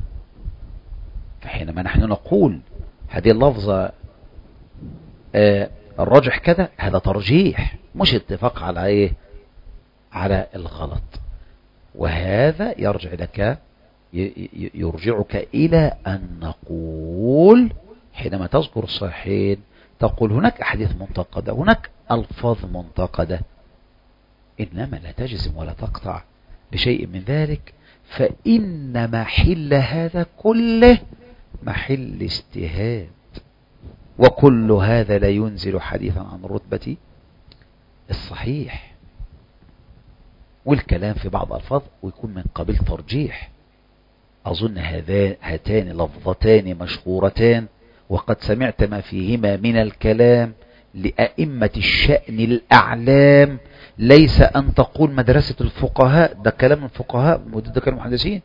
فحينما نحن نقول هذه اللفظة آه الراجح كذا، هذا ترجيح مش اتفاق على ايه؟ على الغلط. وهذا يرجع لك يرجعك إلى أن نقول حينما تذكر الصحيحين تقول هناك أحاديث منتقدة، هناك ألفاظ منتقدة، إنما لا تجزم ولا تقطع بشيء من ذلك، فإن محل هذا كله محل اجتهاد، وكل هذا لا ينزل حديثا عن رتبة الصحيح. والكلام في بعض الألفاظ ويكون من قبيل ترجيح. أظن هاتان لفظتان مشهورتان وقد سمعت ما فيهما من الكلام لأئمة الشأن الأعلام، ليس أن تقول مدرسة الفقهاء، ده كلام الفقهاء وده كلام المحدثين.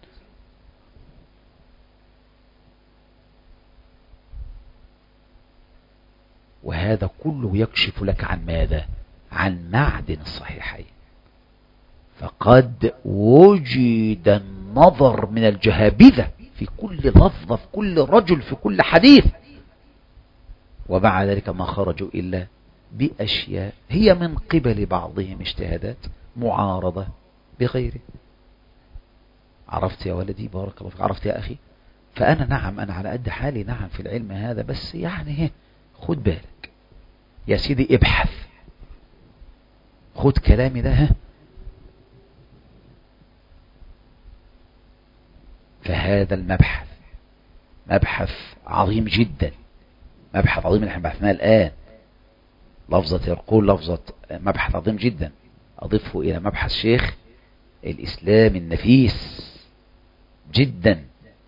وهذا كله يكشف لك عن ماذا؟ عن معدن الصحيحين. فقد وجد النظر من الجهابذة في كل لفظة، في كل رجل، في كل حديث، ومع ذلك ما خرجوا إلا بأشياء هي من قبل بعضهم اجتهادات معارضة بغيره. عرفت يا ولدي؟ بارك الله فيك. عرفت يا أخي؟ فأنا نعم أنا على قد حالي نعم في العلم هذا، بس يعني خد بالك يا سيدي، ابحث، خد كلامي ده ها. فهذا المبحث مبحث عظيم جدا، مبحث عظيم اللي احنا بحثناه الآن. لفظة يقول لفظة مبحث عظيم جدا، أضيفه إلى مبحث شيخ الإسلام النفيس جدا،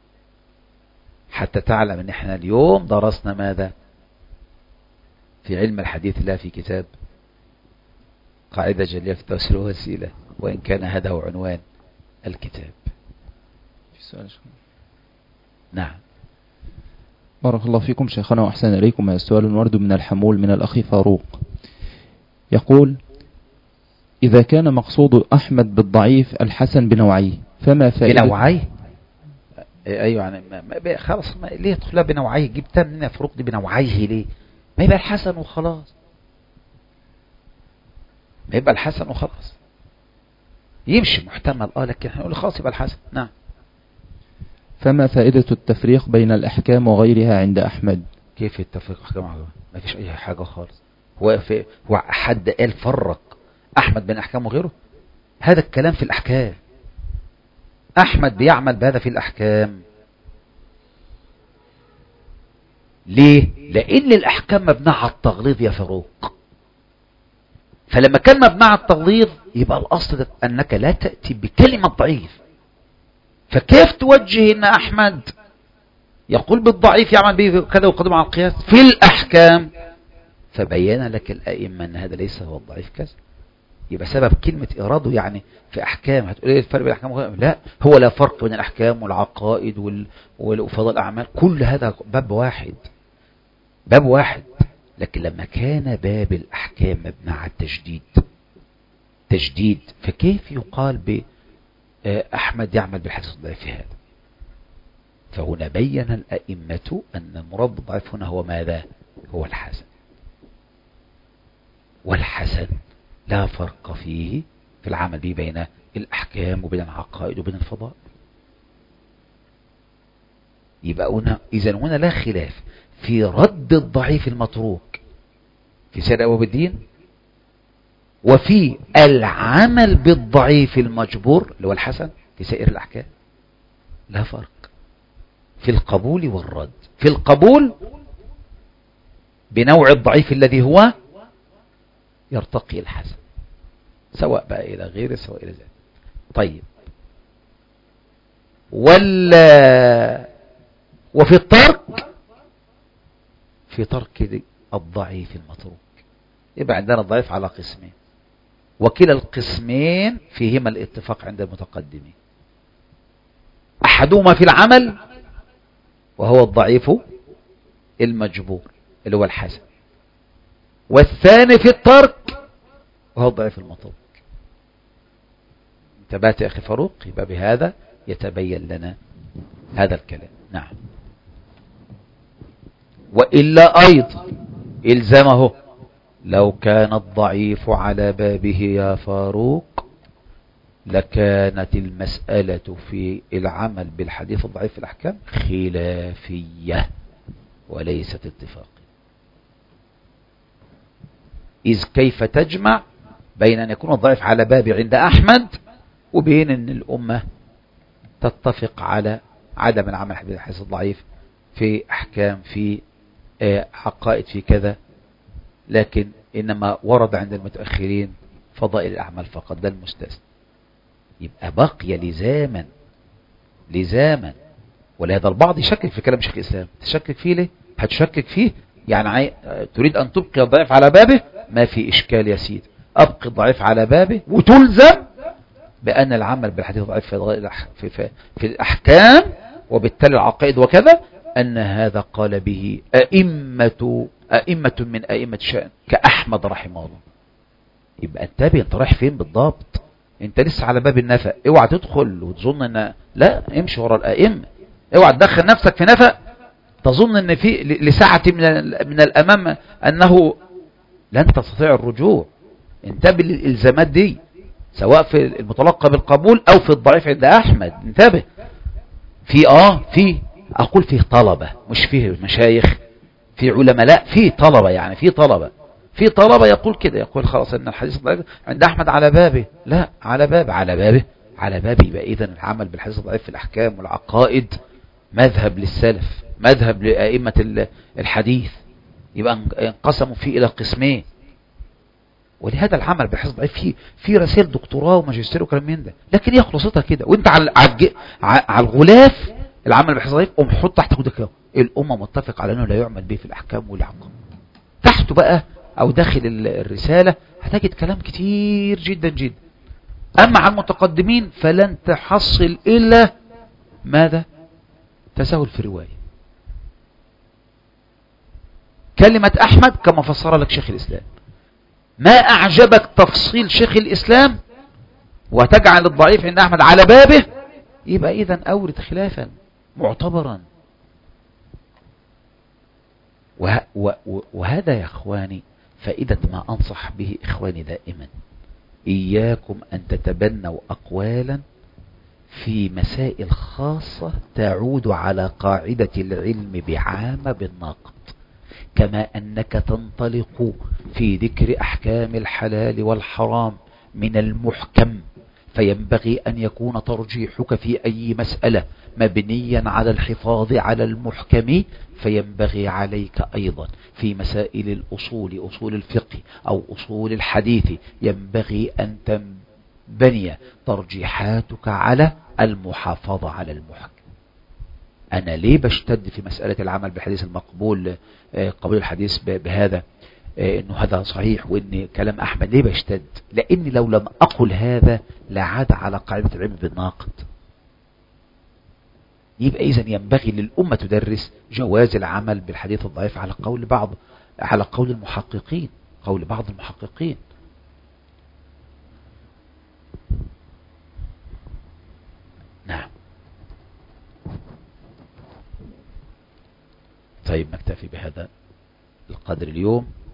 حتى تعلم ان احنا اليوم درسنا ماذا في علم الحديث، لا في كتاب قاعدة جلية في التوسل والوسيلة، وإن كان هذا هو عنوان الكتاب. في سؤال شكرا. نعم. بارك الله فيكم شيخنا وأحسن إليكم. السؤال ورد من الحمول من الأخ فاروق، يقول: إذا كان مقصود أحمد بالضعيف الحسن بنوعيه فما فائدة؟ بنوعيه؟ أيوة يعني ما ما خلاص، ما ليه تدخلها بنوعيه؟ جبتها منين يا فاروق دي بنوعيه ليه؟ ما يبقى الحسن وخلاص، ما يبقى الحسن وخلاص، يمشي محتمل اه لكن هنقول خلاص يبقى الحسن. نعم. فما فائدة التفريق بين الأحكام وغيرها عند أحمد؟ كيف التفريق أحكام وغيرها؟ ما فيش أي حاجة خالص. هو في هو حد قال فرق أحمد بين أحكام وغيره؟ هذا الكلام في الأحكام. أحمد بيعمل بهذا في الأحكام. ليه؟ لأن الأحكام مبنية على التغليظ يا فاروق، فلما كان مبنى على التغليظ يبقى الأصل أنك لا تأتي بكلمة ضعيف. فكيف توجه أن أحمد يقول بالضعيف يعمل به كذا وقدم على القياس في الأحكام؟ فبين لك الأئمة أن هذا ليس هو الضعيف كذا. يبقى سبب كلمة إراده يعني في أحكام. هتقول إيه الفرق بين الأحكام وغيرها؟ لا، هو لا فرق بين الأحكام والعقائد وال... والفضل الأعمال، كل هذا باب واحد، باب واحد. لكن لما كان باب الأحكام مبنى على التجديد تجديد، فكيف يقال بأحمد يعمل بالحديث الضعيف في هذا؟ فهنا بين الأئمة أن المراد بالضعيف هنا هو ماذا؟ هو الحسن. والحسن لا فرق فيه في العمل به بين الأحكام وبين العقائد وبين الفضائل. يبقى هنا إذن هنا لا خلاف في رد الضعيف المتروك في سائر أبواب الدين، وفي العمل بالضعيف المجبور اللي هو الحسن في سائر الأحكام. لا فرق في القبول والرد. في القبول بنوع الضعيف الذي هو يرتقي الحسن، سواء بقى إلى غيره سواء إلى ذلك. طيب، ولا وفي الترك، في ترك الضعيف المتروك يبقى عندنا الضعيف على قسمين، وكلا القسمين فيهما الاتفاق عند المتقدمين. أحدهما في العمل وهو الضعيف المجبور اللي هو الحسن، والثاني في الترك وهو الضعيف المتروك. انتبهت يا أخي فاروق؟ يبقى بهذا يتبين لنا هذا الكلام. نعم. وإلا أيضا إلزامه لو كان الضعيف على بابه يا فاروق لكانت المسألة في العمل بالحديث الضعيف في الأحكام خلافية وليست اتفاقية. إذ كيف تجمع بين أن يكون الضعيف على بابه عند أحمد وبين أن الأمة تتفق على عدم العمل بالحديث الضعيف في أحكام في عقائد في كذا، لكن إنما ورد عند المتأخرين فضائل الأعمال فقط، ده المستثنى. يبقى بقي لزاما لزاما. ولهذا البعض يشكك في كلام شيخ الإسلام. تشكك فيه ليه؟ هتشكك فيه يعني تريد أن تبقي الضعيف على بابه؟ ما في إشكال يا سيدي، أبقي الضعيف على بابه وتلزم بأن العمل بالحديث الضعيف في, في, في, في الأحكام وبالتالي العقائد وكذا أن هذا قال به أئمة أئمة من أئمة الشأن كأحمد رحمه الله. يبقى انتبه انت رايح فين بالضبط، انت لسه على باب النفق. اوعى تدخل وتظن ان لا، امشي ورا الأئمة. اوعى تدخل نفسك في نفق تظن ان في لساعة من, من الأمام أنه لن تستطيع الرجوع. انتبه للإلزامات دي سواء في المتلقى بالقبول أو في الضعيف عند أحمد. انتبه في آه في أقول فيه طلبة مش فيه مشايخ، في علماء، لا في طلبة. يعني في طلبة في طلبة يقول كده، يقول خلاص ان الحديث الضعيف عند أحمد على بابه. لا، على بابه على بابه على بابه. يبقى إذن العمل بالحديث الضعيف في الأحكام والعقائد مذهب للسلف، مذهب لأئمة الحديث. يبقى انقسموا فيه إلى قسمين. ولهذا العمل بالحديث الضعيف فيه في رسائل دكتوراه وماجستير وكلام من ده، لكن هي خلاصتها كده. وانت على على الغلاف العمل بالحديث الضعيف قوم حط تحت خدك الأمة متفق على أنه لا يعمل به في الأحكام والعقائد. تحته بقى أو داخل الرسالة هتجد كلام كتير جدا جدا. أما عن المتقدمين فلن تحصل إلا ماذا؟ تساهل في رواية. كلمة أحمد كما فسر لك شيخ الإسلام، ما أعجبك تفصيل شيخ الإسلام وتجعل الضعيف عند أحمد على بابه، يبقى إذن أورد خلافا معتبرا. وه وهذا يا إخواني فائدة ما أنصح به إخواني دائما، إياكم أن تتبنوا أقوالا في مسائل خاصة تعود على قاعدة العلم بعامة بالناقض، كما أنك تنطلق في ذكر أحكام الحلال والحرام من المحكم، فينبغي أن يكون ترجيحك في أي مسألة مبنيا على الحفاظ على المحكم، فينبغي عليك أيضا في مسائل الأصول، أصول الفقه أو أصول الحديث، ينبغي أن تنبني ترجيحاتك على المحافظة على المحكم. أنا ليه بشتد في مسألة العمل بالحديث المقبول، قبول الحديث بهذا إنه هذا صحيح وإن كلام أحمد، ليه بشتد؟ لأني لو لم أقل هذا لعاد على قاعدة العلم بالناقض. يبقى إذن ينبغي للأمة تدرس جواز العمل بالحديث الضعيف على قول بعض، على قول المحققين، قول بعض المحققين. نعم. طيب نكتفي بهذا القدر اليوم.